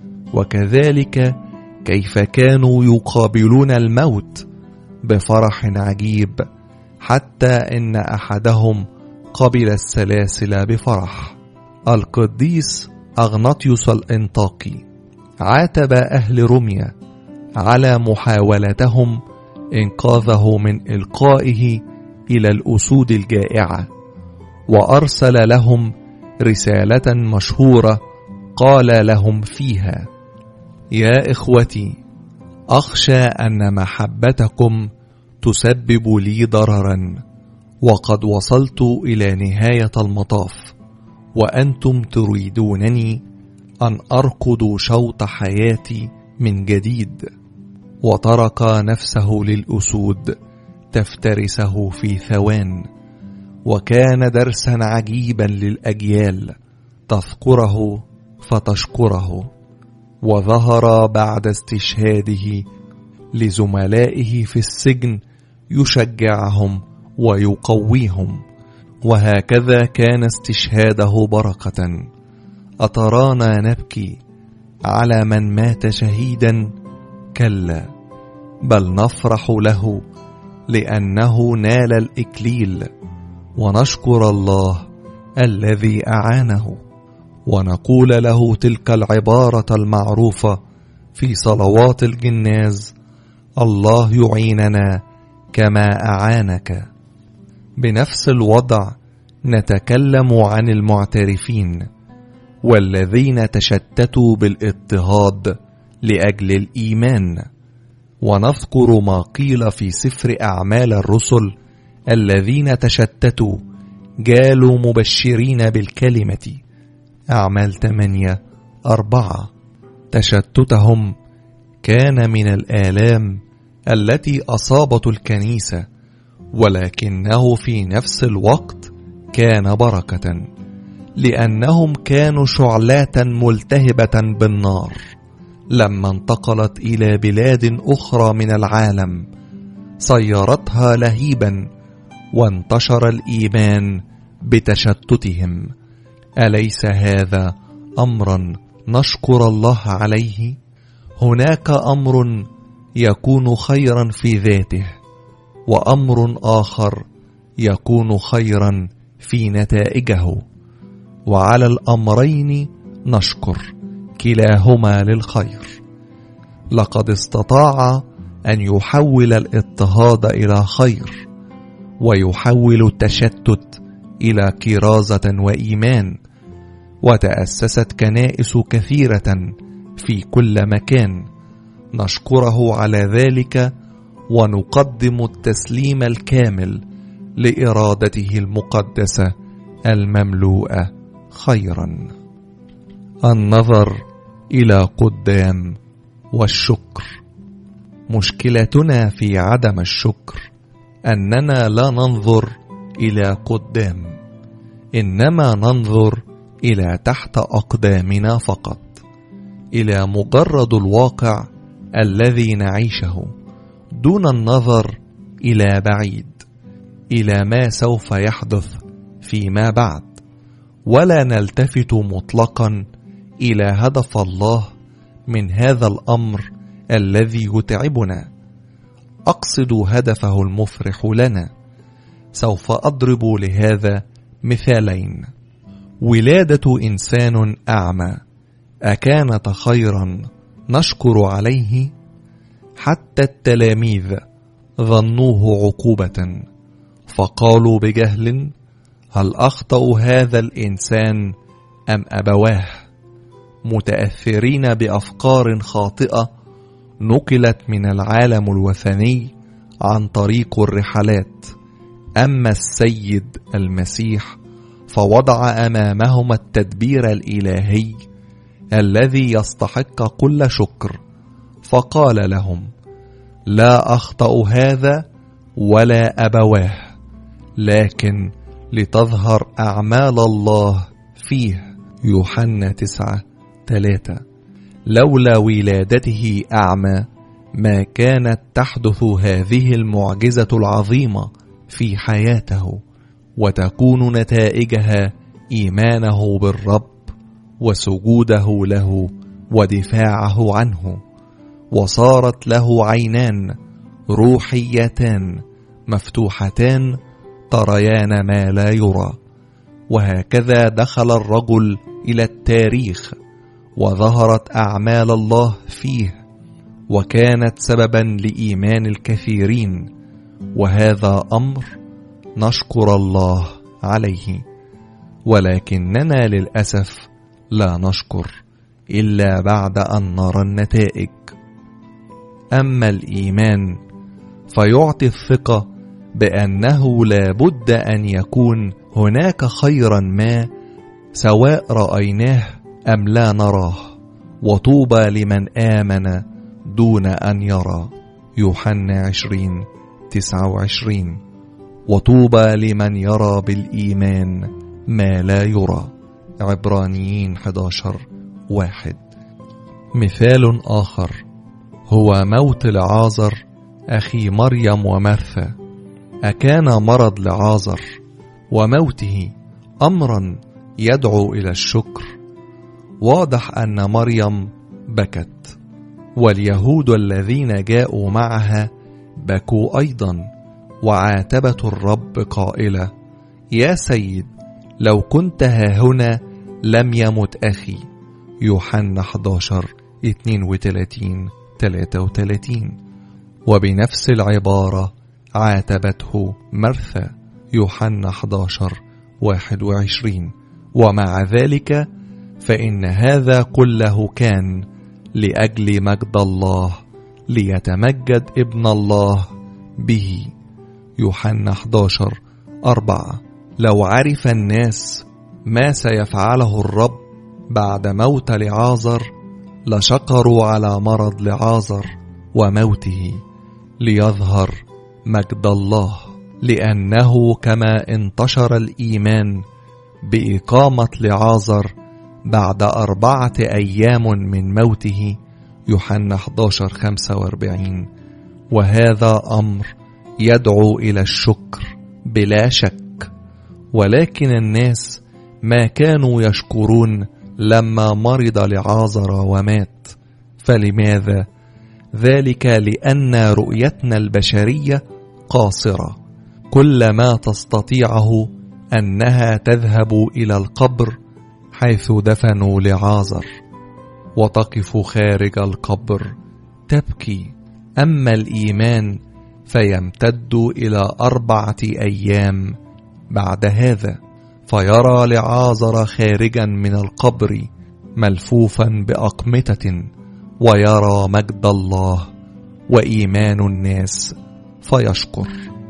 وكذلك كيف كانوا يقابلون الموت بفرح عجيب، حتى إن أحدهم قبل السلاسل بفرح. القديس أغناطيوس الإنطاكي عاتب أهل روميا على محاولتهم إنقاذه من إلقائه إلى الأسود الجائعة، وأرسل لهم رسالة مشهورة قال لهم فيها: يا إخوتي، أخشى أن محبتكم تسبب لي ضررا، وقد وصلت إلى نهاية المطاف، وأنتم تريدونني أن أركض شوط حياتي من جديد. وترك نفسه للأسود تفترسه في ثوان، وكان درسا عجيبا للأجيال تذكره فتشكره. وظهر بعد استشهاده لزملائه في السجن يشجعهم ويقويهم، وهكذا كان استشهاده بركة. أترانا نبكي على من مات شهيدا؟ كلا، بل نفرح له لأنه نال الإكليل، ونشكر الله الذي أعانه، ونقول له تلك العبارة المعروفة في صلوات الجناز: الله يعيننا كما أعانك. بنفس الوضع نتكلم عن المعترفين والذين تشتتوا بالاضطهاد لأجل الإيمان، ونذكر ما قيل في سفر أعمال الرسل: الذين تشتتوا جالوا مبشرين بالكلمة. أعمال 8:4. تشتتهم كان من الآلام التي أصابت الكنيسة، ولكنه في نفس الوقت كان بركة، لأنهم كانوا شعلات ملتهبة بالنار لما انتقلت إلى بلاد أخرى من العالم، صيرتها لهيبا، وانتشر الإيمان بتشتتهم. أليس هذا أمرا نشكر الله عليه؟ هناك أمر يكون خيرا في ذاته، وأمر آخر يكون خيرا في نتائجه، وعلى الأمرين نشكر، كلاهما للخير. لقد استطاع أن يحول الاضطهاد إلى خير، ويحول التشتت إلى كرازة وإيمان، وتأسست كنائس كثيرة في كل مكان. نشكره على ذلك، ونقدم التسليم الكامل لإرادته المقدسة المملوءة خيرا. النظر إلى قدام والشكر. مشكلتنا في عدم الشكر أننا لا ننظر إلى قدام، إنما ننظر إلى تحت أقدامنا فقط، إلى مجرد الواقع الذي نعيشه، دون النظر إلى بعيد، إلى ما سوف يحدث فيما بعد، ولا نلتفت مطلقا إلى هدف الله من هذا الأمر الذي يتعبنا. أقصد هدفه المفرح لنا. سوف أضرب لهذا مثالين. ولادة إنسان أعمى أكانت خيرا نشكر عليه؟ حتى التلاميذ ظنوه عقوبة، فقالوا بجهل: هل أخطأ هذا الإنسان أم أبواه؟ متأثرين بأفكار خاطئة نقلت من العالم الوثني عن طريق الرحلات. أما السيد المسيح فوضع أمامهما التدبير الإلهي الذي يستحق كل شكر، فقال لهم: لا أخطأ هذا ولا أبواه، لكن لتظهر أعمال الله فيه. يوحنا 9:3. لولا ولادته أعمى ما كانت تحدث هذه المعجزة العظيمة في حياته، وتكون نتائجها إيمانه بالرب وسجوده له ودفاعه عنه، وصارت له عينان روحيتان مفتوحتان تريان ما لا يرى. وهكذا دخل الرجل إلى التاريخ وظهرت أعمال الله فيه، وكانت سببا لإيمان الكثيرين، وهذا أمر نشكر الله عليه. ولكننا للأسف لا نشكر إلا بعد أن نرى النتائج. أما الإيمان فيعطي الثقة بأنه لا بد أن يكون هناك خيرا ما، سواء رأيناه أم لا نراه، وطوبى لمن آمن دون أن يرى. يوحنا 20:29. وطوبى لمن يرى بالإيمان ما لا يرى. عبرانيين 11:1. مثال آخر هو موت لعازر أخي مريم ومرثا. أكان مرض لعازر وموته أمرا يدعو إلى الشكر؟ واضح أن مريم بكت، واليهود الذين جاءوا معها بكوا أيضا، وعاتبت الرب قائلة: يا سيد، لو كنت هاهنا لم يمت أخي. يوحنا 11:32-33. وبنفس العبارة عاتبته مرثا. يوحنا 11:21. ومع ذلك فإن هذا كله كان لأجل مجد الله، ليتمجد ابن الله به. يوحنا 11:4. لو عرف الناس ما سيفعله الرب بعد موت لعازر لشكروا على مرض لعازر وموته، ليظهر مجد الله، لأنه كما انتشر الإيمان بإقامة لعازر بعد 4 أيام من موته. يوحنا 11:45. وهذا أمر يدعو إلى الشكر بلا شك. ولكن الناس ما كانوا يشكرون لما مرض لعازر ومات. فلماذا؟ ذلك لأن رؤيتنا البشرية قاصرة. كل ما تستطيعه أنها تذهب إلى القبر حيث دفنوا لعازر، وتقف خارج القبر تبكي. أما الإيمان فيمتد إلى 4 أيام بعد هذا، فيرى لعازر خارجا من القبر ملفوفا بأقمطة، ويرى مجد الله وإيمان الناس فيشكر.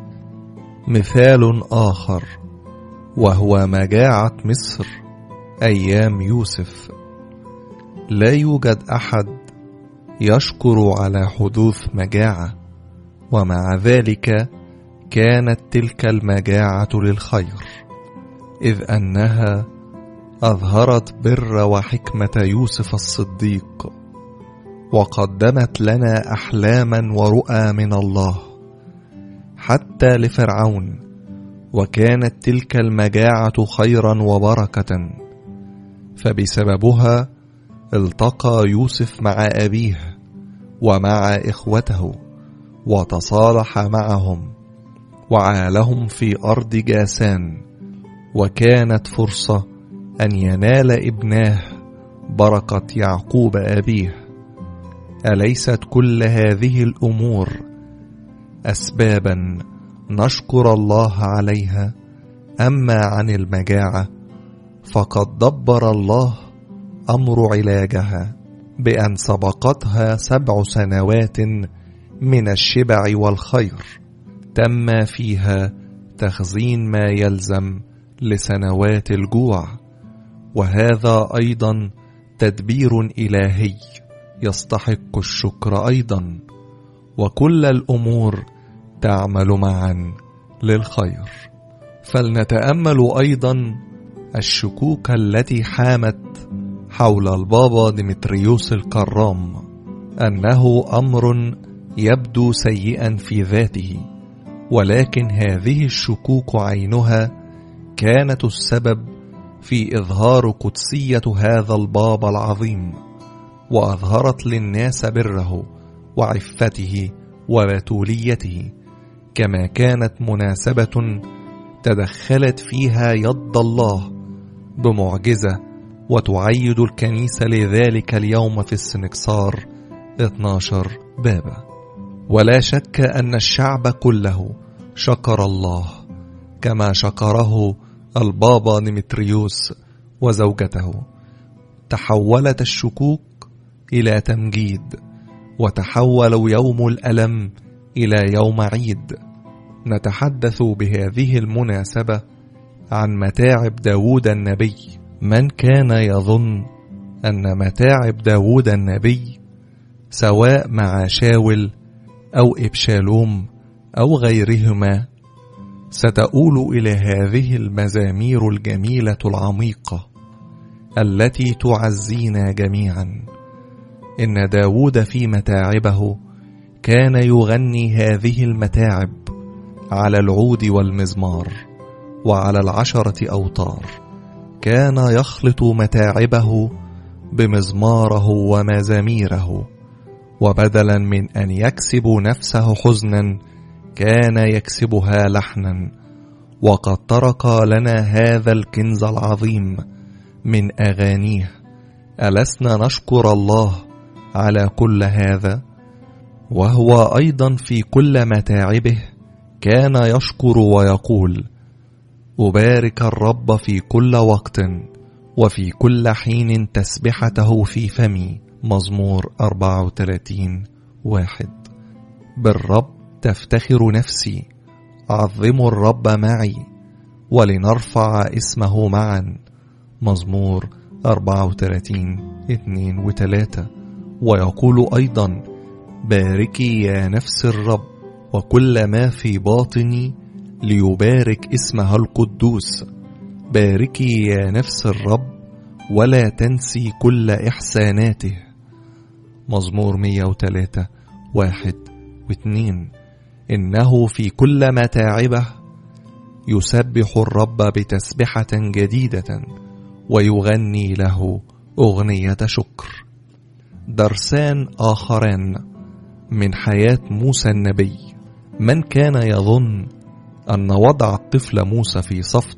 مثال آخر وهو مجاعة مصر أيام يوسف. لا يوجد أحد يشكر على حدوث مجاعة، ومع ذلك كانت تلك المجاعة للخير، إذ أنها أظهرت بر وحكمة يوسف الصديق، وقدمت لنا أحلاما ورؤى من الله حتى لفرعون. وكانت تلك المجاعة خيرا وبركة، فبسببها التقى يوسف مع أبيه ومع إخوته وتصالح معهم، وعالهم في أرض جاسان، وكانت فرصة أن ينال ابناه بركة يعقوب أبيه. أليست كل هذه الأمور أسبابا نشكر الله عليها؟ أما عن المجاعة فقد دبر الله أمر علاجها بأن سبقتها 7 سنوات من الشبع والخير، تم فيها تخزين ما يلزم لسنوات الجوع، وهذا أيضا تدبير إلهي يستحق الشكر أيضا، وكل الأمور تعمل معا للخير. فلنتأمل أيضا الشكوك التي حامت حول البابا ديمتريوس الكرام، أنه أمر يبدو سيئا في ذاته، ولكن هذه الشكوك عينها كانت السبب في إظهار قدسية هذا البابا العظيم، وأظهرت للناس بره وعفته وبتوليته، كما كانت مناسبة تدخلت فيها يد الله بمعجزة، وتعيد الكنيسة لذلك اليوم في السنكسار 12 بابا. ولا شك أن الشعب كله شكر الله كما شكره البابا ديمتريوس وزوجته. تحولت الشكوك إلى تمجيد، وتحول يوم الألم إلى يوم عيد. نتحدث بهذه المناسبة عن متاعب داود النبي. من كان يظن أن متاعب داود النبي سواء مع شاول أو إبشالوم أو غيرهما ستؤول إلى هذه المزامير الجميلة العميقة التي تعزينا جميعا. إن داود في متاعبه كان يغني هذه المتاعب على العود والمزمار وعلى 10 أوتار. كان يخلط متاعبه بمزماره ومزاميره، وبدلا من أن يكسب نفسه حزنا كان يكسبها لحنا. وقد ترك لنا هذا الكنز العظيم من أغانيه. ألسنا نشكر الله على كل هذا؟ وهو أيضا في كل متاعبه كان يشكر ويقول: أبارك الرب في كل وقت وفي كل حين تسبحته في فمي. مزمور 34:1. بالرب تفتخر نفسي، عظموا الرب معي ولنرفع اسمه معا. مزمور 34:2 و3. ويقول أيضا: باركي يا نفس الرب وكل ما في باطني ليبارك اسمه القدوس. باركي يا نفس الرب ولا تنسي كل إحساناته. مزمور 103:1-2. إنه في كل متاعبه يسبح الرب بتسبحة جديدة ويغني له أغنية شكر. درسان آخران من حياة موسى النبي. من كان يظن أن وضع الطفل موسى في صفت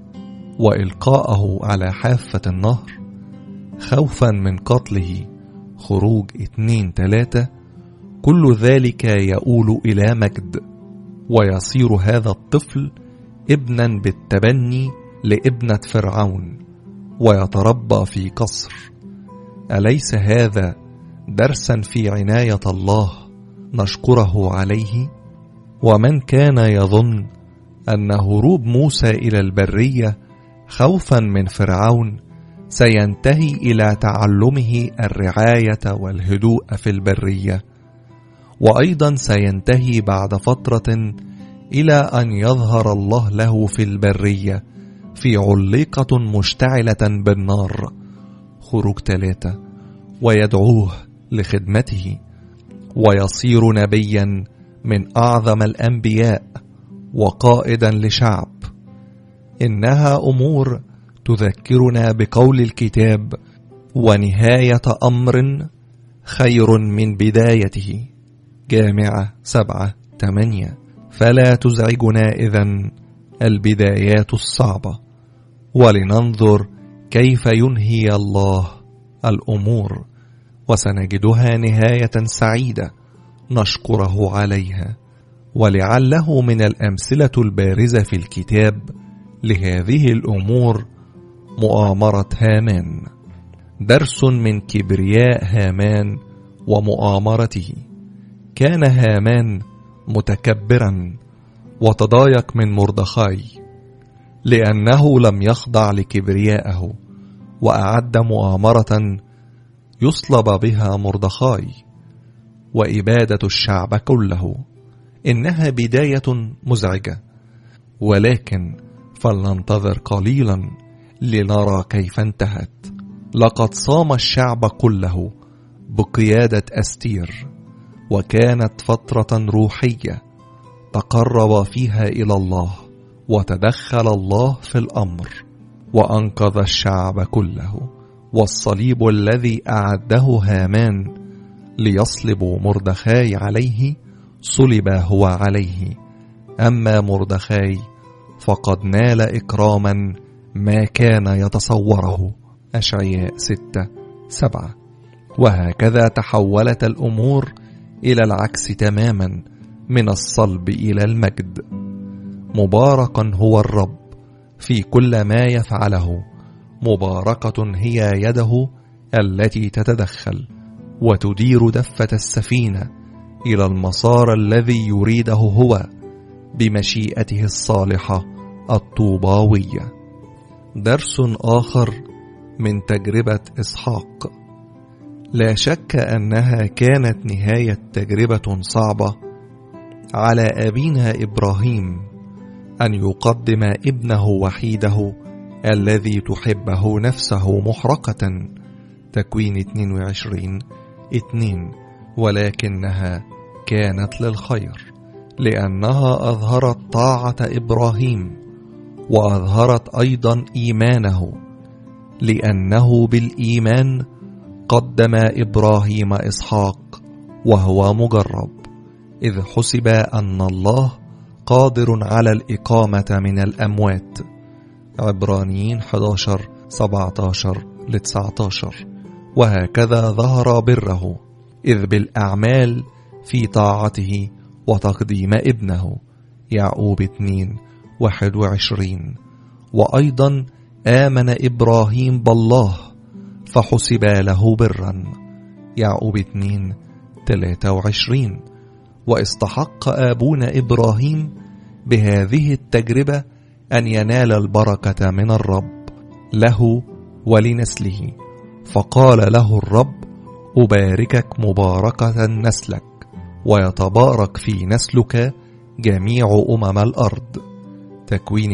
وإلقاءه على حافة النهر خوفا من قتله، خروج 2:3، كل ذلك يؤول إلى مجد، ويصير هذا الطفل ابنا بالتبني لابنة فرعون ويتربى في قصر. أليس هذا درسا في عناية الله نشكره عليه؟ ومن كان يظن أن هروب موسى إلى البرية خوفا من فرعون سينتهي إلى تعلمه الرعاية والهدوء في البرية، وأيضا سينتهي بعد فترة إلى أن يظهر الله له في البرية في علقة مشتعلة بالنار، خروج 3، ويدعوه لخدمته ويصير نبيا من أعظم الأنبياء وقائدا لشعب. إنها أمور تذكرنا بقول الكتاب: ونهاية أمر خير من بدايته، جامعة 7:8. فلا تزعجنا إذن البدايات الصعبة، ولننظر كيف ينهي الله الأمور، وسنجدها نهاية سعيدة نشكره عليها. ولعله من الأمثلة البارزة في الكتاب لهذه الأمور مؤامرة هامان. درس من كبرياء هامان ومؤامرته. كان هامان متكبرا وتضايق من مردخاي، لأنه لم يخضع لكبريائه، وأعد مؤامرة يصلب بها مردخاي وإبادة الشعب كله. إنها بداية مزعجة، ولكن فلننتظر قليلا لنرى كيف انتهت. لقد صام الشعب كله بقيادة أستير، وكانت فترة روحية تقرب فيها إلى الله، وتدخل الله في الأمر وأنقذ الشعب كله. والصليب الذي أعده هامان ليصلبوا مردخاي عليه صلب هو عليه، أما مردخاي فقد نال إكراما ما كان يتصوره. أشعياء 6:7. وهكذا تحولت الأمور إلى العكس تماما، من الصلب إلى المجد. مباركا هو الرب في كل ما يفعله، مباركة هي يده التي تتدخل وتدير دفة السفينة إلى المسار الذي يريده هو بمشيئته الصالحة الطوباوية. درس آخر من تجربة إسحاق. لا شك أنها كانت نهاية تجربة صعبة على أبينا إبراهيم، أن يقدم ابنه وحيده الذي تحبه نفسه محرقة. تكوين 22:2. ولكنها كانت للخير، لأنها أظهرت طاعة إبراهيم، وأظهرت أيضا إيمانه، لأنه بالإيمان قدم إبراهيم إسحاق وهو مجرب، إذ حسب أن الله قادر على الإقامة من الأموات. عبرانيين 11:17-19. وهكذا ظهر بره، إذ بالأعمال في طاعته وتقديم ابنه. يعقوب 2:21. وأيضا آمن إبراهيم بالله فحسب له برا. يعقوب 2:23. واستحق أبونا إبراهيم بهذه التجربة أن ينال البركة من الرب له ولنسله، فقال له الرب: أباركك مباركة نسلك، ويتبارك في نسلك جميع الأرض. تكوين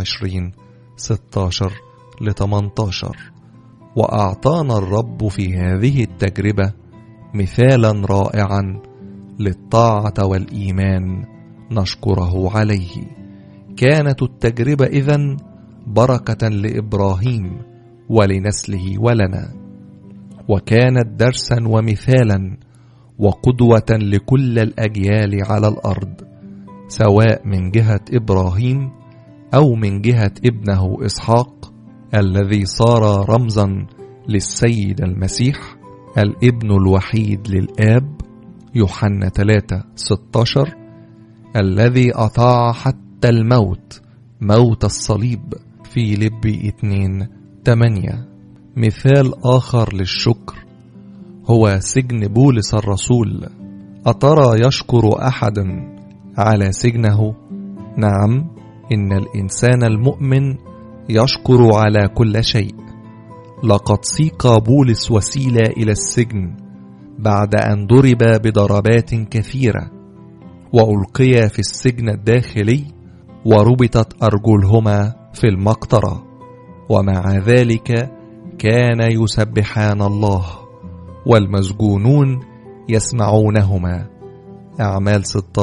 22:16-18. وأعطانا الرب في هذه التجربة مثالا رائعا للطاعة والإيمان نشكره عليه. كانت التجربة إذن بركة لإبراهيم ولنسله ولنا، وكانت درسا ومثالا وقدوة لكل الأجيال على الأرض، سواء من جهة إبراهيم أو من جهة ابنه إسحاق الذي صار رمزا للسيد المسيح، الابن الوحيد للآب. يوحنا 3:16. الذي أطاع حتى الموت، موت الصليب. فيليبي 2:8. مثال آخر للشكر هو سجن بولس الرسول. أترى يشكر أحدا على سجنه؟ نعم، إن الإنسان المؤمن يشكر على كل شيء. لقد سيق بولس وسيلة إلى السجن بعد أن ضرب بضربات كثيرة، وألقي في السجن الداخلي، وربطت أرجلهما في المقطرة، ومع ذلك كان يسبحان الله، والمسجونون يسمعونهما. أعمال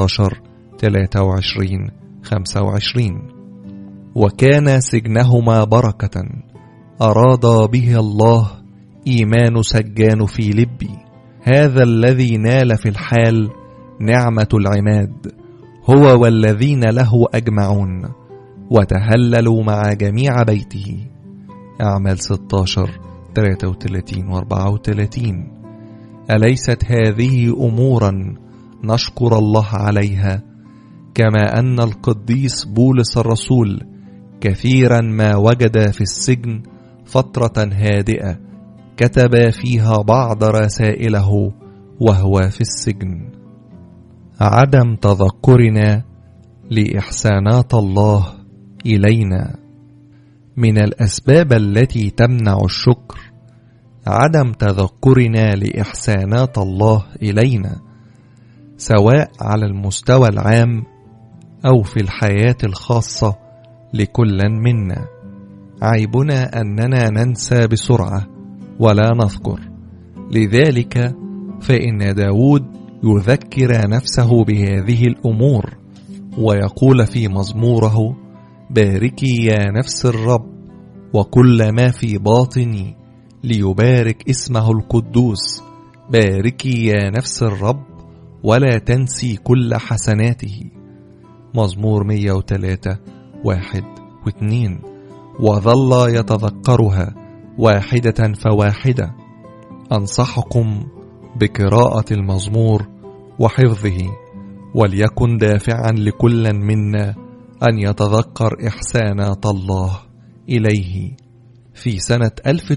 16:23-25. وكان سجنهما بركة أراد به الله إيمان سجان فيليبي، هذا الذي نال في الحال نعمة العماد، هو والذين له أجمعون، وتهللوا مع جميع بيته. أعمال 16:33-34. أليست هذه أمورا نشكر الله عليها؟ كما أن القديس بولس الرسول كثيرا ما وجد في السجن فترة هادئة كتب فيها بعض رسائله وهو في السجن. عدم تذكرنا لإحسانات الله إلينا. من الأسباب التي تمنع الشكر عدم تذكرنا لإحسانات الله إلينا، سواء على المستوى العام أو في الحياة الخاصة لكل منا. عيبنا أننا ننسى بسرعة ولا نذكر، لذلك فإن داود يذكر نفسه بهذه الأمور ويقول في مزموره: باركي يا نفس الرب وكل ما في باطني ليبارك اسمه القدوس. باركي يا نفس الرب ولا تنسي كل حسناته. مزمور 103 1 و2. وظل يتذكرها واحدة فواحدة. أنصحكم بقراءة المزمور وحفظه، وليكن دافعا لكل منا أن يتذكر إحسانات الله إليه. في سنة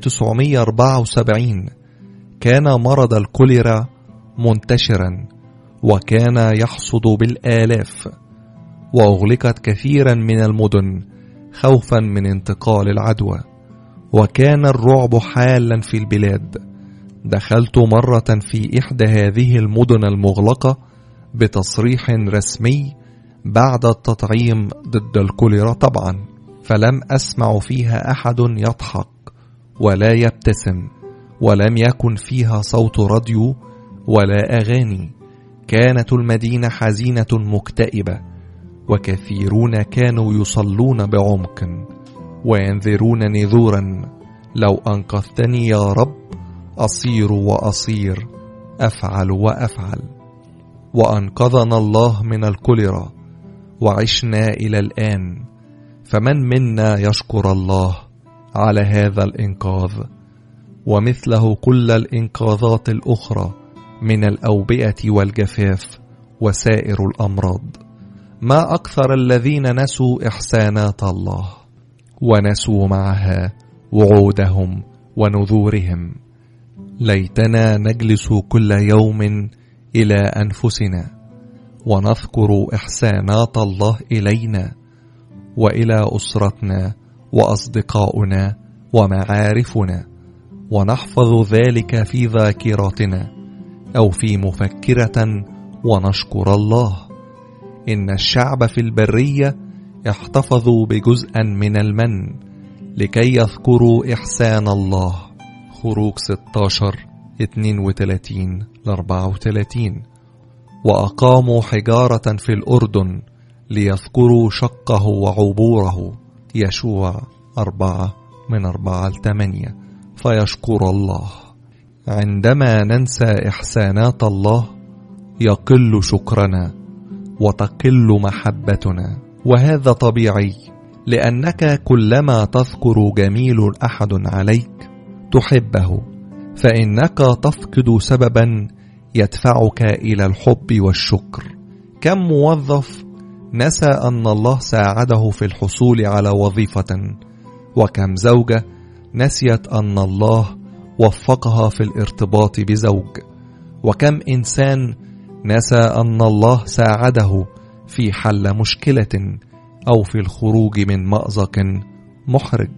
1974 كان مرض الكوليرا منتشرا وكان يحصد بالآلاف، وأغلقت كثيرا من المدن خوفا من انتقال العدوى، وكان الرعب حالا في البلاد. دخلت مرة في إحدى هذه المدن المغلقة بتصريح رسمي بعد التطعيم ضد الكوليرا طبعا، فلم أسمع فيها أحد يضحك ولا يبتسم، ولم يكن فيها صوت راديو ولا أغاني. كانت المدينة حزينة مكتئبة، وكثيرون كانوا يصلون بعمق وينذرون نذورا: لو أنقذتني يا رب أصير وأصير، أفعل وأفعل. وأنقذنا الله من الكوليرا وعشنا إلى الآن، فمن منا يشكر الله على هذا الإنقاذ؟ ومثله كل الإنقاذات الأخرى من الأوبئة والجفاف وسائر الأمراض. ما أكثر الذين نسوا إحسانات الله ونسوا معها وعودهم ونذورهم. ليتنا نجلس كل يوم إلى أنفسنا ونذكر إحسانات الله إلينا وإلى أسرتنا وأصدقاؤنا ومعارفنا، ونحفظ ذلك في ذاكرتنا أو في مفكرة ونشكر الله. إن الشعب في البرية احتفظوا بجزءا من المن لكي يذكروا إحسان الله. خروج 16:32-34. وأقاموا حجارة في الأردن ليذكروا شقه وعبوره. يشوع 4:4-8. فيشكر الله. عندما ننسى إحسانات الله يقل شكرنا وتقل محبتنا، وهذا طبيعي، لأنك كلما تذكر جميل أحد عليك تحبه، فإنك تفقد سببا يدفعك إلى الحب والشكر. كم موظف نسى أن الله ساعده في الحصول على وظيفة، وكم زوجة نسيت أن الله وفقها في الارتباط بزوج، وكم إنسان نسى أن الله ساعده في حل مشكلة أو في الخروج من مأزق محرج.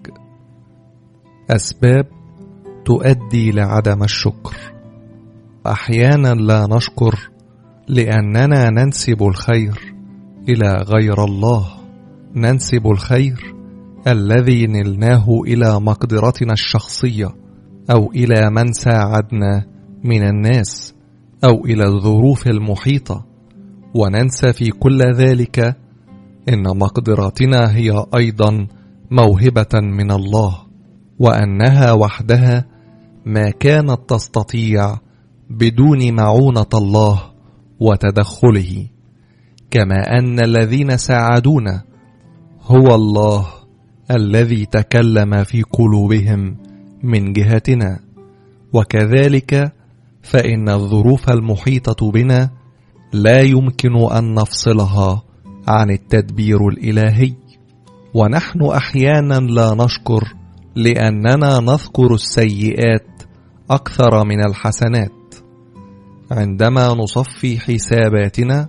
أسباب تؤدي لعدم الشكر. أحيانا لا نشكر لأننا ننسب الخير إلى غير الله، ننسب الخير الذي نلناه إلى مقدرتنا الشخصية أو إلى من ساعدنا من الناس أو إلى الظروف المحيطة، وننسى في كل ذلك إن مقدرتنا هي أيضا موهبة من الله، وأنها وحدها ما كانت تستطيع بدون معونة الله وتدخله، كما أن الذين ساعدونا هو الله الذي تكلم في قلوبهم من جهتنا. وكذلك فإن الظروف المحيطة بنا لا يمكن أن نفصلها عن التدبير الإلهي. ونحن أحيانا لا نشكر لأننا نذكر السيئات أكثر من الحسنات. عندما نصفي حساباتنا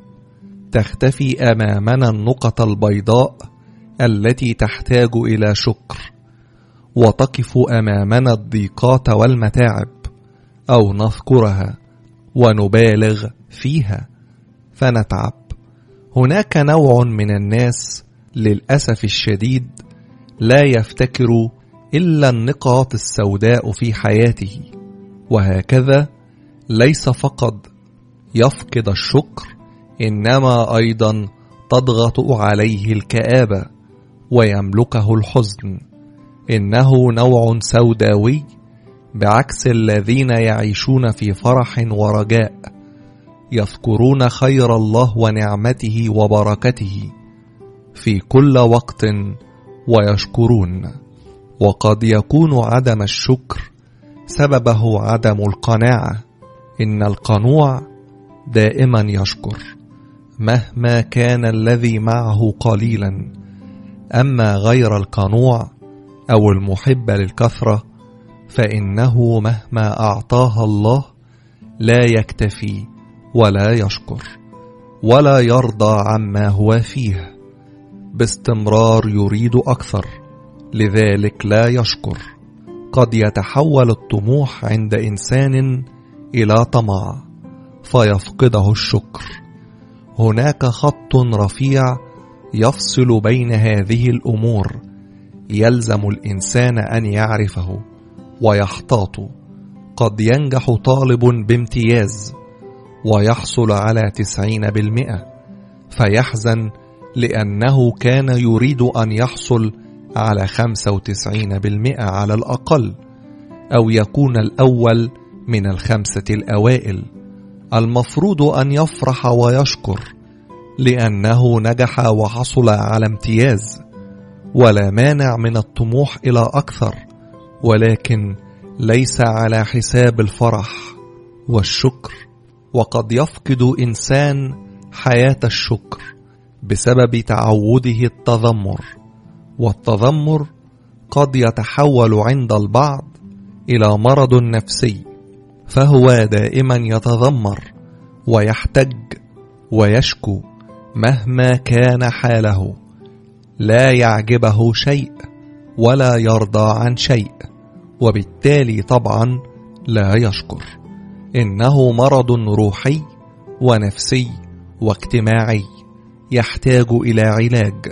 تختفي أمامنا النقط البيضاء التي تحتاج إلى شكر وتقف أمامنا الضيقات والمتاعب، أو نذكرها ونبالغ فيها فنتعب. هناك نوع من الناس للأسف الشديد لا يفتكر إلا النقاط السوداء في حياته، وهكذا ليس فقط يفقد الشكر، إنما أيضا تضغط عليه الكآبة ويملكه الحزن. إنه نوع سوداوي بعكس الذين يعيشون في فرح ورجاء، يذكرون خير الله ونعمته وبركته في كل وقت ويشكرون. وقد يكون عدم الشكر سببه عدم القناعة. إن القنوع دائما يشكر مهما كان الذي معه قليلا، أما غير القنوع أو المحب للكثرة فإنه مهما أعطاه الله لا يكتفي ولا يشكر ولا يرضى عما هو فيه، باستمرار يريد أكثر، لذلك لا يشكر. قد يتحول الطموح عند إنسان إلى طمع فيفقده الشكر. هناك خط رفيع يفصل بين هذه الأمور، يلزم الإنسان أن يعرفه ويحتاط. قد ينجح طالب بامتياز ويحصل على 90%، فيحزن لأنه كان يريد أن يحصل على 95% على الأقل، أو يكون الأول من 5 الأوائل. المفروض أن يفرح ويشكر لأنه نجح وحصل على امتياز، ولا مانع من الطموح إلى أكثر، ولكن ليس على حساب الفرح والشكر. وقد يفقد إنسان حياة الشكر بسبب تعوده التذمر، والتذمر قد يتحول عند البعض إلى مرض نفسي، فهو دائما يتذمر ويحتج ويشكو مهما كان حاله، لا يعجبه شيء ولا يرضى عن شيء، وبالتالي طبعا لا يشكر. إنه مرض روحي ونفسي واجتماعي يحتاج إلى علاج،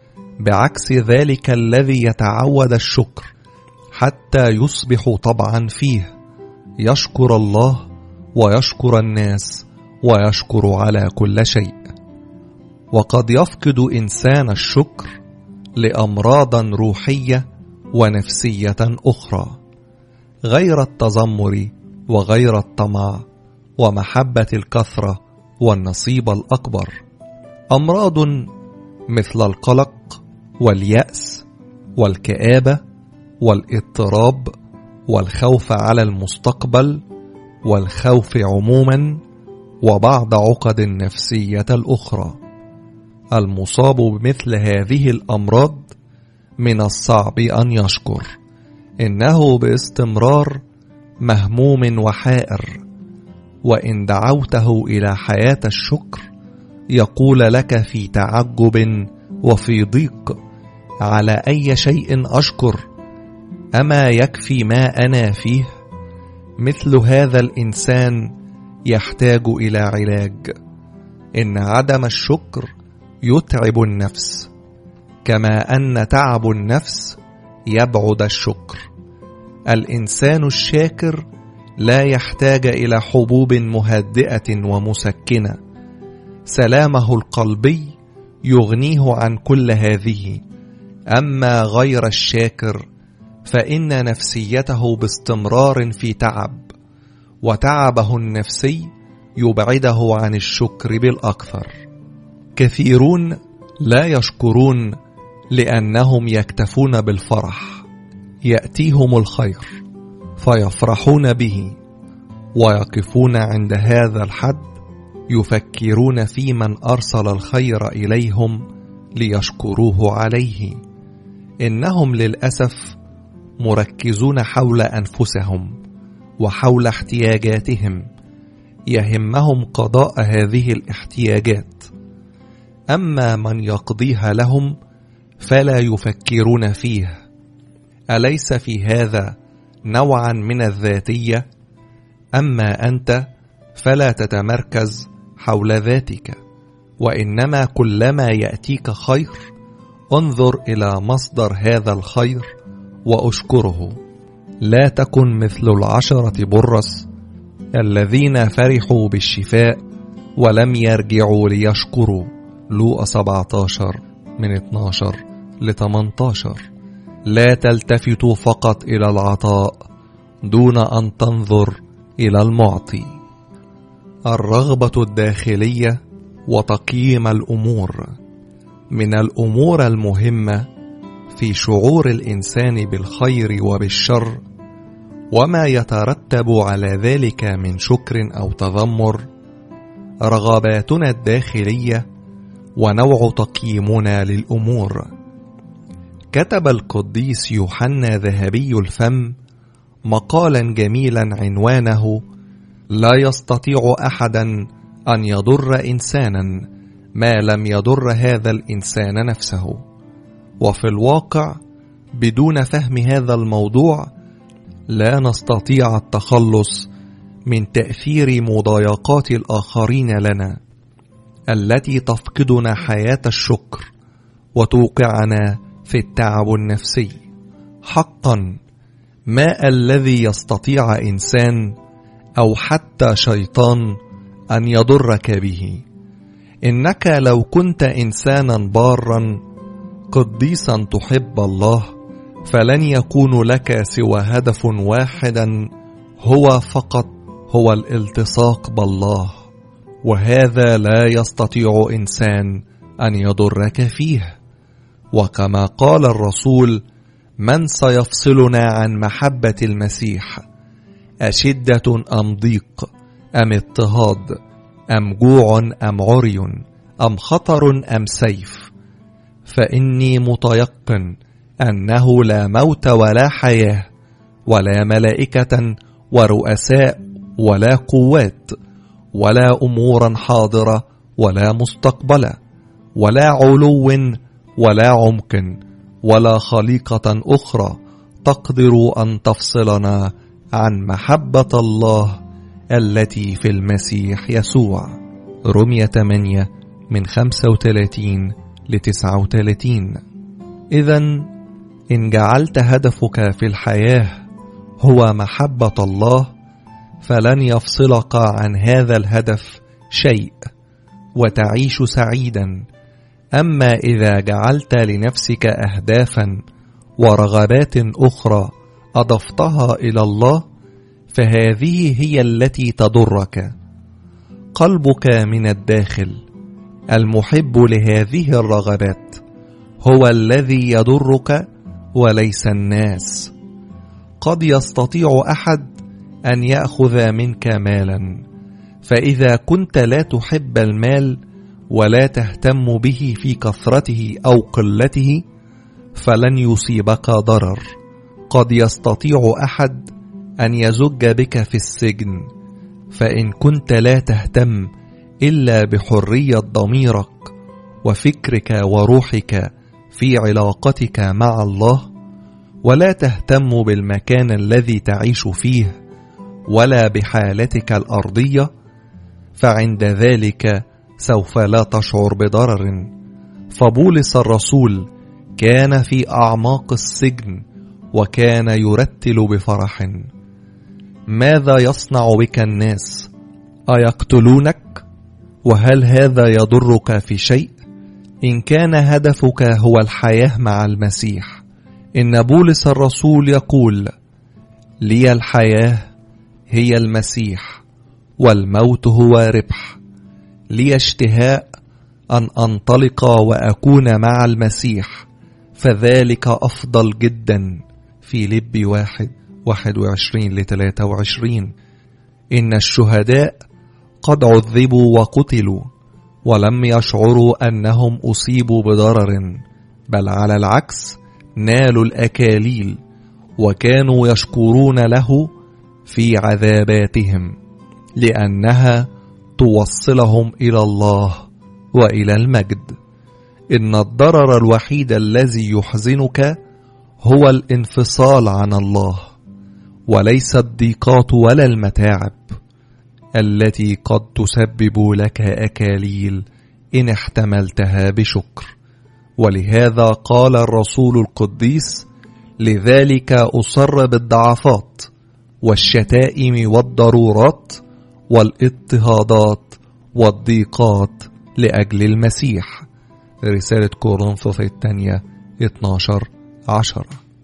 بعكس ذلك الذي يتعود الشكر حتى يصبح طبعا فيه، يشكر الله ويشكر الناس ويشكر على كل شيء. وقد يفقد إنسان الشكر لأمراض روحية ونفسية أخرى غير التذمر وغير الطمع ومحبة الكثرة والنصيب الأكبر. أمراض مثل القلق واليأس والكآبة والاضطراب والخوف على المستقبل والخوف عموما، وبعض عقد النفسية الأخرى. المصاب بمثل هذه الأمراض من الصعب أن يشكر، إنه باستمرار مهموم وحائر، وإن دعوته إلى حياة الشكر يقول لك في تعجب وفي ضيق: على أي شيء أشكر؟ أما يكفي ما أنا فيه؟ مثل هذا الإنسان يحتاج إلى علاج. إن عدم الشكر يتعب النفس، كما أن تعب النفس يبعد الشكر. الإنسان الشاكر لا يحتاج إلى حبوب مهدئة ومسكنة، سلامه القلبي يغنيه عن كل هذه. أما غير الشاكر فإن نفسيته باستمرار في تعب، وتعبه النفسي يبعده عن الشكر بالأكثر. كثيرون لا يشكرون لأنهم يكتفون بالفرح، يأتيهم الخير فيفرحون به، ويقفون عند هذا الحد يفكرون في من أرسل الخير إليهم ليشكروه عليه. إنهم للأسف مركزون حول أنفسهم وحول احتياجاتهم، يهمهم قضاء هذه الاحتياجات، أما من يقضيها لهم فلا يفكرون فيه. أليس في هذا نوعا من الذاتية؟ أما أنت فلا تتمركز حول ذاتك، وإنما كلما يأتيك خير انظر إلى مصدر هذا الخير وأشكره. لا تكن مثل 10 برص الذين فرحوا بالشفاء ولم يرجعوا ليشكروا. لوقا 17 من 12 ل 18. لا تلتفتوا فقط إلى العطاء دون أن تنظر إلى المعطي. الرغبة الداخلية وتقييم الأمور. من الأمور المهمة في شعور الإنسان بالخير وبالشر وما يترتب على ذلك من شكر أو تذمر رغباتنا الداخلية ونوع تقييمنا للأمور. كتب القديس يوحنا ذهبي الفم مقالا جميلا عنوانه: لا يستطيع أحدا أن يضر إنسانا ما لم يضر هذا الإنسان نفسه. وفي الواقع بدون فهم هذا الموضوع لا نستطيع التخلص من تأثير مضايقات الآخرين لنا التي تفقدنا حياة الشكر وتوقعنا في التعب النفسي. حقا ما الذي يستطيع إنسان أو حتى شيطان أن يضرك به؟ إنك لو كنت إنسانا بارا قديسا تحب الله فلن يكون لك سوى هدف واحدا هو فقط هو الالتصاق بالله، وهذا لا يستطيع إنسان أن يضرك فيه. وكما قال الرسول: من سيفصلنا عن محبة المسيح؟ أشدة أم ضيق أم اضطهاد أم جوع أم عري أم خطر أم سيف؟ فإني متيقن أنه لا موت ولا حياة ولا ملائكة ورؤساء ولا قوات ولا أمورا حاضرة ولا مستقبلة ولا علو ولا عمق ولا خليقة أخرى تقدر أن تفصلنا عن محبة الله التي في المسيح يسوع. رمية 8 من 35 ل 39. إذن إن جعلت هدفك في الحياة هو محبة الله فلن يفصلك عن هذا الهدف شيء وتعيش سعيدا. أما إذا جعلت لنفسك أهدافا ورغبات أخرى أضفتها إلى الله فهذه هي التي تضرك. قلبك من الداخل المحب لهذه الرغبات هو الذي يضرك وليس الناس. قد يستطيع أحد أن يأخذ منك مالا، فإذا كنت لا تحب المال ولا تهتم به في كثرته أو قلته فلن يصيبك ضرر. قد يستطيع أحد أن يزج بك في السجن، فإن كنت لا تهتم إلا بحرية ضميرك وفكرك وروحك في علاقتك مع الله، ولا تهتم بالمكان الذي تعيش فيه ولا بحالتك الأرضية، فعند ذلك سوف لا تشعر بضرر. فبولس الرسول كان في أعماق السجن وكان يرتل بفرح: ماذا يصنع بك الناس؟ أيقتلونك؟ وهل هذا يضرك في شيء؟ إن كان هدفك هو الحياة مع المسيح. إن بولس الرسول يقول: لي الحياة هي المسيح والموت هو ربح. لي اشتهاء أن أنطلق وأكون مع المسيح، فذلك أفضل جدا. في لب 1:21 ل 23. إن الشهداء قد عذبوا وقتلوا ولم يشعروا أنهم أصيبوا بضرر، بل على العكس نالوا الأكاليل وكانوا يشكرون له في عذاباتهم لأنها توصلهم إلى الله وإلى المجد. إن الضرر الوحيد الذي يحزنك هو الانفصال عن الله، وليس الضيقات ولا المتاعب التي قد تسبب لك أكاليل إن احتملتها بشكر. ولهذا قال الرسول القديس: لذلك أصر بالضعفات والشتائم والضرورات والاضطهادات والضيقات لأجل المسيح. رسالة كورنثوس الثانية 12:10.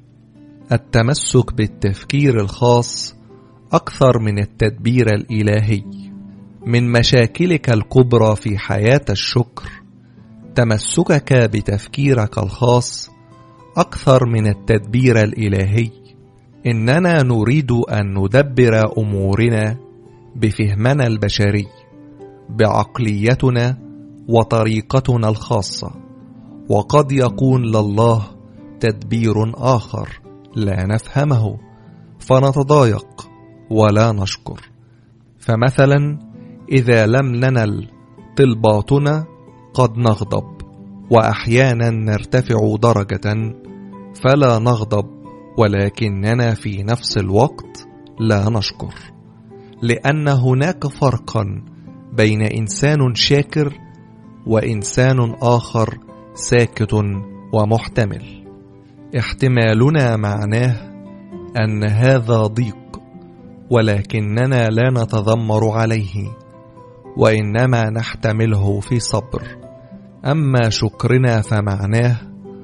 التمسك بالتفكير الخاص أكثر من التدبير الإلهي. من مشاكلك الكبرى في حياة الشكر تمسكك بتفكيرك الخاص أكثر من التدبير الإلهي. إننا نريد أن ندبر أمورنا بفهمنا البشري، بعقليتنا وطريقتنا الخاصة، وقد يكون لله تدبير آخر لا نفهمه فنتضايق ولا نشكر. فمثلا إذا لم ننل طلباتنا قد نغضب، وأحيانا نرتفع درجة فلا نغضب ولكننا في نفس الوقت لا نشكر، لأن هناك فرقا بين إنسان شاكر وإنسان آخر ساكت ومحتمل. احتمالنا معناه أن هذا ضيق ولكننا لا نتذمر عليه، وإنما نحتمله في صبر. أما شكرنا فمعناه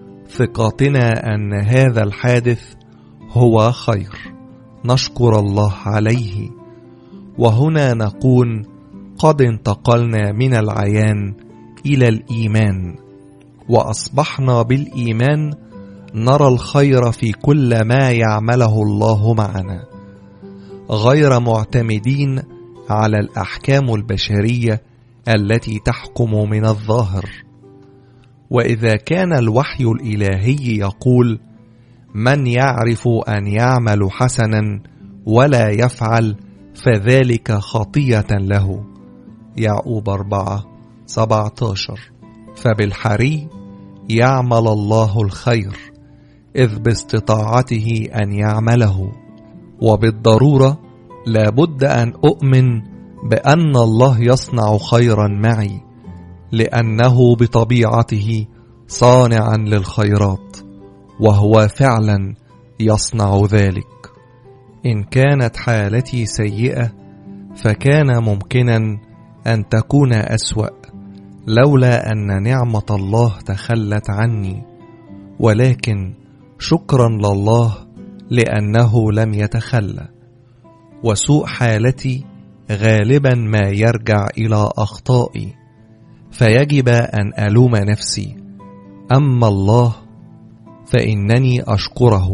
ثقتنا أن هذا الحادث هو خير، نشكر الله عليه. وهنا نكون قد انتقلنا من العيان إلى الإيمان، وأصبحنا بالإيمان نرى الخير في كل ما يعمله الله معنا، غير معتمدين على الأحكام البشرية التي تحكم من الظاهر. وإذا كان الوحي الإلهي يقول: من يعرف أن يعمل حسنا ولا يفعل فذلك خطية له، يعقوب 4:17. فبالحري يعمل الله الخير إذ باستطاعته أن يعمله، وبالضرورة لابد أن أؤمن بأن الله يصنع خيرا معي، لأنه بطبيعته صانعا للخيرات، وهو فعلا يصنع ذلك. إن كانت حالتي سيئة فكان ممكنا أن تكون أسوأ لولا أن نعمة الله تخلت عني، ولكن شكرا لله لأنه لم يتخلى. وسوء حالتي غالبا ما يرجع إلى أخطائي، فيجب أن ألوم نفسي. أما الله فإنني أشكره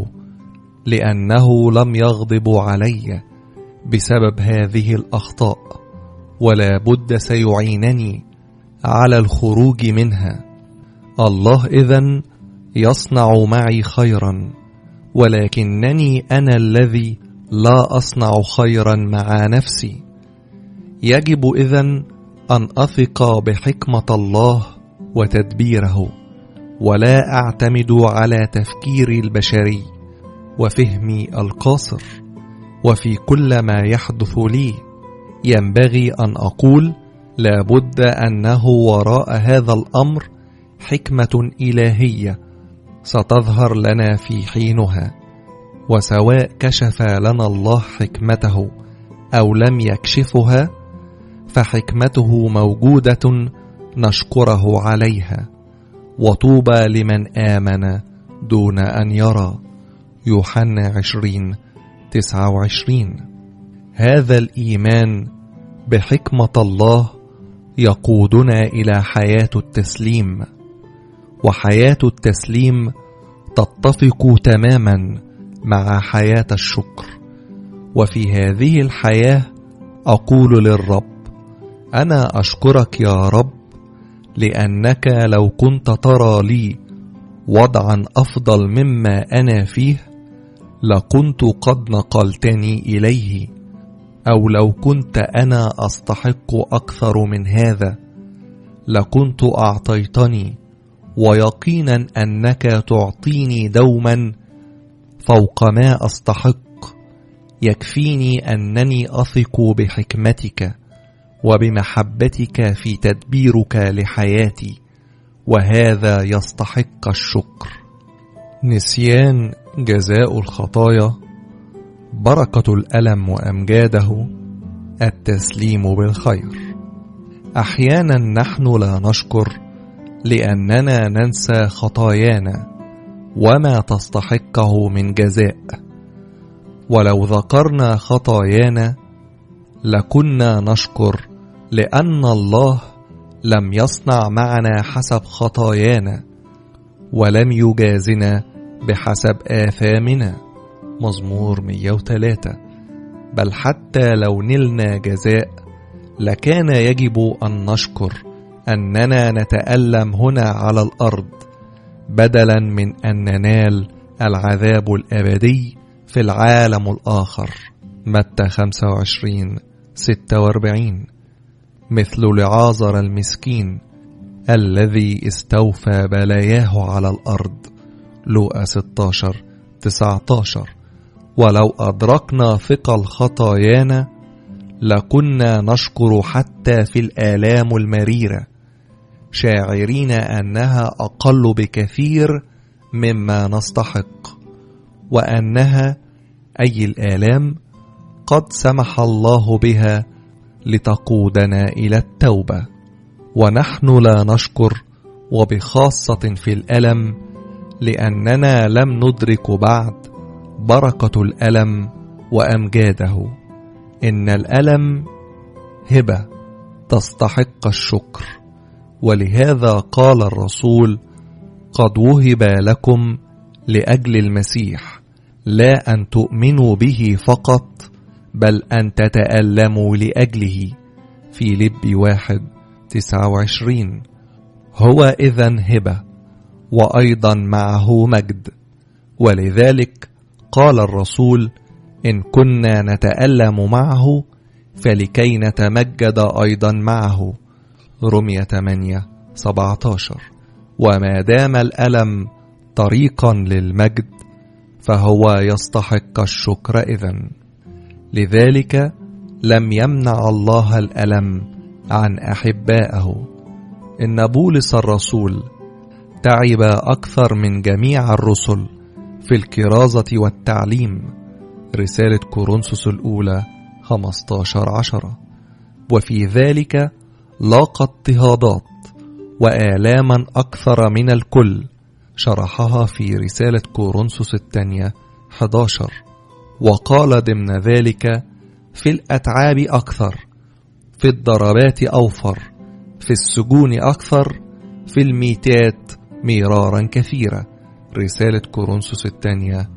لأنه لم يغضب علي بسبب هذه الأخطاء، ولا بد سيعينني على الخروج منها. الله إذن يصنع معي خيرا، ولكنني أنا الذي لا أصنع خيرا مع نفسي. يجب إذن أن أثق بحكمة الله وتدبيره، ولا أعتمد على تفكيري البشري وفهمي القاصر. وفي كل ما يحدث لي ينبغي أن أقول: لابد أنه وراء هذا الأمر حكمة إلهية ستظهر لنا في حينها. وسواء كشف لنا الله حكمته أو لم يكشفها، فحكمته موجودة نشكره عليها. وطوبى لمن آمن دون أن يرى. يوحنا 20:29. هذا الإيمان بحكمة الله يقودنا إلى حياة التسليم، وحياة التسليم تتفق تماما مع حياة الشكر. وفي هذه الحياة أقول للرب: أنا أشكرك يا رب، لأنك لو كنت ترى لي وضعا أفضل مما أنا فيه لكنت قد نقلتني إليه، أو لو كنت أنا أستحق أكثر من هذا لكنت أعطيتني، ويقينا أنك تعطيني دوما فوق ما أستحق. يكفيني أنني أثق بحكمتك وبمحبتك في تدبيرك لحياتي، وهذا يستحق الشكر. نسيان جزاء الخطايا، بركة الألم وأمجاده، التسليم بالخير. أحيانا نحن لا نشكر لأننا ننسى خطايانا وما تستحقه من جزاء، ولو ذكرنا خطايانا لكنا نشكر لأن الله لم يصنع معنا حسب خطايانا ولم يجازنا بحسب آثامنا، مزمور 103. بل حتى لو نلنا جزاء لكان يجب أن نشكر أننا نتألم هنا على الأرض بدلا من أن ننال العذاب الأبدي في العالم الآخر، متى 25:46. مثل لعازر المسكين الذي استوفى بلاياه على الأرض، لوقا 16:19. ولو أدركنا ثقل خطايانا لكنا نشكر حتى في الآلام المريرة، شاعرين أنها أقل بكثير مما نستحق، وأنها أي الآلام قد سمح الله بها لتقودنا إلى التوبة. ونحن لا نشكر، وبخاصة في الألم، لأننا لم ندرك بعد بركة الألم وأمجاده. إن الألم هبة تستحق الشكر، ولهذا قال الرسول: قد وهب لكم لأجل المسيح لا أن تؤمنوا به فقط، بل أن تتألموا لأجله، فيليبي 1:29. هو إذن هبة وأيضا معه مجد، ولذلك قال الرسول: إن كنا نتألم معه فلكي نتمجد أيضا معه، رمية 8:17. وما دام الألم طريقا للمجد فهو يستحق الشكر إذن. لذلك لم يمنع الله الألم عن أحبائه. إن بولس الرسول تعب أكثر من جميع الرسل في الكرازة والتعليم، رسالة كورنثوس الأولى 15:10. وفي ذلك لاقى اضطهادات وآلاما أكثر من الكل، شرحها في رسالة كورنثوس الثانية 11. وقال ضمن ذلك: في الأتعاب أكثر، في الضربات أوفر، في السجون أكثر، في الميتات مرارا كثيرة، رسالة كورنثوس الثانية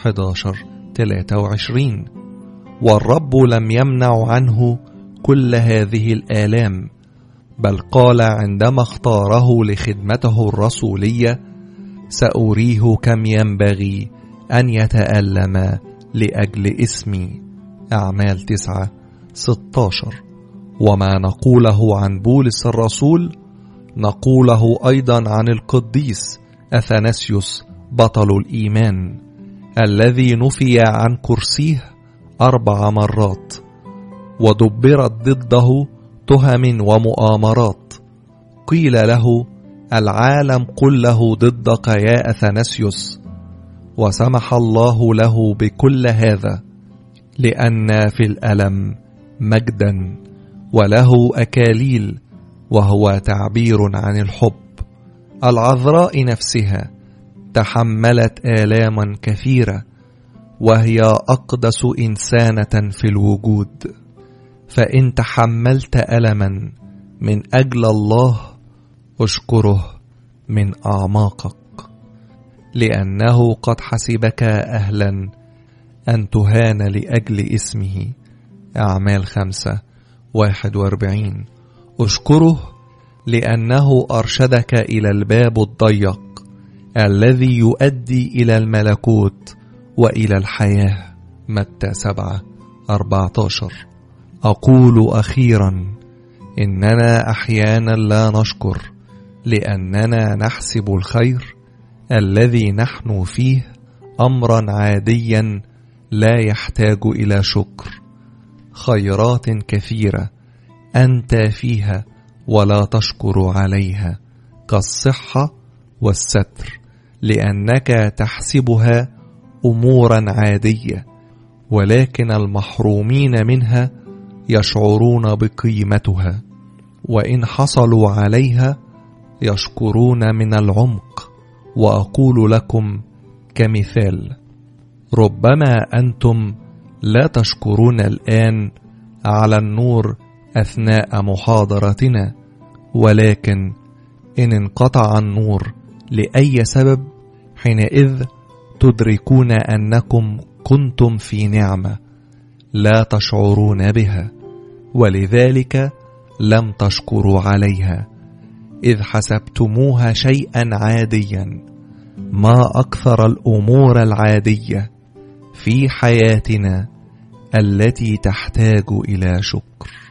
11:23. والرب لم يمنع عنه كل هذه الآلام، بل قال عندما اختاره لخدمته الرسولية: سأريه كم ينبغي أن يتألم لأجل اسمي، أعمال 9:16. وما نقوله عن بولس الرسول نقوله أيضا عن القديس أثناسيوس بطل الإيمان، الذي نفي عن كرسيه 4 مرات، ودبرت ضده تهم ومؤامرات. قيل له: العالم كله ضدك يا أثناسيوس، وسمح الله له بكل هذا لأن في الألم مجدا وله أكاليل، وهو تعبير عن الحب. العذراء نفسها تحملت آلاما كثيرة، وهي أقدس إنسانة في الوجود. فإن تحملت ألما من أجل الله اشكره من أعماقك، لأنه قد حسبك أهلا أن تهان لأجل اسمه، أعمال 5:41. اشكره لأنه أرشدك إلى الباب الضيق الذي يؤدي إلى الملكوت وإلى الحياة، متى 7:14. أقول أخيرا إننا أحيانا لا نشكر لأننا نحسب الخير الذي نحن فيه أمرا عاديا لا يحتاج إلى شكر، خيرات كثيرة أنت فيها ولا تشكر عليها، كالصحة والستر، لأنك تحسبها أمورا عادية، ولكن المحرومين منها يشعرون بقيمتها، وإن حصلوا عليها يشكرون من العمق. وأقول لكم كمثال: ربما أنتم لا تشكرون الآن على النور أثناء محاضرتنا، ولكن إن انقطع النور لأي سبب، حينئذ تدركون أنكم كنتم في نعمة لا تشعرون بها، ولذلك لم تشكروا عليها، إذ حسبتموها شيئا عاديا. ما أكثر الأمور العادية في حياتنا التي تحتاج إلى شكر.